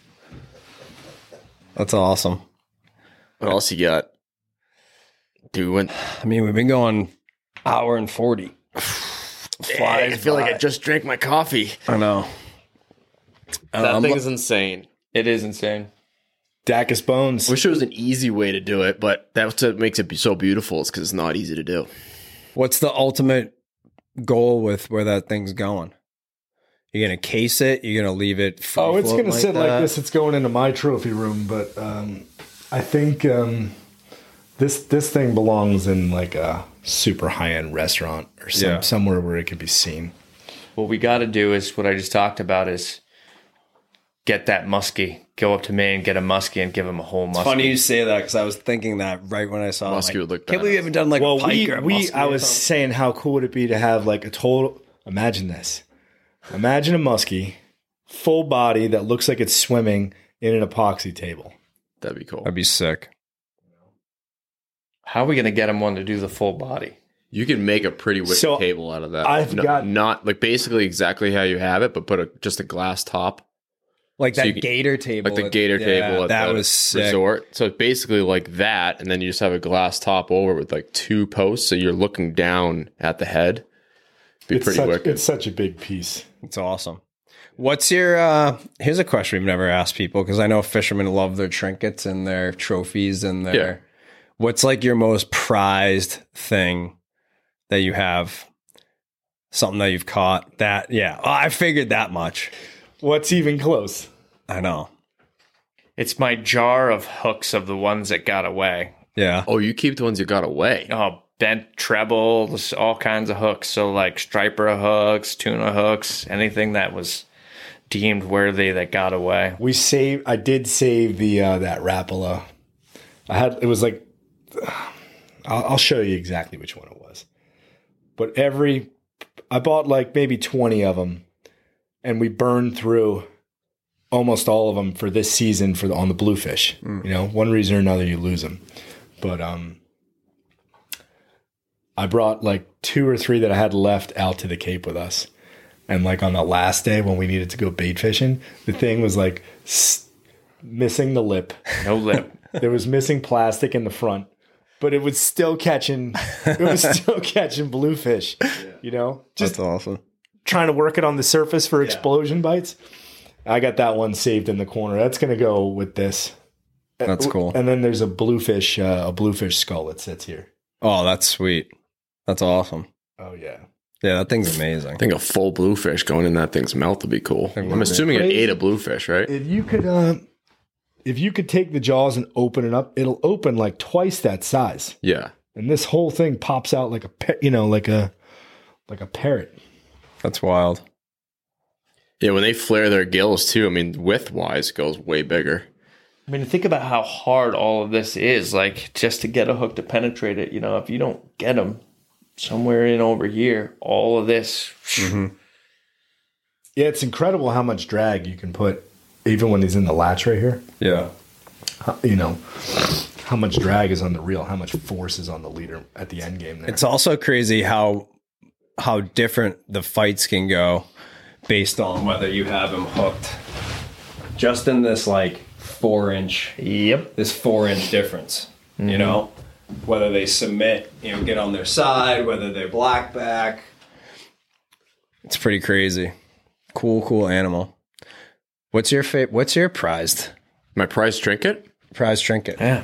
A: That's awesome.
D: What else you got? Dude, we went.
A: I mean, we've been going hour and forty.
D: I feel like I just drank my coffee.
A: I know.
D: That
A: Um,
D: thing is insane.
E: It is insane.
C: Dacus Bones.
D: Wish there was an easy way to do it, but that's what makes it be so beautiful. Is because it's not easy to do.
A: What's the ultimate goal with where that thing's going? You're gonna case it. You're gonna leave it. free
C: Oh, it's
A: floating
C: going to sit
A: that?
C: like this. It's going into my trophy room, but um, I think um, this this thing belongs in like a super high end restaurant or some,
A: Yeah.
C: somewhere where it could be seen.
E: What we got to do is what I just talked about is get that muskie, go up to Maine, get a muskie and give him a whole muskie.
A: Funny you say that because I was thinking that right when I saw it.
D: Muskie
A: Like,
D: would look
A: can't believe you
D: badass.
A: haven't done like
C: Well,
A: a pike
C: we,
A: or a
C: we
A: muskie
C: I
A: or
C: was
A: something.
C: saying how cool would it be to have like a total. Imagine this. Imagine a muskie, full body that looks like it's swimming in an epoxy table.
D: That'd be cool.
A: That'd be sick.
E: How are we going to get him one to do the full body?
D: You can make a pretty wicked
C: So,
D: table out of that.
C: I've
D: No-
C: got-
D: not like basically exactly how you have it, but put a just a glass top,
A: Like
D: So
A: that
D: you can-
A: gator table.
D: like the
A: at-
D: gator
A: yeah,
D: table at
A: that
D: the
A: was sick.
D: resort. So it's basically like that, and then you just have a glass top over with like two posts, so you're looking down at the head. Be
C: It's
D: pretty
C: such,
D: wicked.
C: it's such a big piece.
A: It's awesome. What's your, uh, here's a question we've never asked people because I know fishermen love their trinkets and their trophies and their,
D: Yeah.
A: what's like your most prized thing that you have? Something that you've caught that, yeah, oh, I figured that much.
C: What's even close?
A: I know.
E: It's my jar of hooks of the ones that got away.
A: Yeah.
D: Oh, you keep the ones you got away.
E: Oh, bent trebles, all kinds of hooks. So like striper hooks, tuna hooks, anything that was deemed worthy that got away.
C: We saved. I did save the uh, that Rapala. I had. It was like. I'll, I'll show you exactly which one it was. But every, I bought like maybe twenty of them, and we burned through almost all of them for this season for the, on the bluefish. Mm. You know, one reason or another, you lose them. But um, I brought like two or three that I had left out to the Cape with us. And like on the last day when we needed to go bait fishing, the thing was like s- missing the lip.
E: No lip.
C: There was missing plastic in the front, but it was still catching, it was still catching bluefish, you know, just
A: That's awesome.
C: trying to work it on the surface for explosion bites. I got that one saved in the corner. That's going to go with this.
A: That's cool.
C: And then there's a bluefish, uh, a bluefish skull that sits here.
A: Oh, that's sweet. That's awesome.
C: Oh yeah.
A: Yeah, that thing's amazing.
D: I think a full bluefish going in that thing's mouth would be cool.
A: would
D: I'm
A: be
D: assuming it
C: crazy.
D: ate a bluefish, right?
C: If you could, uh, if you could take the jaws and open it up, it'll open like twice that size.
D: Yeah.
C: And this whole thing pops out like a, pa- you know, like a, like a parrot.
A: That's wild.
D: Yeah, when they flare their gills too, I mean, width-wise, it goes way bigger.
E: I mean, think about how hard all of this is, like just to get a hook to penetrate it. You know, if you don't get them somewhere in over here, all of this.
A: Mm-hmm.
C: Yeah, it's incredible how much drag you can put, even when he's in the latch right here.
A: Yeah.
C: How- You know, how much drag is on the reel, how much force is on the leader at the end game there.
A: It's also crazy how how different the fights can go based on whether you have him hooked just in this like four inch
E: Yep.
A: this four inch difference. Mm-hmm. You know? Whether they submit, you know, get on their side, whether they black back. It's pretty crazy. Cool, cool animal. What's your fa- what's your prized
D: My prize trinket?
A: prize trinket?
E: Yeah.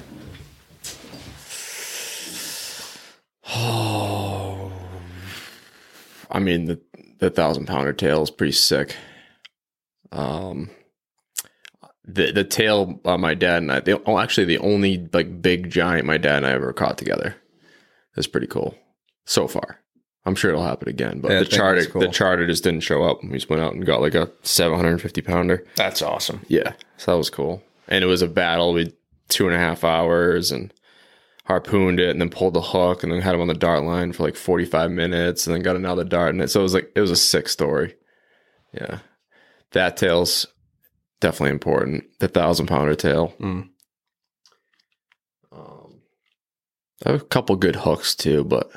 D: Oh, I mean the the thousand pounder tail is pretty sick. Um, the the tail uh, my dad and I, the, oh, actually the only like big giant my dad and I ever caught together. That's pretty cool so far. I'm sure it'll happen again, but
A: Yeah, I
D: the
A: think
D: charter
A: that's cool.
D: the charter just didn't show up. We just went out and got like a seven hundred fifty pounder.
E: That's awesome.
D: Yeah, so that was cool. And it was a battle. We two and a half hours and harpooned it and then pulled the hook and then had him on the dart line for like forty-five minutes and then got another dart in it. So it was like, it was a sick story. Yeah. That tail's definitely important. The thousand pounder tail.
A: Mm.
D: Um, I have a couple good hooks too, but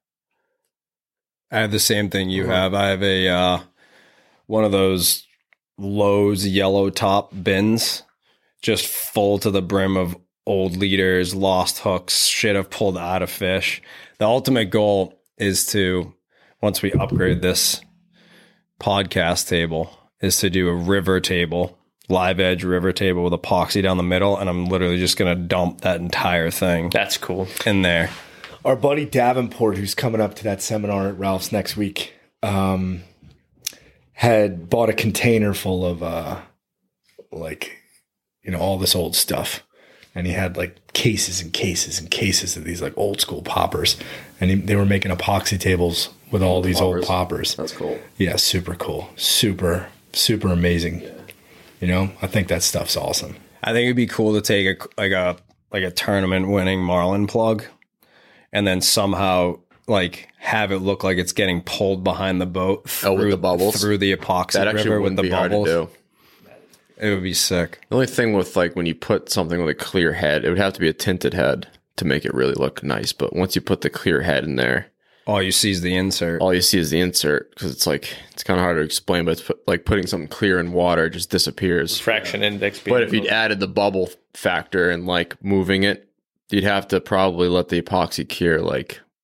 A: I have the same thing you have. I have a uh, one of those Lowe's yellow top bins, just full to the brim of old leaders, lost hooks, shit I've pulled out of fish. The ultimate goal is to, once we upgrade this podcast table, is to do a river table, live edge river table with epoxy down the middle, and I'm literally just going to dump that entire thing
E: That's cool.
A: in there.
C: Our buddy Davenport, who's coming up to that seminar at Ralph's next week, um, had bought a container full of, uh, like, you know, all this old stuff. And he had like cases and cases and cases of these like old school poppers. And he, they were making epoxy tables with all these old poppers.
D: that's cool.
C: Yeah, super cool. Super, super amazing. You know, I think that stuff's awesome.
A: I think it'd be cool to take a like a like a tournament winning marlin plug and then somehow like have it look like it's getting pulled behind the boat through,
D: Oh, with the bubbles?
A: through the epoxy
D: That actually
A: river with
D: wouldn't
A: the
D: be hard
A: bubbles.
D: to do.
A: It would be sick.
D: The only thing with like when you put something with a clear head, it would have to be a tinted head to make it really look nice. But once you put the clear head in there,
A: All you see is the insert.
D: all you see is the insert because it's like it's kind of hard to explain. But it's put, like putting something clear in water just disappears.
E: Fraction index. being
D: But if you'd
E: removed.
D: added the bubble factor and like moving it, you'd have to probably let the epoxy cure like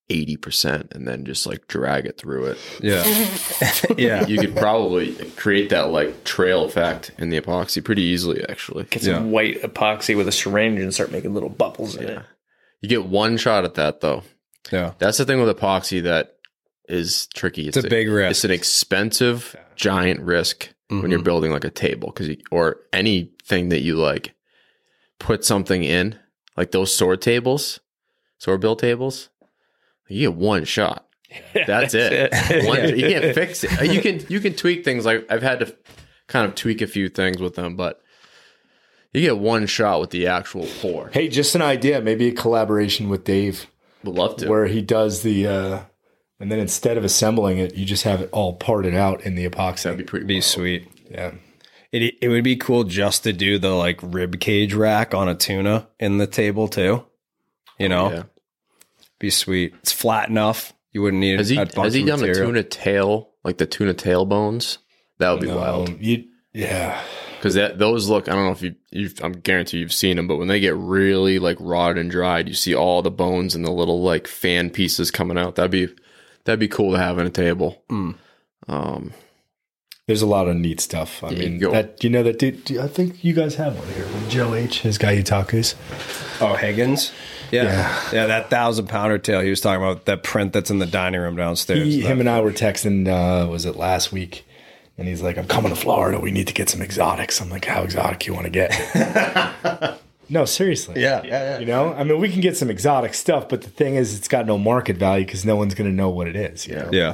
D: eighty percent and then just like drag it through it.
A: Yeah. Yeah.
D: You could probably create that like trail effect in the epoxy pretty easily, actually.
E: Get some
A: Yeah.
E: white epoxy with a syringe and start making little bubbles in it.
D: You get one shot at that though.
A: Yeah.
D: That's the thing with epoxy that is tricky.
A: It's a big risk.
D: It's an expensive, giant risk when you're building like a table, because or anything that you like put something in, like those sword tables, sword build tables. You get one shot. That's, That's it. it. One, you can't fix it. You can you can tweak things. Like I've had to kind of tweak a few things with them, but you get one shot with the actual pour.
C: Hey, just an idea. Maybe a collaboration with Dave.
D: Would love to.
C: Where he does the, uh, and then instead of assembling it, you just have it all parted out in the epoxy.
D: That'd be pretty.
A: Be
D: wild.
A: sweet.
C: Yeah.
A: It it would be cool just to do the like rib cage rack on a tuna in the table too. You know,
D: Yeah.
A: be sweet. It's flat enough. You wouldn't need
D: Has he
A: a bunch
D: has he
A: of
D: done a
A: material.
D: tuna tail, like the tuna tail bones? That would be wild.
C: Um, you, yeah.
D: Because that those look, I don't know if you, you've, I'm guarantee you've seen them, but when they get really like rotted and dried, you see all the bones and the little like fan pieces coming out. That'd be that'd be cool to have in a table.
A: Mm.
D: Um,
C: There's a lot of neat stuff. I
D: Yeah,
C: mean,
D: you go-
C: that you know that dude. do- I think you guys have one here. With Joe H, his guy Utaku's.
A: Oh, Higgins. Yeah.
C: Yeah.
A: yeah, That thousand pounder tail he was talking about, that print that's in the dining room downstairs.
C: He,
A: That-
C: him and I were texting. Uh, was it last week? And he's like, "I'm coming to Florida. We need to get some exotics." I'm like, "How exotic you want to get?" No, seriously.
A: yeah, yeah, yeah.
C: You know, I mean, we can get some exotic stuff, but the thing is, it's got no market value because no one's going to know what it is. You know?
A: Yeah.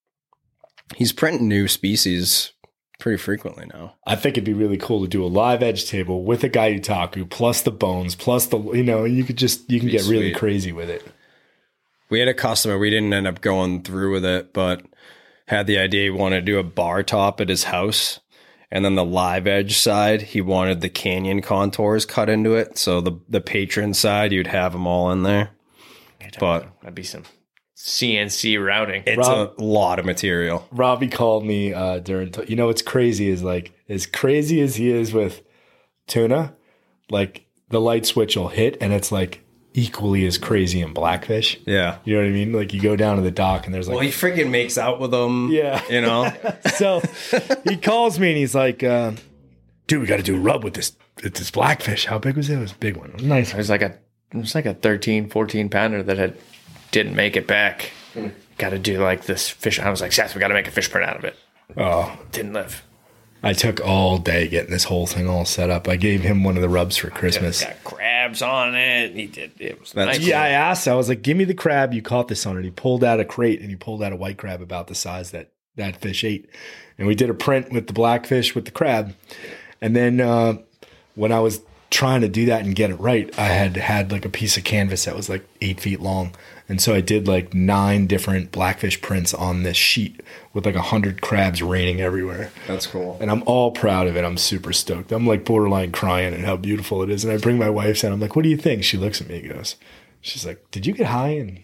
A: He's printing new species pretty frequently now.
C: I think it'd be really cool to do a live edge table with a Guy Utaku plus the bones plus the, you know, you could just, you can
A: Be
C: get really
A: sweet.
C: crazy with it.
A: We had a customer, we didn't end up going through with it, but had the idea he wanted to do a bar top at his house. And then the live edge side, he wanted the canyon contours cut into it. So the the patron side, you'd have them all in there. But
E: That'd be some C N C routing.
A: it's
C: Rob-
A: a lot of material.
C: Robbie called me uh, during, t- you know, what's crazy is like, as crazy as he is with tuna, like the light switch will hit and it's like equally as crazy in blackfish.
A: Yeah.
C: You know what I mean? Like you go down to the dock and there's like,
A: Well, he freaking makes out with them.
C: Yeah.
A: You know?
C: so he calls me and he's like, uh, dude, we got to do a rub with this, with this blackfish. How big was it? It was a big one. It was nice.
E: It was like a it was like a thirteen, fourteen pounder that had didn't make it back. Got to do like this fish. I was like, Seth, we got to make a fish print out of it.
C: Oh,
E: Didn't live.
C: I took all day getting this whole thing all set up. I gave him one of the rubs for Christmas.
E: Got crabs on it. He did. It was
A: That's-
E: nice.
C: Yeah, I asked. I was like, "Give me the crab you caught this on." And he pulled out a crate and he pulled out a white crab about the size that that fish ate. And we did a print with the blackfish with the crab. And then uh, when I was trying to do that and get it right, I had had like a piece of canvas that was like eight feet long. And so I did like nine different blackfish prints on this sheet with like a hundred crabs raining everywhere.
A: That's cool.
C: And I'm all proud of it. I'm super stoked. I'm like borderline crying at how beautiful it is. And I bring my wife in. I'm like, "What do you think?" She looks at me and goes, she's like, "Did you get high?" And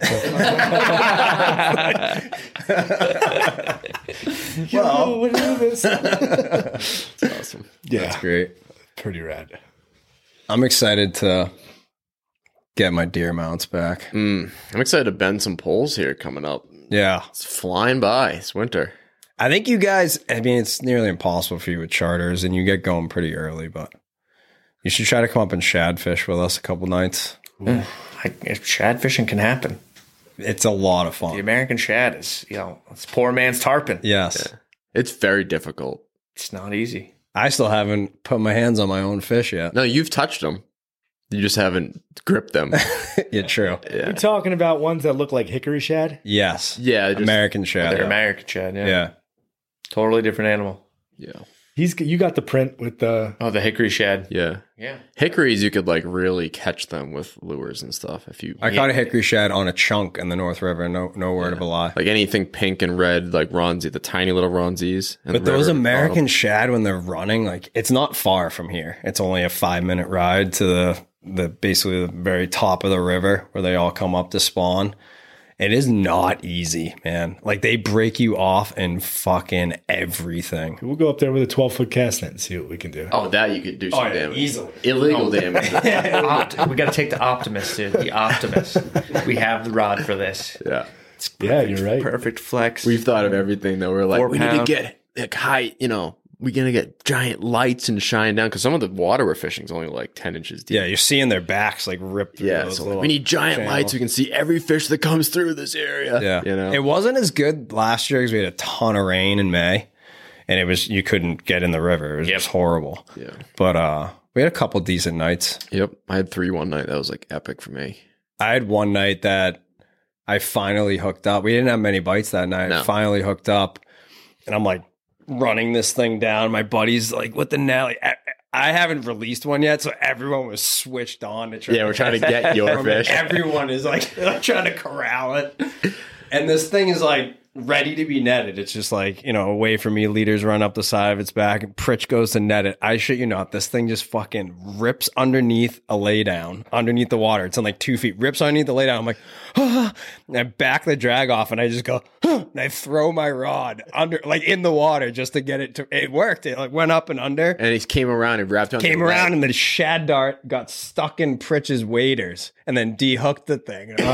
C: well, what is this?
D: awesome.
C: Yeah,
A: That's great.
C: pretty rad.
A: I'm excited to get my deer mounts back.
D: Mm, I'm excited to bend some poles here coming up.
A: Yeah.
D: It's flying by. It's winter.
A: I think you guys, I mean, it's nearly impossible for you with charters and you get going pretty early, but you should try to come up and shad fish with us a couple nights.
E: I, if shad fishing can happen.
A: It's a lot of
E: The
A: fun.
E: American shad is, you know, it's poor man's tarpon.
A: Yes.
D: It's very difficult.
E: It's not easy.
A: I still haven't put my hands on my own fish yet.
D: No, you've touched them. You just haven't gripped them.
A: Yeah, true.
C: You're talking about ones that look like hickory shad?
A: Yes.
D: Yeah, just-
A: American shad.
E: They're
A: Yeah.
E: American shad. Yeah.
A: yeah.
E: Totally different animal.
D: Yeah.
C: He's you got the print with the
E: Oh, the hickory shad.
D: Yeah.
E: Yeah.
D: Hickories, you could like really catch them with lures and stuff. If you
A: I caught a hickory shad on a chunk in the North River. No, no word of a lie.
D: like anything pink and red, like Ronzi, the tiny little Ronzis. and
A: But
D: the
A: those
D: river
A: American
D: bottom.
A: shad, when they're running, like it's not far from here. It's only a five minute ride to the the basically the very top of the river where they all come up to spawn. It is not easy, man. Like they break you off in fucking everything.
C: We'll go up there with a twelve foot cast net and see what we can do.
D: Oh, that you could do some
A: yeah,
D: damage.
A: easily.
D: Illegal damage.
E: Opt- we got to take the Optimus, dude. The Optimus. We have the rod for this.
D: Yeah.
C: Yeah, you're right.
E: Perfect flex.
D: We've thought of everything though. We're like,
E: Four
D: we need
E: pound.
D: to get like high, you know, we're going to get giant lights and shine down because some of the water we're fishing is only like ten inches deep.
A: Yeah, you're seeing their backs like rip through
D: Yeah.
A: those
D: So
A: little
D: we need giant
A: channels.
D: lights. We can see every fish that comes through this area.
A: Yeah.
D: You know,
A: It wasn't as good last year because we had a ton of rain in May and it was, you couldn't get in the river. It was
E: Yep.
A: just horrible.
D: yeah.
A: But uh, we had a couple decent nights.
D: Yep. I had three one night. That was like epic for me.
A: I had one night that I finally hooked up. We didn't have many bites that night.
D: No.
A: I finally hooked up and I'm like running this thing down. My buddy's like, what the now? Like, I, I haven't released one yet. So everyone was switched on to try
D: Yeah. We're trying to get your
A: from it.
D: fish.
A: Everyone is like trying to corral it. And this thing is like ready to be netted. It's just like, you know, away from me, leaders run up the side of its back and Pritch goes to net it. I shit you not, this thing just fucking rips underneath a lay down, underneath the water. It's in like two feet, rips underneath the lay down. I'm like, ah, and I back the drag off and I just go, ah, and I throw my rod under, like in the water just to get it to, it worked. It like went up and under.
D: And he came around and wrapped around.
A: Came
D: the
A: around
D: leg.
A: and the shad dart got stuck in Pritch's waders and then dehooked the thing. And I'm like,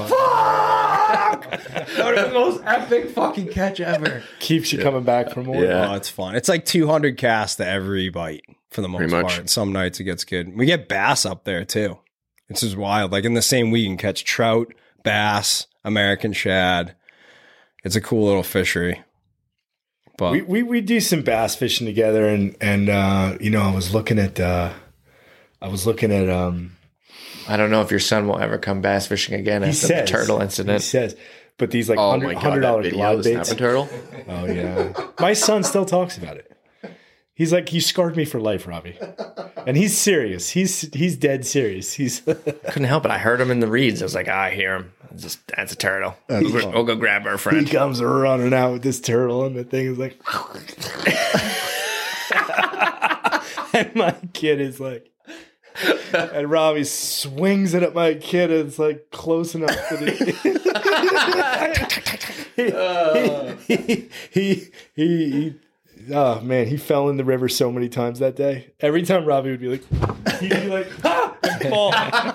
C: Oh,
A: that was the most epic fucking catch ever.
C: keeps you coming back for more.
D: Yeah.
A: Oh, it's fun. It's like two hundred casts to every bite for the most
D: Pretty much.
A: part. Some nights it gets good. We get bass up there too. It's just wild. Like in the same week, you can catch trout, bass, American shad. It's a cool little fishery. But
C: We, we we do some bass fishing together, and and uh, you know, I was looking at uh, I was looking at um,
E: I don't know if your son will ever come bass fishing again
C: he
E: after
C: says
E: the turtle
C: He
E: incident.
C: says, but these like
D: Oh
C: hundred
D: my god,
C: hundred
D: that
C: dollar
D: video,
C: glide
D: the
C: baits.
D: snapping turtle.
C: Oh yeah, my son still talks about it. He's like, you scarred me for life, Robbie, and he's serious. He's he's dead serious. He's
E: Couldn't help it. I heard him in the reeds. I was like, ah, I hear him. It's just that's a turtle. We'll, go- we'll go grab our
C: he
E: friend.
C: comes running out with this turtle, and the thing is like, and my kid is like. And Robbie swings it at my kid, and it's like close enough that he, he, he, he, he, oh man, he fell in the river so many times that day. Every time Robbie would be like, he'd be like, ah, and fall.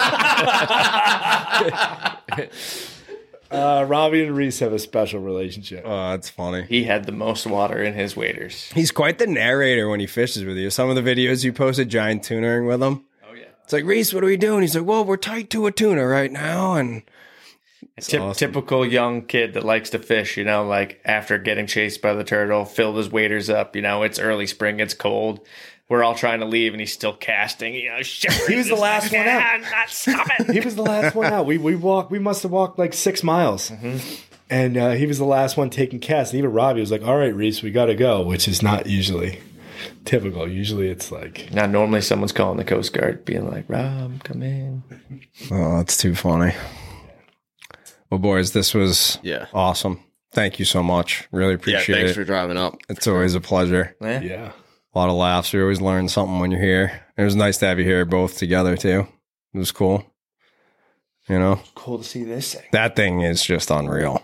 C: uh, Robbie and Reese have a special relationship.
A: oh, that's funny.
E: He had the most water in his waders.
A: He's quite the narrator when he fishes with you. Some of the videos you posted, giant tuning with him.
E: Oh yeah.
A: It's like, Reese, what are we doing? He's like, well, we're tight to a tuna right now. And
E: Tip,
A: awesome.
E: Typical young kid that likes to fish, you know, like after getting chased by the turtle, filled his waders up, you know, it's early spring, it's cold. We're all trying to leave and he's still casting, you know,
C: He was the last one out.
E: Not stop it.
C: He was the last one out. We we walked. We must have walked like six miles, and uh, he was the last one taking casts. And even Robbie was like, "All right, Reese, we got to go," which is not usually typical. Usually, it's like,
E: Now, normally someone's calling the Coast Guard, being like, Rob, come in.
A: oh, that's too funny. Well, boys, this was
D: Yeah.
A: awesome. Thank you so much. Really
D: Yeah.
A: appreciate
D: Thanks
A: it.
D: for driving up.
A: It's always a pleasure.
E: Yeah.
C: yeah,
A: A lot of laughs. We always learn something when you're here. It was nice to have you here both together too. It was cool. You know,
E: Cool to see this thing.
A: that thing is just unreal.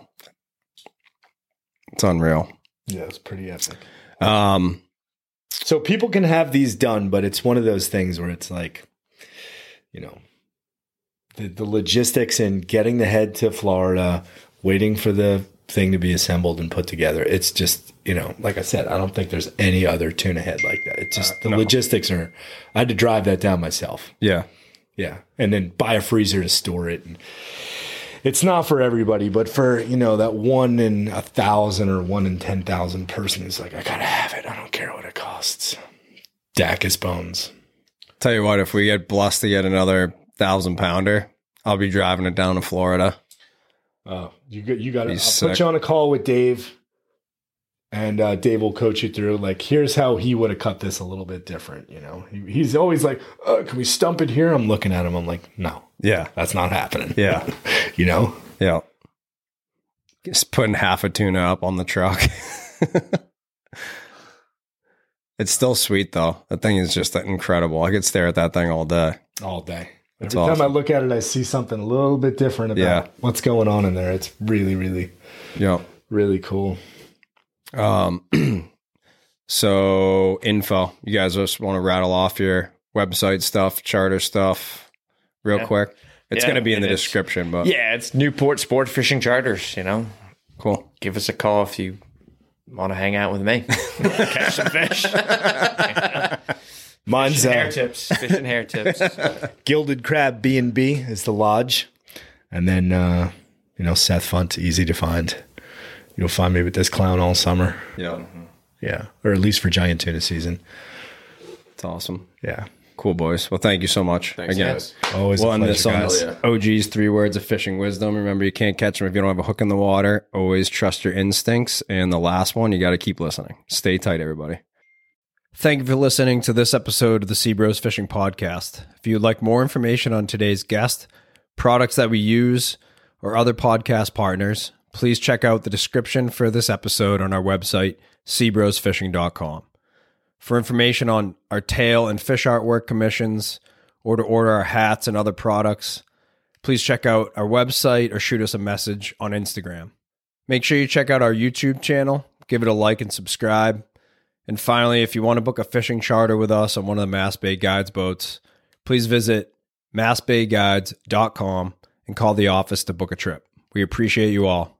A: It's unreal.
C: yeah, it's pretty epic.
A: Um,
C: So people can have these done, but it's one of those things where it's like, you know, the, the logistics and getting the head to Florida, waiting for the thing to be assembled and put together. It's just, you know, like I said, I don't think there's any other tuna head like that. It's just the
A: no.
C: logistics are, I had to drive that down myself.
A: yeah.
C: Yeah. And then buy a freezer to store it. And it's not for everybody, but for, you know, that one in a thousand or one in ten thousand person is like, I gotta have it. I don't care what it costs. Dacus bones.
A: Tell you what, if we get blessed to get another thousand pounder, I'll be driving it down to Florida.
C: Oh, you got, you got to, I'll
A: He's
C: put
A: sick.
C: you on a call with Dave, and uh, Dave will coach you through, like, here's how he would have cut this a little bit different. You know, he, he's always like, uh, can we stump it here? I'm looking at him. I'm like, no,
A: Yeah.
C: that's not happening.
A: Yeah.
C: You know?
A: Yeah. Just putting half a tuna up on the truck. It's still sweet though. That thing is just incredible. I could stare at that thing all day.
C: All day.
A: That's
C: Every
A: awesome.
C: time I look at it, I see something a little bit different about
A: Yeah.
C: what's going on in there. It's really, really,
A: Yeah.
C: really cool.
A: Um, so info, you guys just want to rattle off your website stuff, charter stuff real
E: Yeah.
A: quick. It's
E: Yeah,
A: going to be in
E: and
A: the
E: it's-
A: description, but
E: Yeah, it's Newport Sport Fishing Charters, you know.
A: cool.
E: Give us a call if you want to hang out with me. Catch some fish.
C: Mine's
E: Hair
C: uh,
E: tips. Fish and hair tips.
C: Gilded Crab B and B is the lodge. And then, uh, you know, Seth Funt, easy to find. You'll find me with this clown all summer.
A: Yeah.
C: Yeah. Or at least for giant tuna season.
A: It's awesome.
C: Yeah.
A: Cool, boys. Well, thank you so much.
D: Thanks,
A: Again,
D: guys.
C: Always
A: we'll
C: a
A: end
C: pleasure,
A: this on
C: guys.
D: yeah.
A: O G's three words of fishing wisdom. Remember, you can't catch them if you don't have a hook in the water. Always trust your instincts. And the last one, you got to keep listening. Stay tight, everybody. Thank you for listening to this episode of the Sea Bros Fishing Podcast. If you'd like more information on today's guest, products that we use, or other podcast partners, please check out the description for this episode on our website, sea bros fishing dot com. For information on our tail and fish artwork commissions, or to order our hats and other products, please check out our website or shoot us a message on Instagram. Make sure you check out our YouTube channel, give it a like and subscribe. And finally, if you want to book a fishing charter with us on one of the Mass Bay Guides boats, please visit mass bay guides dot com and call the office to book a trip. We appreciate you all.